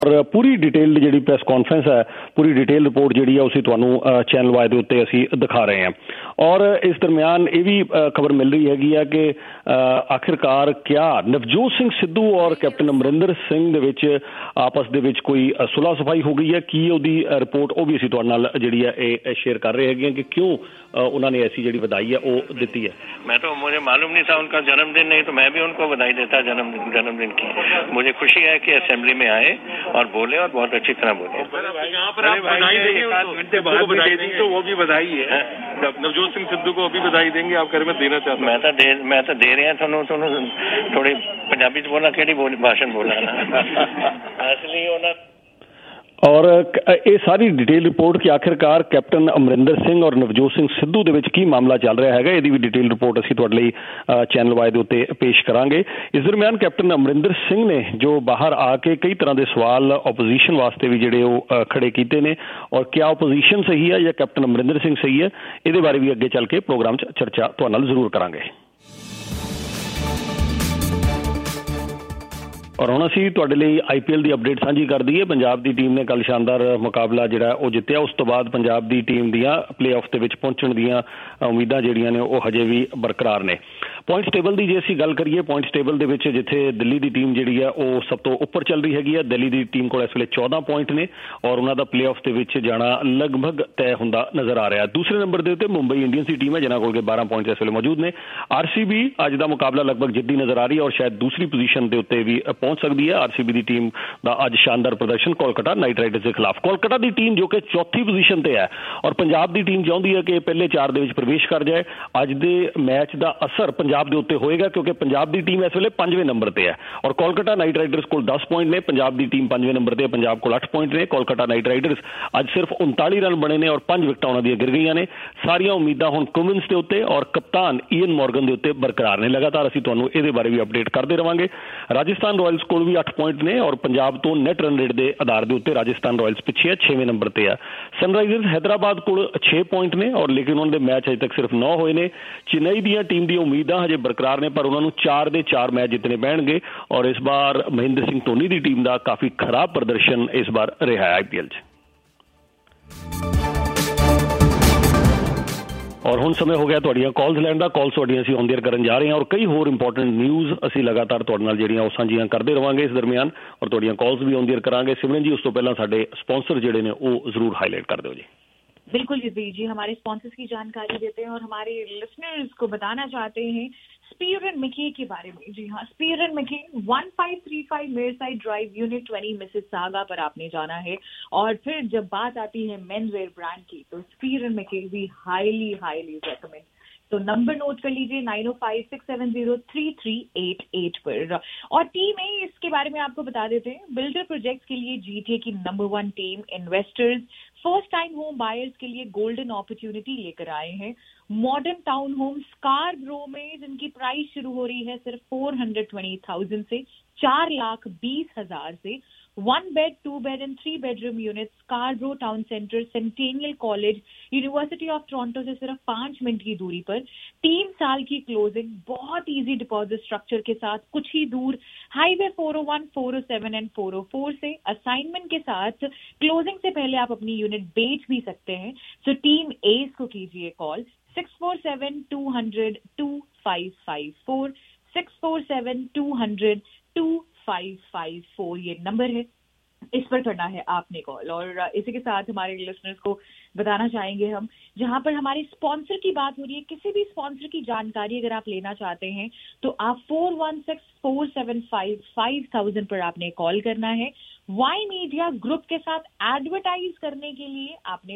और पूरी डिटेल्ड जी press conference है, पूरी डिटेल रिपोर्ट जी है उसी तुहानू चैनल वाई के उत्ते असी दिखा रहे हैं। और इस दरम्यान ये भी खबर मिल रही हैगी है कि आखिरकार क्या नवजोत सिंह सिद्धू और कैप्टन अमरिंदर सिंह दे विच आपस दे विच कोई सुलह सफाई हो गई है की उहदी रिपोर्ट वो भी असी तुहाडे नाल जिहड़ी है शेयर कर रहे हैं कि क्यों उन्होंने ऐसी जी बधाई है वो दी है। मैं तो मुझे मालूम नहीं था उनका जन्मदिन, नहीं तो मैं भी उनको बधाई देता जन्मदिन की। मुझे खुशी है कि असेंबली में आए और बोले और बहुत अच्छी तरह बोले। यहाँ पर आप बधाई देंगे, बधाई देंगे तो वो भी बधाई है। नवजोत सिंह सिद्धू को भी बधाई देंगे, आप घर में देना चाहते हैं? मैं तो दे रहे हैं थोड़ी पंजाबी बोलना केड़ी भाषण बोला असली होना। और ये सारी डिटेल रिपोर्ट कि आखिरकार कैप्टन अमरिंदर सिंह और नवजोत सिंह सिद्धू दे विच की मामला चल रहा है, यदि भी डिटेल रिपोर्ट असीं तुहाडे लई चैनल वाई दे उत्ते पेश करांगे। इस दरम्यान कैप्टन अमरिंदर सिंह ने जो बाहर आके कई तरह के सवाल ओपोजिशन वास्ते भी जिहड़े खड़े कीते ने, और क्या ओपोजिशन सही है या कैप्टन अमरिंदर सिंह सही है, इहदे बारे भी अगे चल के प्रोग्राम च चर्चा तुहाडे नाल जरूर करांगे। और हुण असीं तुहाडे लई IPL की अपडेट साझी कर दी है। पंजाब की टीम ने कल शानदार मुकाबला जिहड़ा वो जित्तिया, उस तो बाद पंजाब की टीम दीयां प्ले ऑफ दे विच पहुंचण दीयां उम्मीदां जिहड़ियां ने वो हजे भी बरकरार ने। पॉइंट्स टेबल की जे असीं गल करिए, पॉइंट्स टेबल दे विच जिथे दिल्ली की टीम जिहड़ी है वो सब तो उपर चल रही हैगी है। दिल्ली की टीम को इस वेले 14 पॉइंट ने और उन्हां दा प्ले ऑफ दे विच जाना लगभग तय हुंदा नजर आ रहा है। दूसरे नंबर के उत्ते मुंबई इंडियंस की टीम है जिन्हां कोल 12 पॉइंट इस वेले मौजूद ने। RCB अज दा मुकाबला लगभग जिद्दी नजर आ रही है और शायद दूसरी पोजीशन के उत्ते भी पहुंच सकती है। RCB की टीम का अज शानदार प्रदर्शन कोलकाता नाइट राइडर्स के खिलाफ। कोलकाता की टीम जो कि चौथी पोजीशन पर है और पंजाब की टीम चाहती है कि पहले 4 दे विच प्रवेश कर जाए। अज के मैच का असर पंजाब के उत्ते होएगा क्योंकि पंजाब की टीम इस वेले 5वें नंबर पर है और कोलकाता नाइट राइडर्स को 10 पॉइंट ने। पंजाब की टीम 5वें नंबर पर, पंजाब को 8 पॉइंट ने। कोलकाता नाइट राइडर्स अज सिर्फ 39 रन बने ने और 5 विकटां उन्हां दीयां गिर गईयां ने। सारियां उम्मीदां हुण कुमिंस के उत्ते और कप्तान ईयन मॉर्गन के उत्ते बरकरार ने। लगातार असीं तुहानूं इहदे बारे भी अपडेट करते रहांगे। राजस्थान रॉयल्स को भी 8 पॉइंट ने और पंजाब तो नैट रन रेट के आधार के उत्ते राजस्थान रॉयल्स पिछे है, 6वें नंबर पर है। सनराइजर्स हैदराबाद को 6 पॉइंट ने और लेकिन उन्होंने मैच अजे तक सिर्फ 9 होए ने। चेन्नई दी टीम दी उम्मीदां हजे बरकरार ने पर उन्होंने 4 दे 4 मैच जितने पैणगे और इस बार महेंद्र सिंह धोनी की टीम का काफी खराब प्रदर्शन इस बार रहा है IPL च। और हुण समय हो गया तुहाडीआं कॉल्स लैण दा। कॉल्स तुहाडीआं असीं ऑन द एयर करन जा रहे हैं और कई होर इंपॉर्टेंट न्यूज़ असीं लगातार तुहाडे नाल जिहड़ियां ओह सांझीआं करदे रहांगे इस दरमियान और तुहाडीआं कॉल्स भी ऑन द एयर करांगे। सिमरन जी, उस तो पहलां साडे स्पॉन्सर जिहड़े ने ओह जरूर हाईलाइट कर दिओ जी। बिल्कुल जी, हमारे स्पॉन्सर्स की जानकारी देते हैं और हमारे लिसनर्स को बताना चाहते हैं स्पीयर एंड मैके के बारे में। जी हाँ, स्पीयर एंड मैके 1535 मेरसाइड ड्राइव यूनिट 20 मिसिसागा पर आपने जाना है। और फिर जब बात आती है मेन्स वेयर ब्रांड की तो Spear and Mackay we highly recommend. तो नंबर नोट कर लीजिए 9056703388 पर। और टीम ए इसके बारे में आपको बता देते हैं। बिल्डर प्रोजेक्ट्स के लिए GTA की number 1 team, investors first time home buyers के लिए गोल्डन अपॉर्चुनिटी लेकर आए हैं। मॉडर्न टाउन होम स्कारब्रो में जिनकी प्राइस शुरू हो रही है सिर्फ 420,000 से, 4,20,000 से। 1 bed, 2 bed and 3 bedroom unit Scarborough Town Centre, Centennial College, University of Toronto से सिर्फ 5 मिनट की दूरी पर। 3 साल की क्लोजिंग, बहुत इजी डिपॉजिट स्ट्रक्चर के साथ, कुछ ही दूर हाईवे 401, 407 एंड 404 से। असाइनमेंट के साथ क्लोजिंग से पहले आप अपनी यूनिट बेच भी सकते हैं। सो टीम ए को कीजिए कॉल 647-200-2554, 647-200-2554 ये नंबर है, इस पर करना है आपने कॉल। और इसी के साथ हमारे लिसनर्स को बताना चाहेंगे हम, जहां पर हमारे स्पॉन्सर की बात हो रही है, किसी भी स्पॉन्सर की जानकारी अगर आप लेना चाहते हैं तो आप 416-475-5000 पर आपने कॉल करना है। वाई मीडिया ग्रुप के साथ एडवर्टाइज करने के लिए आपने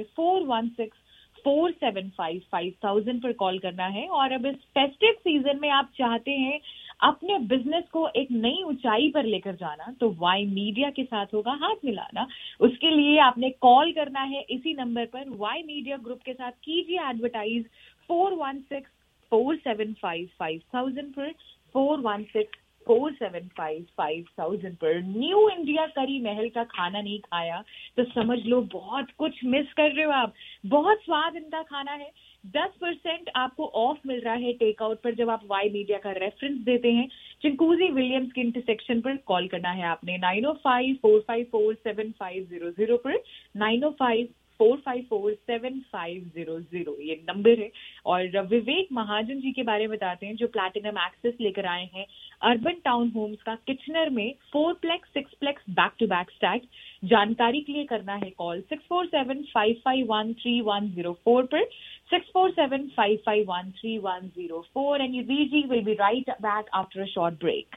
416-475-5000 पर कॉल करना है। और अब इस फेस्टिव सीजन में आप चाहते हैं अपने बिजनेस को एक नई ऊंचाई पर लेकर जाना तो वाई मीडिया के साथ होगा हाथ मिलाना। उसके लिए आपने कॉल करना है इसी नंबर पर। वाई मीडिया ग्रुप के साथ कीजिए एडवर्टाइज 416-475-5000 पर, 416 4755000 पर। न्यू इंडिया करी महल का खाना नहीं खाया तो समझ लो बहुत कुछ मिस कर रहे हो आप। बहुत स्वाद इनका खाना है। 10% आपको ऑफ मिल रहा है टेक आउट पर जब आप वाई मीडिया का रेफरेंस देते हैं। चिंकूजी विलियम्स के इंटरसेक्शन पर कॉल करना है आपने 905-454-7500 पर, 905-454-7500 ये नंबर है। और विवेक महाजन जी के बारे में बताते हैं जो प्लैटिनम एक्सेस लेकर आए हैं अर्बन टाउन होम्स का किचनर में fourplex sixplex back to back stack. जानकारी के लिए करना है कॉल 647-551-3104 पर, 647-551-3104 and Yuji will be right back after a short break.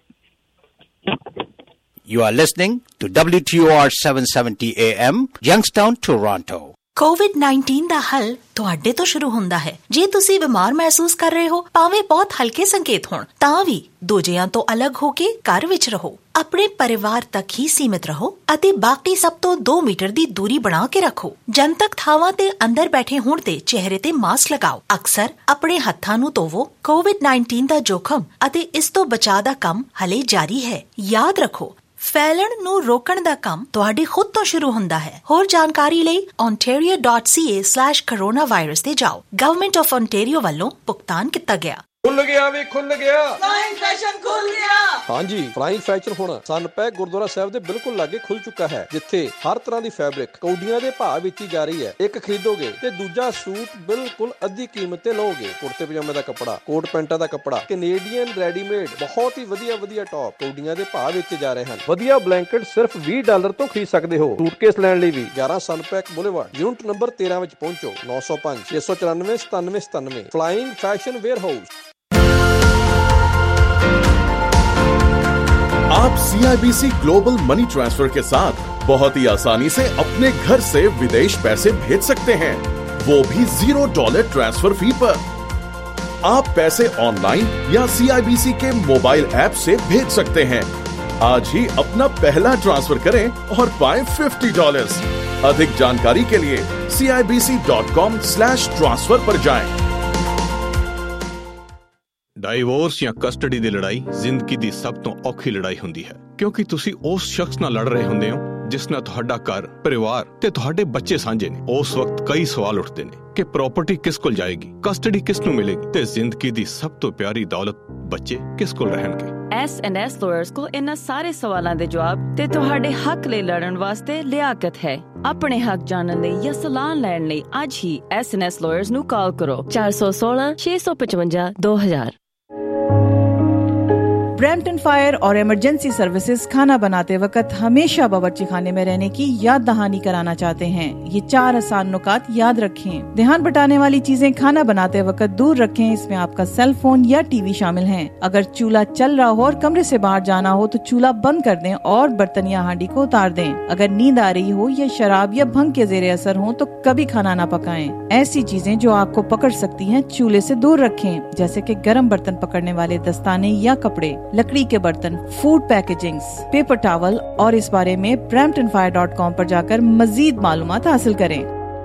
You are listening to WTOR 770 AM, Youngstown, Toronto. COVID-19 ਦਾ ਹੱਲ ਤੁਹਾਡੇ ਤੋਂ ਸ਼ੁਰੂ ਹੁੰਦਾ ਹੈ। ਜੇ ਤੁਸੀਂ ਬਿਮਾਰ ਮਹਿਸੂਸ ਕਰ ਰਹੇ ਹੋ, ਭਾਵੇਂ ਬਹੁਤ ਹਲਕੇ ਸੰਕੇਤ ਹੋਣ, ਤਾਂ ਵੀ ਦੂਜਿਆਂ ਤੋਂ ਅਲੱਗ ਹੋ ਕੇ ਘਰ ਵਿੱਚ ਰਹੋ। ਆਪਣੇ ਪਰਿਵਾਰ ਤੱਕ ਹੀ ਸੀਮਿਤ ਰਹੋ ਅਤੇ ਬਾਕੀ ਸਭ ਤੋਂ 2 ਮੀਟਰ ਦੀ ਦੂਰੀ ਬਣਾ ਕੇ ਰੱਖੋ। ਜਨਤਕ ਥਾਵਾਂ ਤੇ ਅੰਦਰ ਬੈਠੇ ਹੋਣ ਤੇ ਚਿਹਰੇ ਤੇ ਮਾਸਕ ਲਗਾਓ। ਅਕਸਰ ਆਪਣੇ ਹੱਥਾਂ ਨੂੰ ਧੋਵੋ। COVID-19 ਦਾ ਜੋਖਮ ਅਤੇ ਇਸ ਤੋਂ ਬਚਾਅ ਦਾ ਕੰਮ ਹਲੇ ਜਾਰੀ ਹੈ। ਯਾਦ ਰੱਖੋ, ਫੈਲਣ ਨੂੰ ਰੋਕਣ ਦਾ ਕੰਮ ਤੁਹਾਡੇ ਖੁਦ ਤੋਂ ਸ਼ੁਰੂ ਹੁੰਦਾ ਹੈ। ਹੋਰ ਜਾਣਕਾਰੀ ਲਈ ontario.ca/coronavirus ਤੇ ਜਾਓ। ਗਵਰਨਮੈਂਟ ਆਫ ontario ਵੱਲੋਂ ਭੁਗਤਾਨ ਕੀਤਾ ਗਿਆ। खुल गया भी खुल गया फ्लाइंग फैशन खुल गया। हाँ जी, फ्लाइंग फैशन हुण सनपैक गुरुद्वारा साहिब दे बिल्कुल लागे खुल चुका है, जिथे हर तरह दी फैब्रिक कौडियां दे भाव बेची जा रही है। एक खरीदोगे ते दूजा सूट बिल्कुल अद्धी कीमत ते लोगे। कुर्ते पजामे दा कपड़ा, कोट पैंटा दा कपड़ा, कैनेडियन रेडीमेड, बहुत ही वधिया टॉप कौडियां दे भाव बेचे जा रहे हैं। वधिया ब्लैंकेट सिर्फ $20 तो खरीद सकते हो। सूटकेस लैण लई भी 11 सनपैक बुलेवार्ड यूनिट नंबर 13 विच पहुंचो। 905-694-9797 फ्लाइंग फैशन वेयरहाउस। आप CIBC ग्लोबल मनी ट्रांसफर के साथ बहुत ही आसानी से अपने घर से विदेश पैसे भेज सकते हैं, वो भी $0 ट्रांसफर फी पर। आप पैसे ऑनलाइन या CIBC के मोबाइल ऐप से भेज सकते हैं। आज ही अपना पहला ट्रांसफर करें और पाएं $50। अधिक जानकारी के लिए CIBC.com/transfer पर जाएं। ਡਾਈਵੋਰਸ ਜਾਂ ਕਸਟਡੀ ਦੀ ਲੜਾਈ ਜ਼ਿੰਦਗੀ ਦੀ ਸਭ ਤੋਂ ਔਖੀ ਲੜਾਈ ਹੁੰਦੀ ਹੈ, ਕਿਉਂਕਿ ਤੁਸੀਂ ਉਸ ਸ਼ਖਸ ਨਾਲ ਲੜ ਰਹੇ ਹੁੰਦੇ ਹੋ ਜਿਸ ਨਾਲ ਤੁਹਾਡਾ ਘਰ, ਪਰਿਵਾਰ ਤੇ ਤੁਹਾਡੇ ਬੱਚੇ ਸਾਂਝੇ ਨੇ। ਉਸ ਵਕਤ ਕਈ ਸਵਾਲ ਉੱਠਦੇ ਨੇ ਕਿ ਪ੍ਰਾਪਰਟੀ ਕਿਸ ਕੋਲ ਜਾਏਗੀ, ਕਸਟਡੀ ਕਿਸ ਨੂੰ ਮਿਲੇਗੀ ਤੇ ਜ਼ਿੰਦਗੀ ਦੀ ਸਭ ਤੋਂ ਪਿਆਰੀ ਦੌਲਤ ਬੱਚੇ ਕਿਸ ਕੋਲ ਰਹਿਣਗੇ। S&S ਲਾਇਰਸ ਕੋਲ ਇਹਨਾਂ ਸਾਰੇ ਸਵਾਲਾਂ ਦੇ ਜਵਾਬ ਤੇ ਤੁਹਾਡੇ ਹੱਕ ਲਈ ਲੜਨ ਵਾਸਤੇ ਲਿਆਕਤ ਹੈ। ਆਪਣੇ ਹੱਕ ਜਾਣਨ ਲਈ ਜਾਂ ਸਲਾਹ ਲੈਣ ਲਈ ਅੱਜ ਹੀ S&S ਲਾਇਰਸ ਨੂੰ ਕਾਲ ਕਰੋ 416-655-2000। ब्रैम्पटन फायर और इमरजेंसी सर्विसेज खाना बनाते वक्त हमेशा बावर्ची खाने में रहने की याद दहानी कराना चाहते हैं। ये 4 आसान नुकात याद रखें। ध्यान बटाने वाली चीजें खाना बनाते वक्त दूर रखें। इसमें आपका सेल फोन या टीवी शामिल हैं। अगर चूल्हा चल रहा हो और कमरे से बाहर जाना हो तो चूल्हा बंद कर दें और बर्तन या हांडी को उतार दें। अगर नींद आ रही हो या शराब या भंग के जेरे असर हो तो कभी खाना न पकाएं। ऐसी चीजें जो आपको पकड़ सकती हैं चूल्हे से दूर रखें, जैसे कि गर्म बर्तन पकड़ने वाले दस्ताने या कपड़े, लकड़ी के बर्तन, फूड पैकेजिंग्स, पेपर टॉवल। और इस बारे में bramptonfire.com पर जाकर मजीद मालूमात हासिल करें।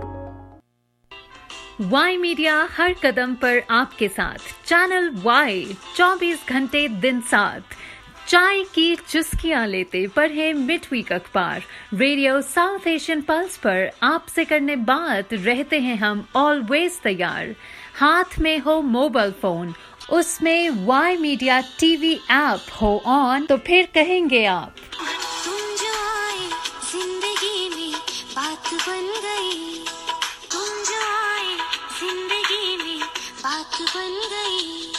वाई मीडिया हर कदम पर आपके साथ। चैनल वाई 24 घंटे दिन साथ। चाय की चुस्कियां लेते पढ़े मिडवीक अखबार। रेडियो साउथ एशियन पल्स पर आपसे करने बात रहते हैं हम ऑलवेज तैयार। हाथ में हो मोबाइल फोन, उसमें वाई मीडिया टीवी ऐप हो ऑन तो फिर कहेंगे आप तुम जो आए जिंदगी में बात बन गई। तुम जो आए जिंदगी में बात बन गई।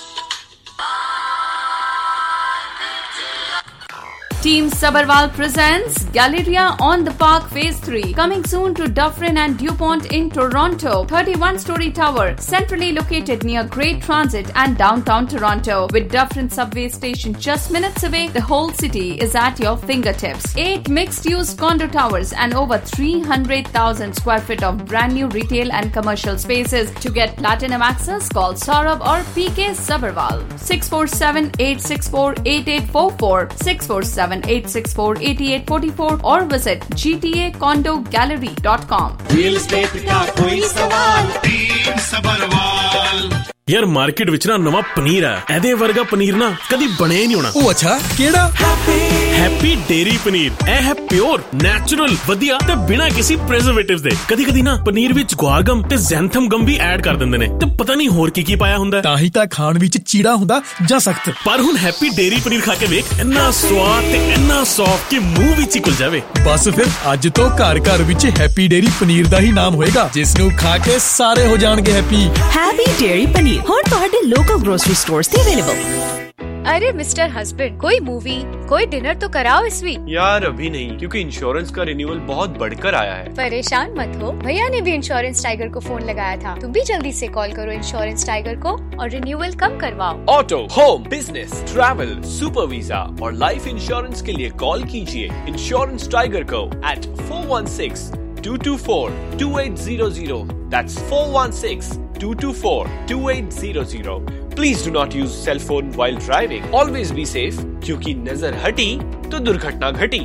Team Sabharwal presents Galleria on the Park Phase 3. Coming soon to Dufferin and DuPont in Toronto. 31-story tower, centrally located near Great Transit and downtown Toronto. With Dufferin subway station just minutes away, the whole city is at your fingertips. 8 mixed-use condo towers and over 300,000 square feet of brand new retail and commercial spaces. To get platinum access, call Saurabh or PK Sabharwal. 647-864-8844. 647-864-8844 or visit gtacondogallery.com. Real estate का कोई सवाल, team Sabharwal। ਯਾਰ market ਵਿੱਚ ਨਾ ਨਵਾਂ ਪਨੀਰ ਆ, ਇਹਦੇ ਵਰਗਾ ਪਨੀਰ ਨਾ ਕਦੀ ਬਣਿਆ ਹੀ ਨਹੀਂ ਹੋਣਾ। ਉਹ ਅੱਛਾ, ਕਿਹੜਾ? Happy Dairy paneer. ਇਹ ਹੈ ਪਿਓਰ, ਨੈਚੁਰਲ, ਵਧੀਆ ਤੇ ਬਿਨਾਂ ਕਿਸੇ ਪ੍ਰੀਜ਼ਰਵੇਟਿਵਸ ਦੇ। ਕਦੀ ਕਦੀ ਨਾ ਪਨੀਰ ਵਿੱਚ ਗੁਆਰਗਮ ਤੇ ਜ਼ੈਂਥਮ ਗਮ ਵੀ ਐਡ ਕਰ ਦਿੰਦੇ ਨੇ ਤੇ ਪਤਾ ਨਹੀਂ ਹੋਰ ਕੀ ਪਾਇਆ ਹੁੰਦਾ। ਤਾਂ ਹੀ ਤਾਂ ਖਾਣ ਵਿੱਚ ਚੀੜਾ ਹੁੰਦਾ ਜਾਂ ਸਖਤ। ਪਰ ਹੁਣ ਹੈਪੀ ਡੇਰੀ ਪਨੀਰ ਖਾ ਕੇ ਵੇਖ, ਇੰਨਾ ਸਵਾਦ ਤੇ ਇੰਨਾ ਸੌਫਟ ਕਿ ਮੂੰਹ ਵਿੱਚ ਹੀ ਘੁਲ ਜਾਵੇ। ਬਸ ਫਿਰ ਅੱਜ ਤੋਂ ਘਰ ਘਰ ਵਿੱਚ ਹੈਪੀ ਡੇਰੀ ਪਨੀਰ ਦਾ ਹੀ ਨਾਮ ਹੋਏਗਾ, ਜਿਸ ਨੂੰ ਖਾ ਕੇ ਸਾਰੇ ਹੋ ਜਾਣਗੇ ਹੈਪੀ। हैप्पी डेयरी पनीर ਹੁਣ ਤੁਹਾਡੇ ਲੋਕਲ ग्रोसरी स्टोर्स ਤੇ अवेलेबल। अरे मिस्टर हस्बैंड, कोई मूवी कोई डिनर तो कराओ इस वीक। यार अभी नहीं, क्योंकि इंश्योरेंस का रिन्यूअल बहुत बढ़कर आया है। परेशान मत हो, भैया ने भी इंश्योरेंस टाइगर को फोन लगाया था। तुम भी जल्दी से कॉल करो इंश्योरेंस टाइगर को और रिन्यूअल कम करवाओ। Auto, home, business, travel, super visa और लाइफ इंश्योरेंस के लिए कॉल कीजिए इंश्योरेंस टाइगर को at 416-224-2800. That's 416-224-2800. Please do not use cell phone while driving. Always be safe, क्योंकि नजर हटी तो दुर्घटना घटी।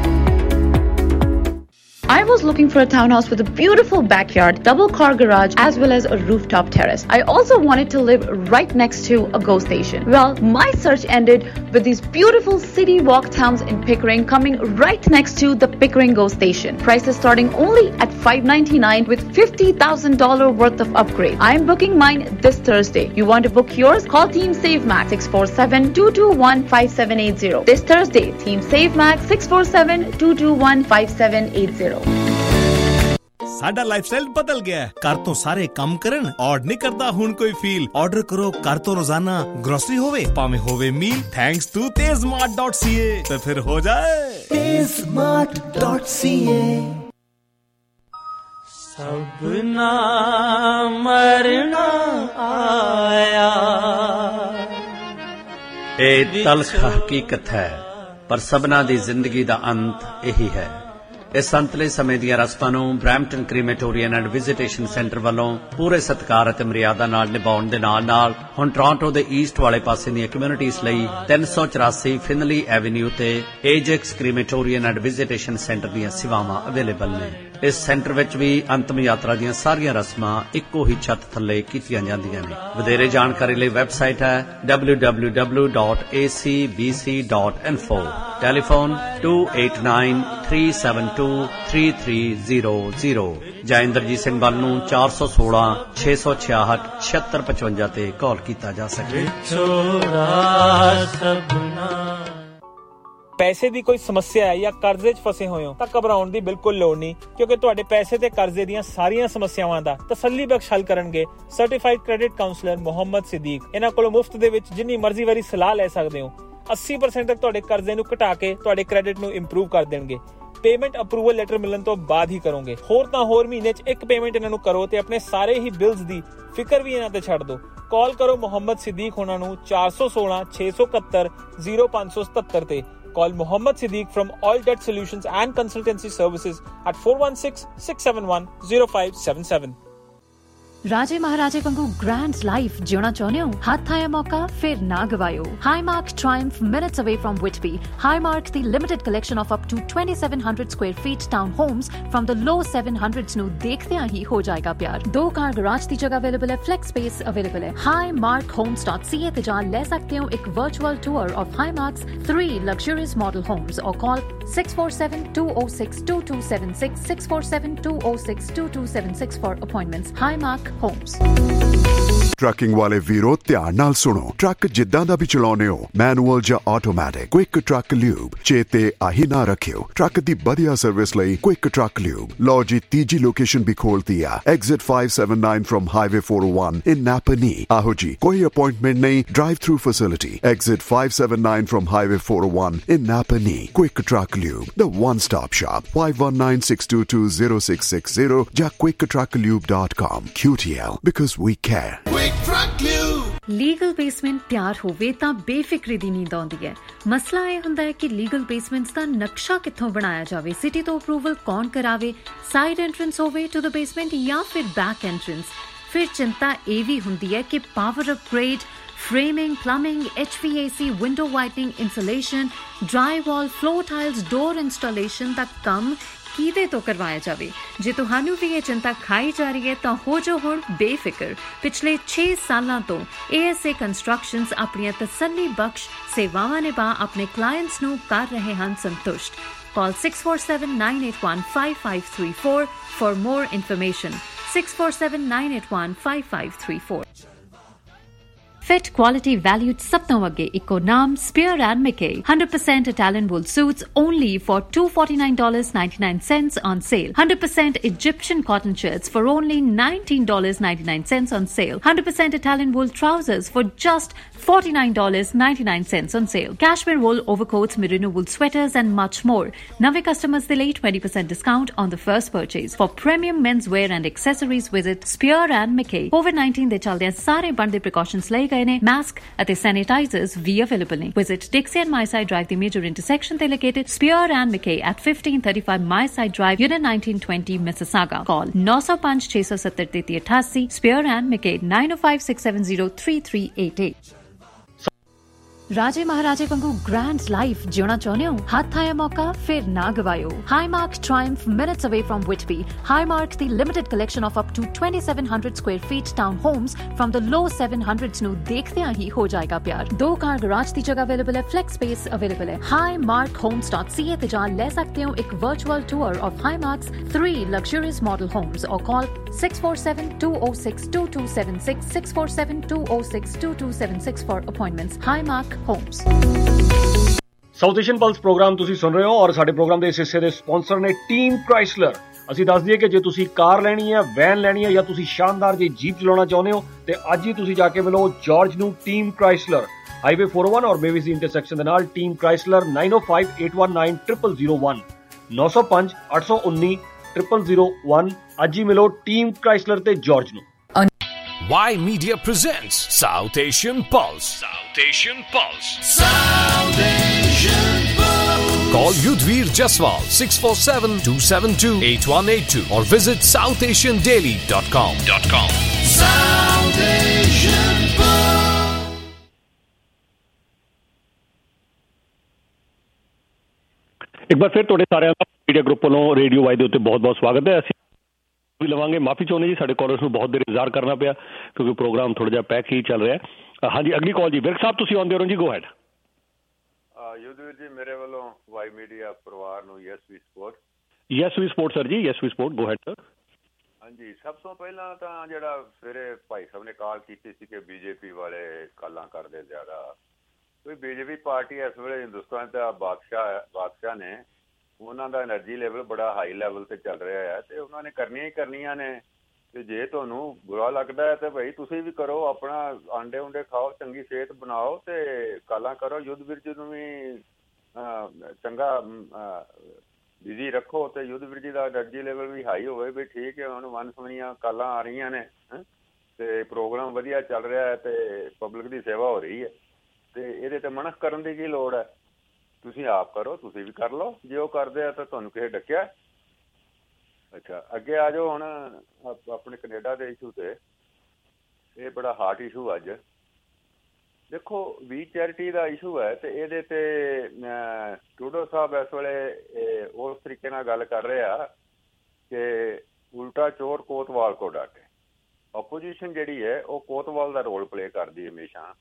I was looking for a townhouse with a beautiful backyard, double car garage, as well as a rooftop terrace. I also wanted to live right next to a GO station. Well, my search ended with these beautiful city walk towns in Pickering coming right next to the Pickering GO station. Prices starting only at $599 with $50,000 worth of upgrade. I am booking mine this Thursday. You want to book yours? Call Team SaveMax 647-221-5780. This Thursday, Team SaveMax 647-221-5780. ਸਾਡਾ lifestyle ਬਦਲ ਗਿਆ। ਘਰ ਤੋਂ ਸਾਰੇ ਕੰਮ ਕਰਨ ਔਰ ਨਹੀਂ ਕਰਦਾ ਹੁਣ ਕੋਈ ਫੀਲ। ਆਰਡਰ ਕਰੋ ਘਰ ਤੋਂ ਰੋਜ਼ਾਨਾ ਗਰੋਸਰੀ ਹੋਵੇ ਭਾਵੇਂ ਹੋਵੇ ਮੀਲ, ਥੈਂਕਸ ਟੂ tezmart.ca ਤੇ ਫਿਰ ਹੋ ਜਾਏ tezmart.ca। सबना मरना आया, ਇਹ ਤਲਖ ਹਕੀਕਤ ਹੈ, ਪਰ ਸਭਨਾ ਦੀ ਜ਼ਿੰਦਗੀ ਦਾ ਅੰਤ ਇਹੀ ਹੈ। ਇਸ ਅੰਤਲੇ ਸਮੇਂ ਦੀਆਂ ਰਸਮਾਂ ਨੂੰ Brampton crematorium and visitation centre ਵੱਲੋਂ ਪੂਰੇ ਸਤਿਕਾਰ ਅਤੇ ਮਰਿਆਦਾ ਨਾਲ ਨਿਭਾਉਣ ਦੇ ਨਾਲ ਹੁਣ ਟੋਰਾਂਟੋ ਦੇ ਈਸਟ ਵਾਲੇ ਪਾਸੇ ਦੀਆਂ ਕਮਿਊਨਿਟੀਜ਼ ਲਈ 384 ਫਿਨਲੀ ਐਵਨਿਊ ਤੇ Ajax crematorium and visitation centre ਦੀਆਂ ਸੇਵਾਵਾਂ ਅਵੇਲੇਬਲ ਨੇ। ਇਸ ਸੈਂਟਰ ਵਿੱਚ ਵੀ ਅੰਤਮ ਯਾਤਰਾ ਦੀਆਂ ਸਾਰੀਆਂ ਰਸਮਾਂ ਇੱਕੋ ਹੀ ਛੱਤ ਥੱਲੇ ਕੀਤੀਆਂ ਜਾਂਦੀਆਂ ਨੇ। ਵਧੇਰੇ ਜਾਣਕਾਰੀ ਲਈ ਵੈਬਸਾਈਟ ਹੈ www.acbc.info। ਟੈਲੀਫੋਨ 2893723300 ਜਾਂ ਇੰਦਰਜੀਤ ਸਿੰਘ ਬੱਲ ਨੂੰ 416 666 7655 ਤੇ ਕਾਲ ਕੀਤਾ ਜਾ ਸਕੇ। ਪੈਸੇ ਦੀ ਕੋਈ ਸਮੱਸਿਆ ਹੈ ਜਾਂ ਕਰਜ਼ੇ 'ਚ ਫਸੇ ਹੋਏ ਹੋ ਤਾਂ ਘਬਰਾਉਣ ਦੀ ਬਿਲਕੁਲ ਲੋੜ ਨਹੀਂ, ਕਿਉਂਕਿ ਤੁਹਾਡੇ ਪੈਸੇ ਤੇ ਕਰਜ਼ੇ ਦੀਆਂ ਸਾਰੀਆਂ ਸਮੱਸਿਆਵਾਂ ਦਾ ਤਸੱਲੀ ਬਖਸ਼ ਹੱਲ ਕਰਨਗੇ certified credit counsellor Muhammad Siddiq. ਇਹਨਾਂ ਕੋਲੋਂ ਮੁਫਤ ਦੇ ਵਿੱਚ ਜਿੰਨੀ ਮਰਜ਼ੀ ਵਾਰੀ ਸਲਾਹ ਲੈ ਸਕਦੇ ਹੋ। 80% ਤੱਕ ਤੁਹਾਡੇ ਕਰਜ਼ੇ ਨੂੰ ਘਟਾ ਕੇ ਤੁਹਾਡੇ ਕ੍ਰੈਡਿਟ ਨੂੰ ਇੰਪਰੂਵ ਕਰ ਦੇਣਗੇ। ਪੇਮੈਂਟ ਅਪਰੂਵਲ ਲੈਟਰ ਮਿਲਣ ਤੋਂ ਬਾਅਦ ਹੀ ਕਰੋਗੇ। ਹੋਰ ਤਾਂ ਹੋਰ ਮਹੀਨੇ 'ਚ ਇੱਕ ਪੇਮੈਂਟ ਇਹਨਾਂ ਨੂੰ ਕਰੋ ਤੇ ਆਪਣੇ ਸਾਰੇ ਹੀ ਬਿਲਸ ਦੀ ਫਿਕਰ ਵੀ ਇਹਨਾਂ ਤੇ ਛੱਡ ਦਿਓ। ਕਾਲ ਕਰੋ ਮੁਹੰਮਦ ਸਿੱਦੀਕ ਉਹਨਾਂ ਨੂੰ 416 671 0577 ਤੇ। Call Mohammed Siddiq from All Debt Solutions and Consultancy Services at 416-671-0577. ਰਾਜੇ ਮਹਾਰਾਜੇ ਵਾਂਗੂ ਗ੍ਰੈਂਡ ਲਾਈਫ ਜਿਉਣਾ ਚਾਹੁੰਦੇ ਹੋ? ਹੱਥ ਆਇਆ ਮੌਕਾ ਫਿਰ ਨਾ ਗਵਾਇਓ। Highmark Triumph minutes away from Whitby. Highmark ਦੀ limited collection of up to 2700 square feet townhomes from the low 700s ਨੂੰ ਦੇਖਦਿਆਂ ਹੀ ਹੋ ਜਾਏਗਾ ਪਿਆਰ। 2 ਕਾਰ ਗਰਾਜ ਦੀ ਜਗ੍ਹਾ ਅਵੇਲੇਬਲ ਹੈ, ਫਲੈਕਸ ਸਪੇਸ ਅਵੇਲੇਬਲ ਹੈ। highmarkhomes.ca ਤੇ ਜਾ ਲੈ ਸਕਦੇ ਹੋ ਇੱਕ virtual tour of Highmark's 3 luxurious model homes or call 647-206-2276 647-206-2276 for appointments. Highmark Homes. Trucking ਵਾਲੇ ਵੀਰੋ ਧਿਆਨ ਨਾਲ ਸੁਣੋ। ਟਰੱਕ ਜਿੱਦਾਂ ਦਾ ਵੀ ਚਲਾਉਨੇ ਹੋ, ਮੈਨੂਅਲ ਜਾਂ ਆਟੋਮੈਟਿਕ, ਕੁਇਕ ਟਰੱਕ ਲਿਊਬ ਚੇਤੇ ਆਹੀ ਨਾ ਰੱਖਿਓ। ਟਰੱਕ ਦੀ ਵਧੀਆ ਸਰਵਿਸ ਲਈ ਕੁਇਕ ਟਰੱਕ ਲਿਊਬ। ਲਓ ਜੀ, ਤੀਜੀ ਲੋਕੇਸ਼ਨ ਵੀ ਖੋਲਤੀ ਆ, exit 579 from highway 401 in Napanee. ਆਹੋ ਜੀ, ਕੋਈ ਅਪਾਇੰਟਮੈਂਟ ਨਹੀਂ, drive through facility. Exit 579 from highway 401 in Napanee. Quick truck lube, the one stop shop। 5196220660 ਜਾਂ quicktrucklube.com। QTL, because we care. Legal basement ਤਿਆਰ ਹੋਵੇ ਤਾਂ ਬੇਫਿਕਰੀ ਦੀ ਨੀਂਦ ਆਉਂਦੀ ਹੈ। ਮਸਲਾ ਇਹ ਹੁੰਦਾ ਹੈ ਕਿ ਲੀਗਲ ਬੇਸਮੈਂਟਸ ਦਾ ਨਕਸ਼ਾ ਕਿੱਥੋਂ ਬਣਾਇਆ ਜਾਵੇ, ਸਿਟੀ ਤੋਂ ਅਪਰੂਵਲ ਕੌਣ ਕਰਾਵੇ, ਸਾਈਡ ਐਂਟਰੈਂਸ ਹੋਵੇ ਟੂ ਦ ਬੇਸਮੈਂਟ ਜਾਂ ਫਿਰ ਬੈਕ ਐਂਟਰੈਂਸ। ਫਿਰ ਚਿੰਤਾ ਇਹ ਵੀ ਹੁੰਦੀ ਹੈ ਕਿ power upgrade, Framing, plumbing, HVAC, window whitening, insulation, drywall, floor tiles, door installation तक कम ਕਿਹਦੇ ਤੋਂ ਕਰਵਾਇਆ ਜਾਵੇ। ਜੇ ਤੁਹਾਨੂੰ ਵੀ ਇਹ ਚਿੰਤਾ ਖਾਈ ਜਾ ਰਹੀ ਹੈ ਤਾਂ ਹੋ ਜੋ ਹੁਣ ਬੇਫਿਕਰ। ਪਿਛਲੇ 6 ਸਾਲਾਂ ਤੋਂ ASA ਕੰਸਟਰਕਸ਼ਨਸ ਆਪਣੀਆਂ ਤਸੱਲੀ ਬਖਸ਼ ਸੇਵਾਵਾਂ ਨਿਭਾ ਆਪਣੇ ਕਲਾਇੰਟਸ ਨੂੰ ਕਰ ਰਹੇ ਹਨ ਸੰਤੁਸ਼ਟ। Call 647-981-5534 for more information. 647-981-5534. Fit quality valued sab to agge ikko naam Spear and Mickey. 100% Italian wool suits only for $249.99 on sale. 100% Egyptian cotton shirts for only $19.99 on sale. 100% Italian wool trousers for just $49.99 on sale. Cashmere wool overcoats, merino wool sweaters and much more. Nave customers delay 20% discount on the first purchase. For premium menswear and accessories, visit Spear and Mickey. COVID-19 ਦੇ ਚੱਲਦੇ ਸਾਰੇ ਬਣਦੇ precautions ਲਏ ਗਏ ਨੇ। Mask ਅਤੇ sanitizers ਵੀ available ਨੇ। Visit Dixie and Myside Drive, the major intersection ਤੇ located Spear and Mickey at 1535 Myside Drive, Unit 1920, Mississauga. Call 905-670-3388. Spear and Mickey 905-670-3388. ਰਾਜੇ ਮਹਾਰਾਜੇ ਵਾਂਗੂ ਗ੍ਰੈਂਡ ਲਾਈਫ ਜਿਉਣਾ ਚਾਹੁੰਦੇ ਹੋ? ਹੱਥ ਆਇਆ ਮੌਕਾ ਫਿਰ ਨਾ ਗਵਾਇਓ। Highmark Triumph, minutes away from Whitby. Highmark the limited collection of up to 2700 square feet town homes from the low 700s ਨੂੰ ਦੇਖਦਿਆਂ ਹੀ ਹੋ ਜਾਏਗਾ ਪਿਆਰ। 2 ਕਾਰ ਗਰਾਜ ਦੀ ਜਗ੍ਹਾ ਅਵੇਲੇਬਲ ਹੈ, flex space ਅਵੇਲੇਬਲ ਹੈ। highmarkhomes.ca ਤੇ ਜਾ ਲੈ ਸਕਦੇ ਹੋ ਇੱਕ virtual tour of Highmark's 3 luxurious model homes or call 647-206-2276 647-206-2276 for appointments. Highmark Homes. South Asian plus program ਤੁਸੀਂ ਸੁਣ ਰਹੇ ਹੋ ਔਰ ਸਾਡੇ ਪ੍ਰੋਗਰਾਮ ਦੇ ਇਸ ਹਿੱਸੇ ਦੇ ਸਪਾਂਸਰ ਨੇ ਟੀਮ ਕ੍ਰਾਈਸਲਰ। ਅਸੀਂ ਦੱਸ ਦਈਏ ਕਿ ਜੇ ਤੁਸੀਂ ਕਾਰ ਲੈਣੀ ਹੈ, ਵੈਨ ਲੈਣੀ ਹੈ ਜਾਂ ਤੁਸੀਂ ਸ਼ਾਨਦਾਰ ਜਿਹੀ ਜੀਪ ਚਲਾਉਣਾ ਚਾਹੁੰਦੇ ਹੋ ਤੇ ਅੱਜ ਹੀ ਤੁਸੀਂ ਜਾ ਕੇ ਮਿਲੋ ਜਾਰਜ ਨੂੰ ਟੀਮ ਕ੍ਰਾਈਸਲਰ, ਹਾਈਵੇ 401 ਔਰ ਮੇਵਿਸ ਦੀ ਇੰਟਰਸੈਕਸ਼ਨ ਦੇ ਨਾਲ। Team Chrysler 9058190001 905-819-0001। ਅੱਜ ਹੀ ਮਿਲੋ ਟੀਮ ਕ੍ਰਾਈਸਲਰ ਤੇ ਜਾਰਜ ਨੂੰ। Y Media presents South Asian Pulse. South Asian Pulse. South Asian Pulse. Call Yudhvir Jaswal 647-272-8182 or visit southasiandaily.com. South Asian Pulse. ਇੱਕ ਵਾਰ ਫਿਰ ਤੁਹਾਡੇ ਸਾਰਿਆਂ ਦਾ ਮੀਡੀਆ ਗਰੁੱਪ ਵੱਲੋਂ ਰੇਡੀਓ ਵਾਈ ਦੇ ਉੱਤੇ ਬਹੁਤ-ਬਹੁਤ ਸਵਾਗਤ ਹੈ। ਅਸੀਂ ਵੀ ਲਵਾਂਗੇ, ਮਾਫੀ ਚਾਹੁੰਦੇ ਜੀ, ਸਾਡੇ ਕਾਲਰਸ ਨੂੰ ਬਹੁਤ ਦੇਰ ਇੰਤਜ਼ਾਰ ਕਰਨਾ ਪਿਆ ਕਿਉਂਕਿ ਪ੍ਰੋਗਰਾਮ ਥੋੜਾ ਜਿਹਾ ਪੈਕ ਹੀ ਚੱਲ ਰਿਹਾ। ਹਾਂਜੀ, ਅਗਲੀ ਕਾਲ ਜੀ। ਵਿਰਕ ਸਾਹਿਬ ਤੁਸੀਂ ਆਉਂਦੇ ਹੋ ਜੀ, ਗੋ ਹੈਡ। ਯੁੱਧਵੀਰ ਜੀ, ਮੇਰੇ ਵੱਲੋਂ ਵਾਈ ਮੀਡੀਆ ਪਰਿਵਾਰ ਨੂੰ yes we support. Yes we support sir ji, yes we support, go ahead sir. ਹਾਂਜੀ, ਸਭ ਤੋਂ ਪਹਿਲਾਂ ਤਾਂ ਜਿਹੜਾ ਸਵੇਰੇ ਭਾਈ ਸਾਹਿਬ ਨੇ ਕਾਲ ਕੀਤੀ ਸੀ ਕਿ ਬੀਜੇਪੀ ਵਾਲੇ ਕਾਲਾਂ ਕਰਦੇ ਜ਼ਿਆਦਾ, ਕੋਈ ਬੀਜੇਪੀ ਪਾਰਟੀ ਇਸ ਵੇਲੇ ਹਿੰਦੁਸਤਾਨ ਦਾ ਬਾਦਸ਼ਾਹ ਨੇ, ਉਹਨਾਂ ਦਾ ਐਨਰਜੀ ਲੈਵਲ ਬੜਾ ਹਾਈ ਲੈਵਲ ਤੇ ਚੱਲ ਰਿਹਾ ਹੈ ਤੇ ਉਹਨਾਂ ਨੇ ਕਰਨੀਆਂ ਹੀ ਕਰਨੀਆਂ ਨੇ। ਤੇ ਜੇ ਤੁਹਾਨੂੰ ਬੁਰਾ ਲੱਗਦਾ ਹੈ ਤੇ ਭਾਈ ਤੁਸੀਂ ਵੀ ਕਰੋ, ਆਪਣਾ ਆਂਡੇ ਉਂਡੇ ਖਾਓ, ਚੰਗੀ ਸਿਹਤ ਬਣਾਓ ਤੇ ਕਾਲਾਂ ਕਰੋ। ਯੁੱਧਵੀਰ ਜੀ ਨੂੰ ਵੀ ਚੰਗਾ ਬਿਜ਼ੀ ਰੱਖੋ ਤੇ ਯੁੱਧਵੀਰ ਜੀ ਦਾ ਐਨਰਜੀ ਲੈਵਲ ਵੀ ਹਾਈ ਹੋਵੇ ਵੀ ਠੀਕ ਹੈ। ਹੁਣ ਵੰਨ-ਸਵੰਨੀਆਂ ਕਾਲਾਂ ਆ ਰਹੀਆਂ ਨੇ ਤੇ ਪ੍ਰੋਗਰਾਮ ਵਧੀਆ ਚੱਲ ਰਿਹਾ ਹੈ ਤੇ ਪਬਲਿਕ ਦੀ ਸੇਵਾ ਹੋ ਰਹੀ ਹੈ ਤੇ ਇਹਦੇ ਤੇ ਮਨਖ ਕਰਨ ਦੀ ਕੀ ਲੋੜ ਹੈ? ਤੁਸੀਂ ਆਪ ਕਰੋ, ਤੁਸੀਂ ਵੀ ਕਰ ਲਓ। ਜੇ ਉਹ ਕਰਦੇ ਆ ਤਾਂ ਤੁਹਾਨੂੰ ਕਿਸੇ ਡੱਕਿਆ? ਅੱਛਾ, ਅੱਗੇ ਆ ਜਾਓ ਹੁਣ ਆਪਣੇ ਕੈਨੇਡਾ ਦੇ ਇਸ਼ੂ ਤੇ। ਇਹ ਬੜਾ ਹਾਰਟ ਇਸ਼ੂ ਅੱਜ। ਦੇਖੋ, ਵੀ ਚੈਰਿਟੀ ਦਾ ਇਸ਼ੂ ਹੈ ਤੇ ਇਹਦੇ ਤੇ ਟਰੂਡੋ ਸਾਹਿਬ ਇਸ ਵੇਲੇ ਉਸ ਤਰੀਕੇ ਨਾਲ ਗੱਲ ਕਰ ਰਹੇ ਆ ਕਿ ਉਲਟਾ ਚੋਰ ਕੋਤਵਾਲ ਕੋ ਡਾਟੇ। ਓਪੋਜੀਸ਼ਨ ਜਿਹੜੀ ਹੈ ਉਹ ਕੋਤਵਾਲ ਦਾ ਰੋਲ ਪਲੇ ਕਰਦੀ ਹਮੇਸ਼ਾ,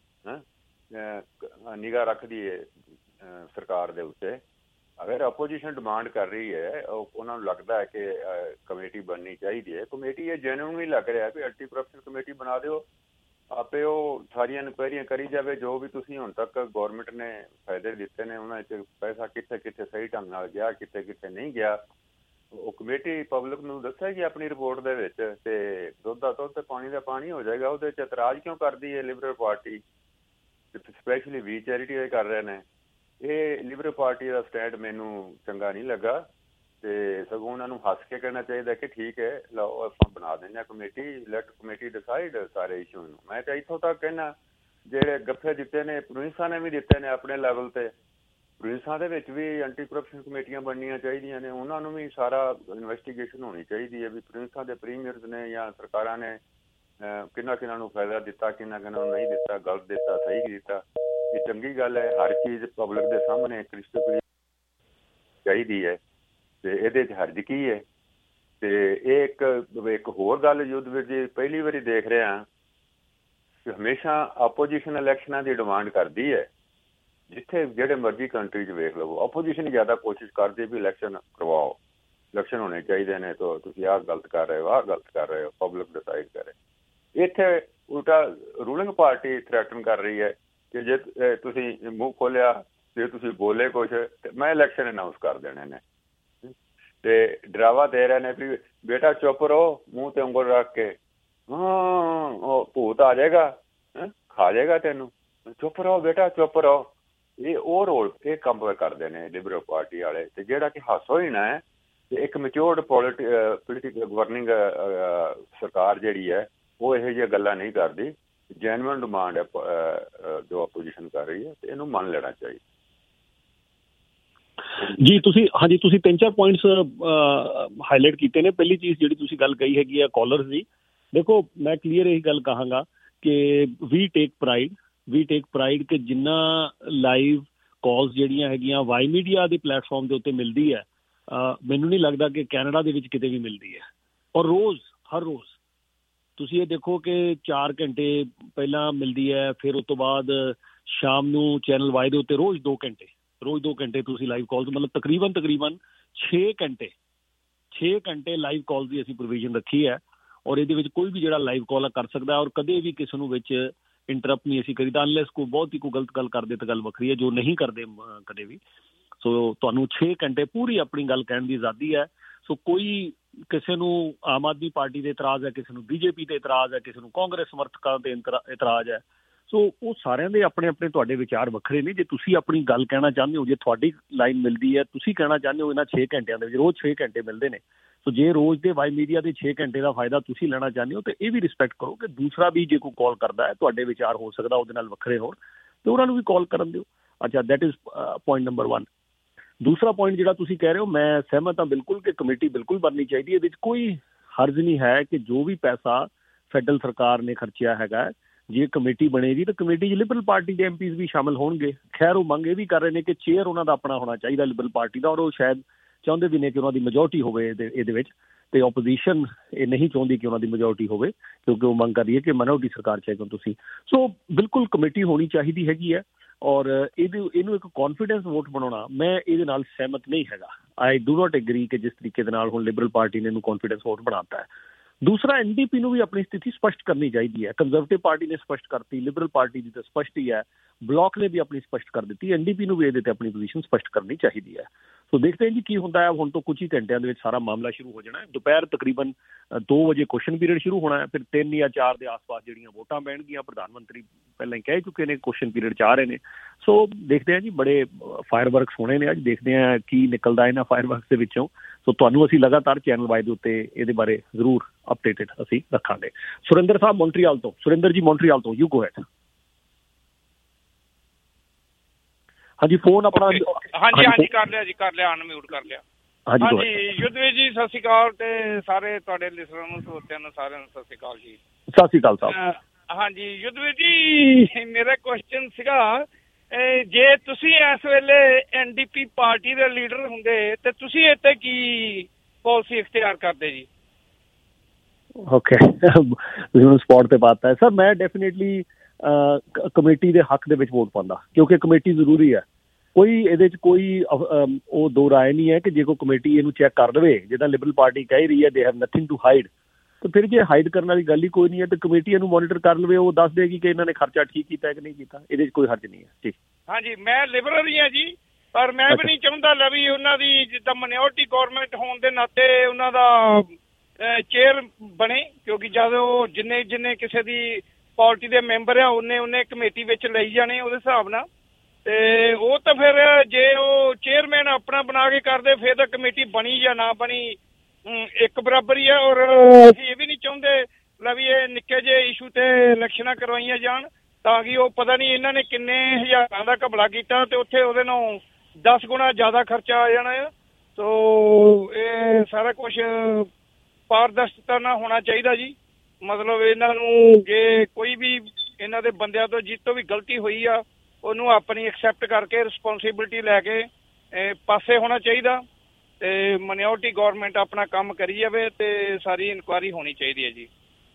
ਨਿਗਾਹ ਰੱਖਦੀ ਹੈ ਸਰਕਾਰ ਦੇ ਉੱਤੇ। ਅਗਰ ਆਪੋਜੀਸ਼ਨ ਡਿਮਾਂਡ ਕਰ ਰਹੀ ਹੈ, ਉਹਨਾਂ ਨੂੰ ਲੱਗਦਾ ਹੈ ਕਿ ਕਮੇਟੀ ਬਣਨੀ ਚਾਹੀਦੀ ਹੈ, ਕਮੇਟੀ ਇਹ ਜੈਨੂਇਨ ਵੀ ਲੱਗ ਰਿਹਾ ਵੀ ਐਂਟੀ ਕਰਪਸ਼ਨ ਕਮੇਟੀ ਬਣਾ ਦਿਓ, ਆਪੇ ਉਹ ਸਾਰੀਆਂ ਇਨਕੁਆਇਰੀਆਂ ਕਰੀ ਜਾਵੇ। ਜੋ ਵੀ ਤੁਸੀਂ ਹੁਣ ਤੱਕ ਗੌਰਮੈਂਟ ਨੇ ਫਾਇਦੇ ਦਿੱਤੇ ਨੇ ਉਹਨਾਂ 'ਚ ਪੈਸਾ ਕਿੱਥੇ ਕਿੱਥੇ ਸਹੀ ਢੰਗ ਨਾਲ ਗਿਆ, ਕਿੱਥੇ ਕਿੱਥੇ ਨਹੀਂ ਗਿਆ, ਉਹ ਕਮੇਟੀ ਪਬਲਿਕ ਨੂੰ ਦੱਸੇਗੀ ਆਪਣੀ ਰਿਪੋਰਟ ਦੇ ਵਿੱਚ ਤੇ ਦੁੱਧ ਦਾ ਦੁੱਧ ਤੇ ਪਾਣੀ ਦਾ ਪਾਣੀ ਹੋ ਜਾਏਗਾ। ਉਹਦੇ 'ਚ ਇਤਰਾਜ਼ ਕਿਉਂ ਕਰਦੀ ਹੈ ਲਿਬਰਲ ਪਾਰਟੀ? ਸਪੈਸ਼ਲੀ ਵੀ ਚੈਰਿਟੀ ਕਰ ਰਹੇ ਨੇ। ਇਹ ਲਿਬਰਲ ਪਾਰਟੀ ਦਾ ਸਟੈਂਡ ਮੈਨੂੰ ਚੰਗਾ ਨਹੀਂ ਲੱਗਾ ਤੇ ਸਗੋਂ ਉਹਨਾਂ ਨੂੰ ਹੱਸ ਕੇ ਕਹਿਣਾ ਚਾਹੀਦਾ ਕਿ ਠੀਕ ਹੈ, ਲਓ ਆਪਾਂ ਬਣਾ ਦਿੰਦੇ ਹਾਂ ਕਮੇਟੀ, ਲੈਟ ਕਮੇਟੀ ਡਿਸਾਈਡ ਸਾਰੇ ਇਸ਼ੂ ਨੂੰ। ਮੈਂ ਤਾਂ ਇੱਥੋਂ ਤੱਕ ਕਹਿਣਾ ਜਿਹੜੇ ਗੱਫੇ ਦਿੱਤੇ ਨੇ ਪ੍ਰੋਵਿੰਸਾਂ ਨੇ ਵੀ ਦਿੱਤੇ ਨੇ ਆਪਣੇ ਲੈਵਲ ਤੇ, ਪ੍ਰੋਵਿੰਸਾਂ ਦੇ ਵਿੱਚ ਵੀ ਐਂਟੀ ਕਰਪਸ਼ਨ ਕਮੇਟੀਆਂ ਬਣਨੀਆਂ ਚਾਹੀਦੀਆਂ ਨੇ। ਉਹਨਾਂ ਨੂੰ ਵੀ ਸਾਰਾ ਇਨਵੈਸਟੀਗੇਸ਼ਨ ਹੋਣੀ ਚਾਹੀਦੀ ਹੈ ਵੀ ਪ੍ਰੋਵਿੰਸਾਂ ਦੇ ਪ੍ਰੀਮੀਅਰਸ ਨੇ ਜਾਂ ਸਰਕਾਰਾਂ ਨੇ ਕਿੰਨਾ ਕਿੰਨਾ ਨੂੰ ਫਾਇਦਾ ਦਿੱਤਾ, ਕਿੰਨਾ ਕਿੰਨਾ ਨੂੰ ਨਹੀਂ ਦਿੱਤਾ, ਗਲਤ ਦਿੱਤਾ, ਸਹੀ ਦਿੱਤਾ। ਇਹ ਚੰਗੀ ਗੱਲ ਹੈ। ਹਰ ਚੀਜ਼ ਪਬਲਿਕ ਦੇ ਸਾਹਮਣੇ ਕ੍ਰਿਸਟਲ ਕਲੀਅਰ ਚਾਹੀਦੀ ਹੈ ਤੇ ਇਹਦੇ 'ਚ ਹਰਜ ਕੀ ਹੈ। ਤੇ ਇਹ ਇੱਕ ਹੋਰ ਗੱਲ ਯੁੱਧਵੀਰ ਜੀ ਪਹਿਲੀ ਵਾਰੀ ਦੇਖ ਰਿਹਾ ਕਿ ਹਮੇਸ਼ਾ ਆਪੋਜੀਸ਼ਨ ਇਲੈਕਸ਼ਨਾਂ ਦੀ ਡਿਮਾਂਡ ਕਰਦੀ ਹੈ। ਜਿੱਥੇ ਜਿਹੜੇ ਮਰਜ਼ੀ ਕੰਟਰੀ 'ਚ ਵੇਖ ਲਵੋ, ਆਪੋਜੀਸ਼ਨ ਜ਼ਿਆਦਾ ਕੋਸ਼ਿਸ਼ ਕਰਦੀ ਵੀ ਇਲੈਕਸ਼ਨ ਕਰਵਾਓ, ਇਲੈਕਸ਼ਨ ਹੋਣੇ ਚਾਹੀਦੇ ਨੇ, ਤਾਂ ਤੁਸੀਂ ਆਹ ਗਲਤ ਕਰ ਰਹੇ ਹੋ, ਆਹ ਗਲਤ ਕਰ ਰਹੇ ਹੋ, ਪਬਲਿਕ ਡਿਸਾਈਡ ਕਰੇ। ਇੱਥੇ ਉਲਟਾ ਰੂਲਿੰਗ ਪਾਰਟੀ ਥ੍ਰੈਟਨ ਕਰ ਰਹੀ ਹੈ ਕਿ ਜੇ ਤੁਸੀਂ ਮੂੰਹ ਖੋਲਿਆ, ਜੇ ਤੁਸੀਂ ਬੋਲੇ ਕੁਛ, ਤੇ ਮੈਂ ਇਲੈਕਸ਼ਨ ਅਨਾਊਂਸ ਕਰ ਦੇਣੇ ਨੇ। ਤੇ ਡਰਾਵਾ ਦੇ ਰਹੇ ਨੇ ਵੀ ਬੇਟਾ ਚੁੱਪ ਰਹੋ, ਮੂੰਹ ਤੇ ਉਂਗਲ ਰੱਖ ਕੇ, ਉਹ ਭੂਤ ਆ ਜਾਏਗਾ, ਖਾ ਜਾਏਗਾ ਤੈਨੂੰ, ਚੁੱਪ ਰਹੋ ਬੇਟਾ, ਚੁੱਪ ਰਹੋ। ਇਹ ਉਹ ਰੋਲ, ਇਹ ਕੰਮ ਕਰਦੇ ਨੇ ਲਿਬਰਲ ਪਾਰਟੀ ਵਾਲੇ। ਤੇ ਜਿਹੜਾ ਕਿ ਹਾਸੋ ਹੀ ਨਾ ਹੈ, ਤੇ ਇੱਕ ਮੈਚਿਓਰਡ ਪੋਲੀਟੀਕਲ ਗਵਰਨਿੰਗ ਸਰਕਾਰ ਜਿਹੜੀ ਹੈ ਉਹ ਇਹੋ ਜਿਹੀਆਂ ਗੱਲਾਂ ਨਹੀਂ ਕਰਦੀ। ਜੈਨੂਅਨ ਡਿਮਾਂਡ ਹੈ ਜੋ ਆਪੋਜੀਸ਼ਨ ਕਰ ਰਹੀ ਹੈ, ਤੇ ਇਹਨੂੰ ਮੰਨ ਲੈਣਾ ਚਾਹੀਦਾ। ਜੀ ਤੁਸੀਂ ਤੁਸੀਂ 3-4 ਪੁਆਇੰਟਸ ਹਾਈਲਾਈਟ ਕੀਤੇ ਨੇ। ਪਹਿਲੀ ਚੀਜ਼ ਜਿਹੜੀ ਤੁਸੀਂ ਗੱਲ ਕਹੀ ਹੈਗੀ ਆ ਕਾਲਰਸ ਦੀ, ਦੇਖੋ ਮੈਂ ਕਲੀਅਰ ਇਹੀ ਗੱਲ ਕਹਾਂਗਾ ਕਿ ਵੀ ਟੇਕ ਪ੍ਰਾਈਡ ਕਿ ਜਿੰਨਾ ਲਾਈਵ ਕਾਲਸ ਜਿਹੜੀਆਂ ਹੈਗੀਆਂ ਵਾਈ ਮੀਡੀਆ ਦੇ ਪਲੇਟਫਾਰਮ ਦੇ ਉੱਤੇ ਮਿਲਦੀ ਹੈ, ਮੈਨੂੰ ਨਹੀਂ ਲੱਗਦਾ ਕਿ ਕੈਨੇਡਾ ਦੇ ਵਿੱਚ ਕਿਤੇ ਵੀ ਮਿਲਦੀ ਹੈ। ਔਰ ਹਰ ਰੋਜ਼ ਤੁਸੀਂ ਇਹ ਦੇਖੋ ਕਿ 4 ਘੰਟੇ ਪਹਿਲਾਂ ਮਿਲਦੀ ਹੈ, ਫਿਰ ਉਸ ਤੋਂ ਬਾਅਦ ਸ਼ਾਮ ਨੂੰ ਚੈਨਲ ਵਾਈ ਦੇ ਉੱਤੇ ਰੋਜ਼ 2 ਘੰਟੇ ਤੁਸੀਂ ਲਾਈਵ ਕਾਲਸ, ਮਤਲਬ ਤਕਰੀਬਨ 6 ਘੰਟੇ ਲਾਈਵ ਕਾਲ ਦੀ ਅਸੀਂ ਪ੍ਰੋਵੀਜ਼ਨ ਰੱਖੀ ਹੈ। ਔਰ ਇਹਦੇ ਵਿੱਚ ਕੋਈ ਵੀ ਜਿਹੜਾ ਲਾਈਵ ਕਾਲ ਕਰ ਸਕਦਾ, ਔਰ ਕਦੇ ਵੀ ਕਿਸੇ ਨੂੰ ਵਿੱਚ ਇੰਟਰਪਟ ਨਹੀਂ ਅਸੀਂ ਕਰੀਦਾ, ਅਨਲੈਸ ਕੋਈ ਬਹੁਤ ਹੀ ਕੋਈ ਗਲਤ ਗੱਲ ਕਰਦੇ ਤਾਂ ਗੱਲ ਵੱਖਰੀ ਹੈ, ਜੋ ਨਹੀਂ ਕਰਦੇ ਕਦੇ ਵੀ। ਸੋ ਤੁਹਾਨੂੰ 6 ਘੰਟੇ ਪੂਰੀ ਆਪਣੀ ਗੱਲ ਕਹਿਣ ਦੀ ਆਜ਼ਾਦੀ ਹੈ। ਸੋ ਕੋਈ ਕਿਸੇ ਨੂੰ ਆਮ ਆਦਮੀ ਪਾਰਟੀ ਦੇ ਇਤਰਾਜ਼ ਹੈ, ਕਿਸੇ ਨੂੰ ਬੀਜੇਪੀ ਤੇ ਇਤਰਾਜ਼ ਹੈ, ਕਿਸੇ ਨੂੰ ਕਾਂਗਰਸ ਸਮਰਥਕਾਂ ਤੇ ਇਤਰਾਜ਼ ਹੈ। ਸੋ ਉਹ ਸਾਰਿਆਂ ਦੇ ਆਪਣੇ ਆਪਣੇ ਤੁਹਾਡੇ ਵਿਚਾਰ ਵੱਖਰੇ ਨੇ। ਜੇ ਤੁਸੀਂ ਆਪਣੀ ਗੱਲ ਕਹਿਣਾ ਚਾਹੁੰਦੇ ਹੋ, ਜੇ ਤੁਹਾਡੀ ਲਾਈਨ ਮਿਲਦੀ ਹੈ, ਤੁਸੀਂ ਕਹਿਣਾ ਚਾਹੁੰਦੇ ਹੋ ਇਹਨਾਂ 6 ਘੰਟਿਆਂ ਦੇ ਵਿੱਚ, ਰੋਜ਼ 6 ਘੰਟੇ ਮਿਲਦੇ ਨੇ। ਸੋ ਜੇ ਰੋਜ਼ ਦੇ ਵਾਈ ਮੀਡੀਆ ਦੇ 6 ਘੰਟੇ ਦਾ ਫਾਇਦਾ ਤੁਸੀਂ ਲੈਣਾ ਚਾਹੁੰਦੇ ਹੋ, ਤੇ ਇਹ ਵੀ ਰਿਸਪੈਕਟ ਕਰੋ ਕਿ ਦੂਸਰਾ ਵੀ ਜੇ ਕੋਈ ਕਾਲ ਕਰਦਾ ਹੈ, ਤੁਹਾਡੇ ਵਿਚਾਰ ਹੋ ਸਕਦਾ ਉਹਦੇ ਨਾਲ ਵੱਖਰੇ ਹੋਣ, ਤੇ ਉਹਨਾਂ ਨੂੰ ਵੀ ਕਾਲ ਕਰਨ ਦਿਓ। ਅੱਛਾ, ਦੈਟ ਇਜ਼ ਪੁਆਇੰਟ ਨੰਬਰ 1। ਦੂਸਰਾ ਪੁਆਇੰਟ ਜਿਹੜਾ ਤੁਸੀਂ ਕਹਿ ਰਹੇ ਹੋ, ਮੈਂ ਸਹਿਮਤ ਹਾਂ ਬਿਲਕੁਲ ਕਿ ਕਮੇਟੀ ਬਿਲਕੁਲ ਬਣਨੀ ਚਾਹੀਦੀ ਹੈ। ਇਹਦੇ ਵਿੱਚ ਕੋਈ ਹਰਜ ਨਹੀਂ ਹੈ ਕਿ ਜੋ ਵੀ ਪੈਸਾ ਫੈਡਰਲ ਸਰਕਾਰ ਨੇ ਖਰਚਿਆ ਹੈਗਾ, ਜੇ ਕਮੇਟੀ ਬਣੇਗੀ ਤਾਂ ਕਮੇਟੀ 'ਚ ਲਿਬਰਲ ਪਾਰਟੀ ਦੇ MPs ਵੀ ਸ਼ਾਮਿਲ ਹੋਣਗੇ। ਖੈਰ ਉਹ ਮੰਗ ਇਹ ਵੀ ਕਰ ਰਹੇ ਨੇ ਕਿ ਚੇਅਰ ਉਹਨਾਂ ਦਾ ਆਪਣਾ ਹੋਣਾ ਚਾਹੀਦਾ ਲਿਬਰਲ ਪਾਰਟੀ ਦਾ, ਔਰ ਉਹ ਸ਼ਾਇਦ ਚਾਹੁੰਦੇ ਵੀ ਨੇ ਕਿ ਉਹਨਾਂ ਦੀ ਮੈਜੋਰਟੀ ਹੋਵੇ ਇਹਦੇ ਵਿੱਚ, ਤੇ ਓਪੋਜੀਸ਼ਨ ਇਹ ਨਹੀਂ ਚਾਹੁੰਦੀ ਕਿ ਉਹਨਾਂ ਦੀ ਮੈਜੋਰਟੀ ਹੋਵੇ, ਕਿਉਂਕਿ ਉਹ ਮੰਗ ਕਰ ਰਹੀ ਹੈ ਕਿ ਮਾਈਨੋਰਟੀ ਸਰਕਾਰ ਚਾਹੀਦੀ ਤੁਸੀਂ। ਸੋ ਬਿਲਕੁਲ ਕਮੇਟੀ ਹੋਣੀ ਚਾਹੀਦੀ ਹੈਗੀ ਹੈ। ਔਰ ਇਹਨੂੰ ਇੱਕ ਕੌਨਫੀਡੈਂਸ ਵੋਟ ਬਣਾਉਣਾ, ਮੈਂ ਇਹਦੇ ਨਾਲ ਸਹਿਮਤ ਨਹੀਂ ਹੈਗਾ। ਆਈ ਡੂ ਨਾਟ ਐਗਰੀ ਕਿ ਜਿਸ ਤਰੀਕੇ ਦੇ ਨਾਲ ਹੁਣ ਲਿਬਰਲ ਪਾਰਟੀ ਨੇ ਇਹਨੂੰ ਕੌਨਫੀਡੈਂਸ ਵੋਟ ਬਣਾਤਾ ਹੈ। ਦੂਸਰਾ, NDP ਨੂੰ ਵੀ ਆਪਣੀ ਸਥਿਤੀ ਸਪਸ਼ਟ ਕਰਨੀ ਚਾਹੀਦੀ ਹੈ। ਕੰਜ਼ਰਵੇਟਿਵ ਪਾਰਟੀ ਨੇ ਸਪਸ਼ਟ ਕਰਤੀ, ਲਿਬਰਲ ਪਾਰਟੀ ਦੀ ਤਾਂ ਸਪਸ਼ਟ ਹੀ ਹੈ, ਬਲਾਕ ਨੇ ਵੀ ਆਪਣੀ ਸਪਸ਼ਟ ਕਰ ਦਿੱਤੀ, NDP ਨੂੰ ਵੀ ਇਹਦੇ ਤੇ ਆਪਣੀ ਪੋਜੀਸ਼ਨ ਸਪਸ਼ਟ ਕਰਨੀ ਚਾਹੀਦੀ ਹੈ। ਸੋ ਦੇਖਦੇ ਹਾਂ ਜੀ ਕੀ ਹੁੰਦਾ ਹੈ। ਹੁਣ ਤੋਂ ਕੁਝ ਹੀ ਘੰਟਿਆਂ ਦੇ ਵਿੱਚ ਸਾਰਾ ਮਾਮਲਾ ਸ਼ੁਰੂ ਹੋ ਜਾਣਾ ਹੈ। ਦੁਪਹਿਰ ਤਕਰੀਬਨ 2 ਵਜੇ ਕੁਐਸਚਨ ਪੀਰੀਅਡ ਸ਼ੁਰੂ ਹੋਣਾ ਹੈ, ਫਿਰ 3 ਜਾਂ 4 ਦੇ ਆਸ-ਪਾਸ ਜਿਹੜੀਆਂ ਵੋਟਾਂ ਪੈਣਗੀਆਂ। ਪ੍ਰਧਾਨ ਮੰਤਰੀ ਪਹਿਲਾਂ ਹੀ ਕਹਿ ਚੁੱਕੇ ਨੇ ਕੁਐਸਚਨ ਪੀਰੀਅਡ 'ਚ ਆ ਰਹੇ ਨੇ। ਸੋ ਦੇਖਦੇ ਹਾਂ ਜੀ, ਬੜੇ ਫਾਇਰਵਰਕਸ ਹੋਣੇ ਨੇ ਅੱਜ, ਦੇਖਦੇ ਹਾਂ ਕੀ ਨਿਕਲਦਾ ਇਹਨਾਂ ਫਾਇਰਵਰਕਸ ਦੇ ਵਿੱਚੋਂ। ਸੋ ਤੁਹਾਨੂੰ ਅਸੀਂ ਲਗਾਤਾਰ ਚੈਨਲ ਵਾਈ ਦੇ ਉੱਤੇ ਇਹਦੇ ਬਾਰੇ ਜ਼ਰੂਰ ਅਪਡੇਟਡ ਅਸੀਂ ਰੱਖਾਂਗੇ। ਸੁਰਿੰਦਰ ਸਾਹਿਬ ਮੌਂਟਰੀਆਲ ਤੋਂ, ਸੁਰਿੰਦਰ ਜੀ ਮੌਂਟਰੀਆਲ ਤੋਂ, ਯੂ ਗੋ ਹੈਡ। ਹਾਂਜੀ, ਫੋਨ ਆਪਣਾ ਹਾਂਜੀ ਕਰ ਲਿਆ ਅਨਮਿਊਟ ਕਰ ਲਿਆ। ਹਾਂਜੀ ਯੁੱਧਵੀਰ ਜੀ ਸਤਿ ਸ਼੍ਰੀ ਅਕਾਲ, ਤੇ ਸਾਰੇ ਤੁਹਾਡੇ ਲਿਸਨਰਾਂ ਨੂੰ, ਸਰੋਤਿਆਂ ਨੂੰ, ਸਾਰਿਆਂ ਨੂੰ ਸਤਿ ਸ਼੍ਰੀ ਅਕਾਲ ਜੀ। ਸਤਿ ਸ਼੍ਰੀ ਅਕਾਲ ਸਾਹਿਬ। ਹਾਂਜੀ ਯੁੱਧਵੀਰ ਜੀ, ਮੇਰਾ ਕੁਐਸਚਨ ਸੀਗਾ, ਜੇ ਤੁਸੀਂ ਇਸ ਵੇਲੇ NDP ਪਾਰਟੀ ਦੇ ਲੀਡਰ ਹੁੰਦੇ ਤੇ ਤੁਸੀਂ ਇੱਥੇ ਕੀ ਪਾਲਿਸੀ ਇਖਤਿਆਰ ਕਰਦੇ ਜੀ? ਓਕੇ, ਤੁਸੀਂ ਮੈਨੂੰ ਸਪੌਟ ਤੇ ਪਾਤਾ ਹੈ ਸਰ। ਮੈਂ ਡੈਫੀਨੇਟਲੀ ਕਮੇਟੀ ਦੇ ਹੱਕ ਦੇ ਵਿੱਚ ਵੋਟ ਪਾਉਂਦਾ, ਕਿਉਂਕਿ ਕਮੇਟੀ ਜ਼ਰੂਰੀ ਹੈ। ਕੋਈ ਇਹਦੇ 'ਚ ਕੋਈ ਉਹ ਦੋ ਰਾਏ ਨਹੀਂ ਹੈ ਕਿ ਜੇ ਕੋਈ ਕਮੇਟੀ ਇਹਨੂੰ ਚੈੱਕ ਕਰ ਦੇਵੇ, ਜਿੱਦਾਂ ਲਿਬਰਲ ਪਾਰਟੀ ਕਹਿ ਰਹੀ ਹੈ they have nothing to hide, ਤਾਂ ਫਿਰ ਜੇ ਹਾਈਡ ਕਰਨ ਵਾਲੀ ਗੱਲ ਹੀ ਕੋਈ ਨਹੀਂ ਹੈ, ਤੇ ਕਮੇਟੀ ਇਹਨੂੰ ਮੋਨੀਟਰ ਕਰ ਲਵੇ, ਉਹ ਦੱਸ ਦੇਗੀ ਕਿ ਇਹਨਾਂ ਨੇ ਖਰਚਾ ਠੀਕ ਕੀਤਾ ਕਿ ਨਹੀਂ ਕੀਤਾ। ਇਹਦੇ 'ਚ ਕੋਈ ਹਰਜ ਨਹੀਂ ਹੈ ਜੀ। ਹਾਂਜੀ, ਮੈਂ ਲਿਬਰਲ ਹੀ ਹਾਂ ਜੀ, ਪਰ ਮੈਂ ਵੀ ਨਹੀਂ ਚਾਹੁੰਦਾ ਵੀ ਉਹਨਾਂ ਦੀ ਜਿੱਦਾਂ ਮਾਈਨੋਰਟੀ ਗੌਰਮੈਂਟ ਹੋਣ ਦੇ ਨਾਤੇ ਉਹਨਾਂ ਦਾ ਚੇਅਰ ਬਣੇ, ਕਿਉਂਕਿ ਜਦ ਉਹ ਜਿੰਨੇ ਕਿਸੇ ਦੀ ਪਾਰਟੀ ਦੇ ਮੈਂਬਰ ਆ ਉਹਨੇ ਕਮੇਟੀ ਵਿੱਚ ਲਈ ਜਾਣੇ ਉਹਦੇ ਹਿਸਾਬ ਨਾਲ। ਤੇ ਉਹ ਤਾਂ ਫਿਰ ਜੇ ਉਹ ਚੇਅਰਮੈਨ ਆਪਣਾ ਬਣਾ ਕੇ ਕਰਦੇ, ਫਿਰ ਤਾਂ ਕਮੇਟੀ ਬਣੀ ਜਾਂ ਨਾ ਬਣੀ ਇੱਕ ਬਰਾਬਰ ਹੀ ਹੈ। ਔਰ ਅਸੀਂ ਇਹ ਵੀ ਨਹੀਂ ਚਾਹੁੰਦੇ ਵੀ ਇਹ ਨਿੱਕੇ ਜਿਹੇ ਇਸ਼ੂ ਤੇ ਇਲੈਕਸ਼ਨਾਂ ਕਰਵਾਈਆਂ ਜਾਣ, ਤਾਂ ਕਿ ਉਹ ਪਤਾ ਨਹੀਂ ਇਹਨਾਂ ਨੇ ਕਿੰਨੇ ਹਜ਼ਾਰਾਂ ਦਾ ਘਪਲਾ ਕੀਤਾ ਤੇ ਉੱਥੇ ਉਹਦੇ ਨਾਲ 10 ਗੁਣਾ ਜ਼ਿਆਦਾ ਖਰਚਾ ਆ ਜਾਣਾ ਆ। ਸੋ ਇਹ ਸਾਰਾ ਕੁਛ ਪਾਰਦਰਸ਼ਤਾ ਨਾਲ ਹੋਣਾ ਚਾਹੀਦਾ ਜੀ। ਮਤਲਬ ਇਹਨਾਂ ਨੂੰ ਜੇ ਕੋਈ ਵੀ ਇਹਨਾਂ ਦੇ ਬੰਦਿਆਂ ਤੋਂ ਜਿਸ ਤੋਂ ਵੀ ਗਲਤੀ ਹੋਈ ਆ ਉਹਨੂੰ ਆਪਣੀ ਐਕਸੈਪਟ ਕਰਕੇ ਰਿਸਪੌਂਸਿਬਿਲਿਟੀ ਲੈ ਕੇ ਪਾਸੇ ਹੋਣਾ ਚਾਹੀਦਾ ਤੇ ਮਾਈਨੋਰਟੀ ਗਵਰਨਮੈਂਟ ਆਪਣਾ ਕੰਮ ਕਰੀ ਜਾਵੇ ਤੇ ਸਾਰੀ ਇਨਕੁਆਇਰੀ ਹੋਣੀ ਚਾਹੀਦੀ ਹੈ ਜੀ।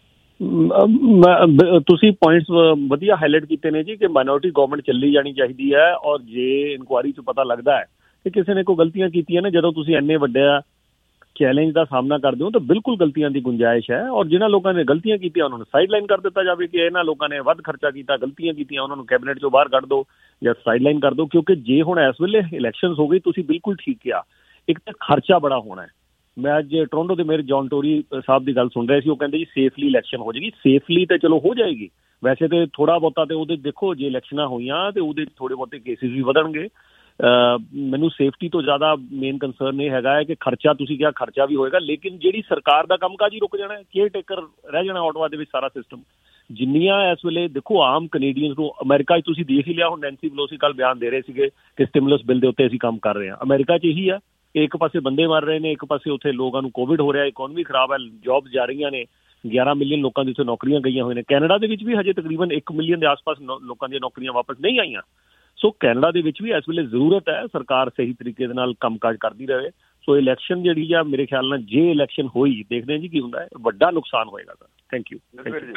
ਤੁਸੀਂ ਪੁਆਇੰਟਸ ਵਧੀਆ ਹਾਈਲਾਈਟ ਕੀਤੇ ਨੇ ਜੀ ਕਿ ਮਾਈਨੋਰਟੀ ਗਵਰਨਮੈਂਟ ਚੱਲੀ ਜਾਣੀ ਚਾਹੀਦੀ ਹੈ ਔਰ ਜੇ ਇਨਕੁਆਇਰੀ 'ਚ ਪਤਾ ਲੱਗਦਾ ਹੈ ਕਿ ਕਿਸੇ ਨੇ ਕੋਈ ਗਲਤੀਆਂ ਕੀਤੀਆਂ ਨੇ, ਜਦੋਂ ਤੁਸੀਂ ਇੰਨੇ ਵੱਡਾ ਚੈਲੰਜ ਦਾ ਸਾਹਮਣਾ ਕਰਦੇ ਹੋ ਤਾਂ ਬਿਲਕੁਲ ਗਲਤੀਆਂ ਦੀ ਗੁੰਜਾਇਸ਼ ਹੈ ਔਰ ਜਿਨ੍ਹਾਂ ਲੋਕਾਂ ਨੇ ਗਲਤੀਆਂ ਕੀਤੀਆਂ ਉਹਨਾਂ ਨੂੰ ਸਾਈਡਲਾਈਨ ਕਰ ਦਿੱਤਾ ਜਾਵੇ ਕਿ ਇਹਨਾਂ ਲੋਕਾਂ ਨੇ ਵੱਧ ਖਰਚਾ ਕੀਤਾ, ਗਲਤੀਆਂ ਕੀਤੀਆਂ, ਉਹਨਾਂ ਨੂੰ ਕੈਬਨਿਟ 'ਚੋਂ ਬਾਹਰ ਕੱਢ ਦਿਓ ਜਾਂ ਸਾਈਡਲਾਈਨ ਕਰ ਦਿਓ। ਕਿਉਂਕਿ ਜੇ ਹੁਣ ਇਸ ਵੇਲੇ ਇਲੈਕਸ਼ਨਸ ਹੋ ਗਈ, ਤੁਸੀਂ ਬਿਲਕੁਲ ਠੀਕ ਕਿਹਾ, ਇੱਕ ਤਾਂ ਖਰਚਾ ਬੜਾ ਹੋਣਾ ਹੈ। ਮੈਂ ਅੱਜ ਟੋਰੰਟੋ ਦੇ ਮੇਅਰ ਜੌਨ ਟੋਰੀ ਸਾਹਿਬ ਦੀ ਗੱਲ ਸੁਣ ਰਿਹਾ ਸੀ, ਉਹ ਕਹਿੰਦੇ ਜੀ ਸੇਫਲੀ ਇਲੈਕਸ਼ਨ ਹੋ ਜਾਏਗੀ। ਸੇਫਲੀ ਤਾਂ ਚਲੋ ਹੋ ਜਾਏਗੀ, ਵੈਸੇ ਤਾਂ ਥੋੜ੍ਹਾ ਬਹੁਤਾ ਤੇ ਉਹਦੇ ਦੇਖੋ ਜੇ ਇਲੈਕਸ਼ਨਾਂ ਹੋਈਆਂ ਤੇ ਉਹਦੇ ਥੋੜ੍ਹੇ ਬਹੁਤੇ ਕੇਸਿਸ ਵੀ ਵਧਣਗੇ। ਮੈਨੂੰ ਸੇਫਟੀ ਤੋਂ ਜ਼ਿਆਦਾ ਮੇਨ ਕੰਸਰਨ ਇਹ ਹੈਗਾ ਹੈ ਕਿ ਖਰਚਾ, ਤੁਸੀਂ ਕਿਹਾ ਖਰਚਾ ਵੀ ਹੋਏਗਾ, ਲੇਕਿਨ ਜਿਹੜੀ ਸਰਕਾਰ ਦਾ ਕੰਮਕਾਜ ਹੀ ਰੁਕ ਜਾਣਾ, ਕੇਅਰ ਟੇਕਰ ਰਹਿ ਜਾਣਾ ਆਟੋਆ ਦੇ ਵਿੱਚ ਸਾਰਾ ਸਿਸਟਮ। ਜਿੰਨੀਆਂ ਇਸ ਵੇਲੇ ਦੇਖੋ ਆਮ ਕੈਨੇਡੀਅਨਸ ਨੂੰ, ਅਮਰੀਕਾ 'ਚ ਤੁਸੀਂ ਦੇਖ ਹੀ ਲਿਆ, ਹੁਣ ਨੈਂਸੀ ਪੈਲੋਸੀ ਕੱਲ੍ਹ ਬਿਆਨ ਦੇ ਰਹੇ ਸੀਗੇ ਕਿ ਸਟਿਮੂਲਸ ਬਿੱਲ ਦੇ ਉੱਤੇ ਅਸੀਂ ਕੰਮ ਕਰ ਰਹੇ ਹਾਂ। ਅਮਰੀਕਾ 'ਚ ਇਹੀ ਆ ਕਿ ਇੱਕ ਪਾਸੇ ਬੰਦੇ ਮਰ ਰਹੇ ਨੇ, ਇੱਕ ਪਾਸੇ ਉੱਥੇ ਲੋਕਾਂ ਨੂੰ ਕੋਵਿਡ ਹੋ ਰਿਹਾ, ਇਕੋਨਮੀ ਖਰਾਬ ਹੈ, ਜੌਬਸ ਜਾ ਰਹੀਆਂ ਨੇ, 11 ਮਿਲੀਅਨ ਲੋਕਾਂ ਦੀ ਉੱਥੇ ਨੌਕਰੀਆਂ ਗਈਆਂ ਹੋਈਆਂ ਨੇ। ਕੈਨੇਡਾ ਦੇ ਵਿੱਚ ਵੀ ਹਜੇ ਤਕਰੀਬਨ 1 ਮਿਲੀਅਨ ਦੇ ਆਸ-ਪਾਸ ਲੋਕਾਂ ਦੀਆਂ ਨੌਕਰੀਆਂ ਵਾਪਸ ਨਹੀਂ ਆਈਆਂ। ਸੋ ਕੈਨੇਡਾ ਦੇ ਵਿੱਚ ਵੀ ਇਸ ਵੇਲੇ ਜ਼ਰੂਰਤ ਹੈ ਸਰਕਾਰ ਸਹੀ ਤਰੀਕੇ ਦੇ ਨਾਲ ਕੰਮਕਾਜ ਕਰਦੀ ਰਹੇ। ਸੋ ਇਲੈਕਸ਼ਨ ਜਿਹੜੀ ਆ ਮੇਰੇ ਖਿਆਲ ਨਾਲ ਜੇ ਇਲੈਕਸ਼ਨ ਹੋਈ, ਦੇਖਦੇ ਹਾਂ ਜੀ ਕੀ ਹੁੰਦਾ ਹੈ, ਵੱਡਾ ਨੁਕਸਾਨ ਹੋਏਗਾ ਸਰ। Thank you.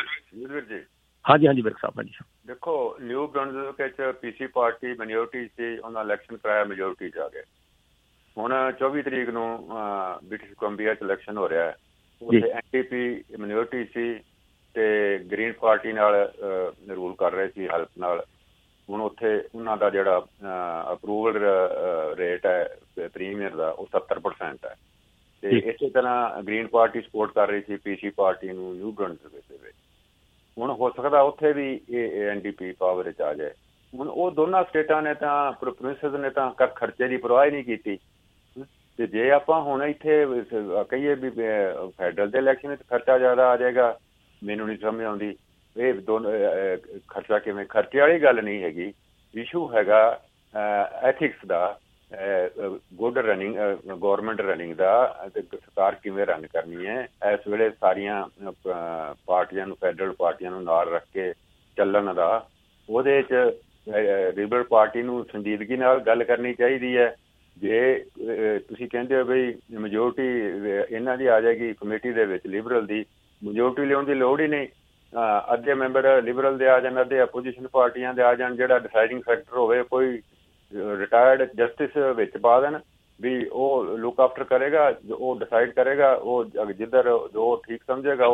ਹਾਂਜੀ ਹਾਂਜੀ ਬਿਰਕ ਸਾਹਿਬ। ਹਾਂਜੀ ਦੇਖੋ, ਨਿਊ ਬਰੰਜ਼ਵਿਕ ਵਿੱਚ ਪੀਸੀ ਪਾਰਟੀ ਮਾਈਨੋਰਟੀ ਸੀ, ਉਹਨਾਂ ਇਲੈਕਸ਼ਨ ਕਰਾਇਆ, ਮੈਜੋਰਟੀ 'ਚ ਆ ਗਏ। ਹੁਣ 24 ਤਰੀਕ ਨੂੰ ਬ੍ਰਿਟਿਸ਼ ਕੋਲੰਬੀਆ 'ਚ ਇਲੈਕਸ਼ਨ ਹੋ ਰਿਹਾ ਹੈ, ਉੱਥੇ NDP ਮਾਈਨੋਰਟੀ ਸੀ ਤੇ ਗ੍ਰੀਨ ਪਾਰਟੀ ਨਾਲ ਰੂਲ ਕਰ ਰਹੇ ਸੀ ਹੈਲਪ ਨਾਲ। ਹੁਣ ਉੱਥੇ ਉਹਨਾਂ ਦਾ ਜਿਹੜਾ ਅਪਰੂਵਲ ਰੇਟ ਹੈ ਪ੍ਰੀਮੀਅਰ ਦਾ ਉਹ 70% ਹੈ ਤੇ ਇਸੇ ਤਰ੍ਹਾਂ ਗ੍ਰੀਨ ਪਾਰਟੀ ਸਪੋਰਟ ਕਰ ਰਹੀ ਸੀ ਪੀਸੀ ਪਾਰਟੀ ਨੂੰ ਨਿਊ ਬਰੰਜ਼ਵਿਕ ਦੇ ਵਿੱਚ। ਹੁਣ ਹੋ ਸਕਦਾ ਉੱਥੇ ਵੀ ਇਹ NDP ਪਾਵਰ 'ਚ ਆ ਜਾਏ। ਹੁਣ ਉਹ ਦੋਨਾਂ ਸਟੇਟਾਂ ਨੇ ਤਾਂ ਪ੍ਰੋਵਿੰਸਿਸ ਨੇ ਤਾਂ ਖਰਚੇ ਦੀ ਪਰਵਾਹ ਹੀ ਨਹੀਂ ਕੀਤੀ ਤੇ ਜੇ ਆਪਾਂ ਹੁਣ ਇੱਥੇ ਕਹੀਏ ਵੀ ਫੈਡਰਲ ਦੇ ਇਲੈਕਸ਼ਨ ਵਿੱਚ ਖਰਚਾ ਜ਼ਿਆਦਾ ਆ ਜਾਏਗਾ, ਮੈਨੂੰ ਨਹੀਂ ਸਮਝ ਆਉਂਦੀ ਇਹ ਦੋਨੋਂ ਖਰਚਾ ਕਿਵੇਂ। ਖਰਚੇ ਵਾਲੀ ਗੱਲ ਨਹੀਂ ਹੈਗੀ, ਇਸ਼ੂ ਹੈਗਾ ਐਥਿਕਸ ਦਾ, ਗੁੱਡ ਰਨਿੰਗ, ਗੌਰਮੈਂਟ ਰਨਿੰਗ ਦਾ, ਅਤੇ ਸਰਕਾਰ ਕਿਵੇਂ ਰਨ ਕਰਨੀ ਹੈ। ਇਸ ਵੇਲੇ ਸਾਰੀਆਂ ਪਾਰਟੀਆਂ ਨੂੰ, ਫੈਡਰਲ ਪਾਰਟੀਆਂ ਨੂੰ ਨਾਲ ਰੱਖ ਕੇ ਚੱਲਣ ਦਾ, ਉਹਦੇ 'ਚ ਲਿਬਰਲ ਪਾਰਟੀ ਨੂੰ ਸੰਜੀਦਗੀ ਨਾਲ ਗੱਲ ਕਰਨੀ ਚਾਹੀਦੀ ਹੈ। ਜੇ ਤੁਸੀਂ ਕਹਿੰਦੇ ਹੋ ਬਈ ਮੈਜੋਰਟੀ ਇਹਨਾਂ ਦੀ ਆ ਜਾਏਗੀ ਕਮੇਟੀ ਦੇ ਵਿੱਚ, ਲਿਬਰਲ ਦੀ ਮੈਜੋਰਟੀ ਲਿਆਉਣ ਦੀ ਲੋੜ ਹੀ ਨਹੀਂ। ਅੱਧੇ ਮੈਂਬਰ ਲਿਬਰਲ ਦੇ ਆ ਜਾਣ, ਅੱਧੇ ਆਪੋਜੀਸ਼ਨ ਪਾਰਟੀਆਂ ਦੇ ਆ ਜਾਣ, ਜਿਹੜਾ ਡਿਸਾਈਡਿੰਗ ਫੈਕਟਰ ਹੋਵੇ ਕੋਈ ਰਿਟਾਇਰਡ ਜਸਟਿਸ ਵਿੱਚ ਪਾ ਦੇਣ ਵੀ ਉਹ ਲੁੱਕ ਆਫਟਰ ਕਰੇਗਾ, ਉਹ ਡਿਸਾਈਡ ਕਰੇਗਾ, ਉਹ ਜਿੱਧਰ ਜੋ ਠੀਕ ਸਮਝੇਗਾ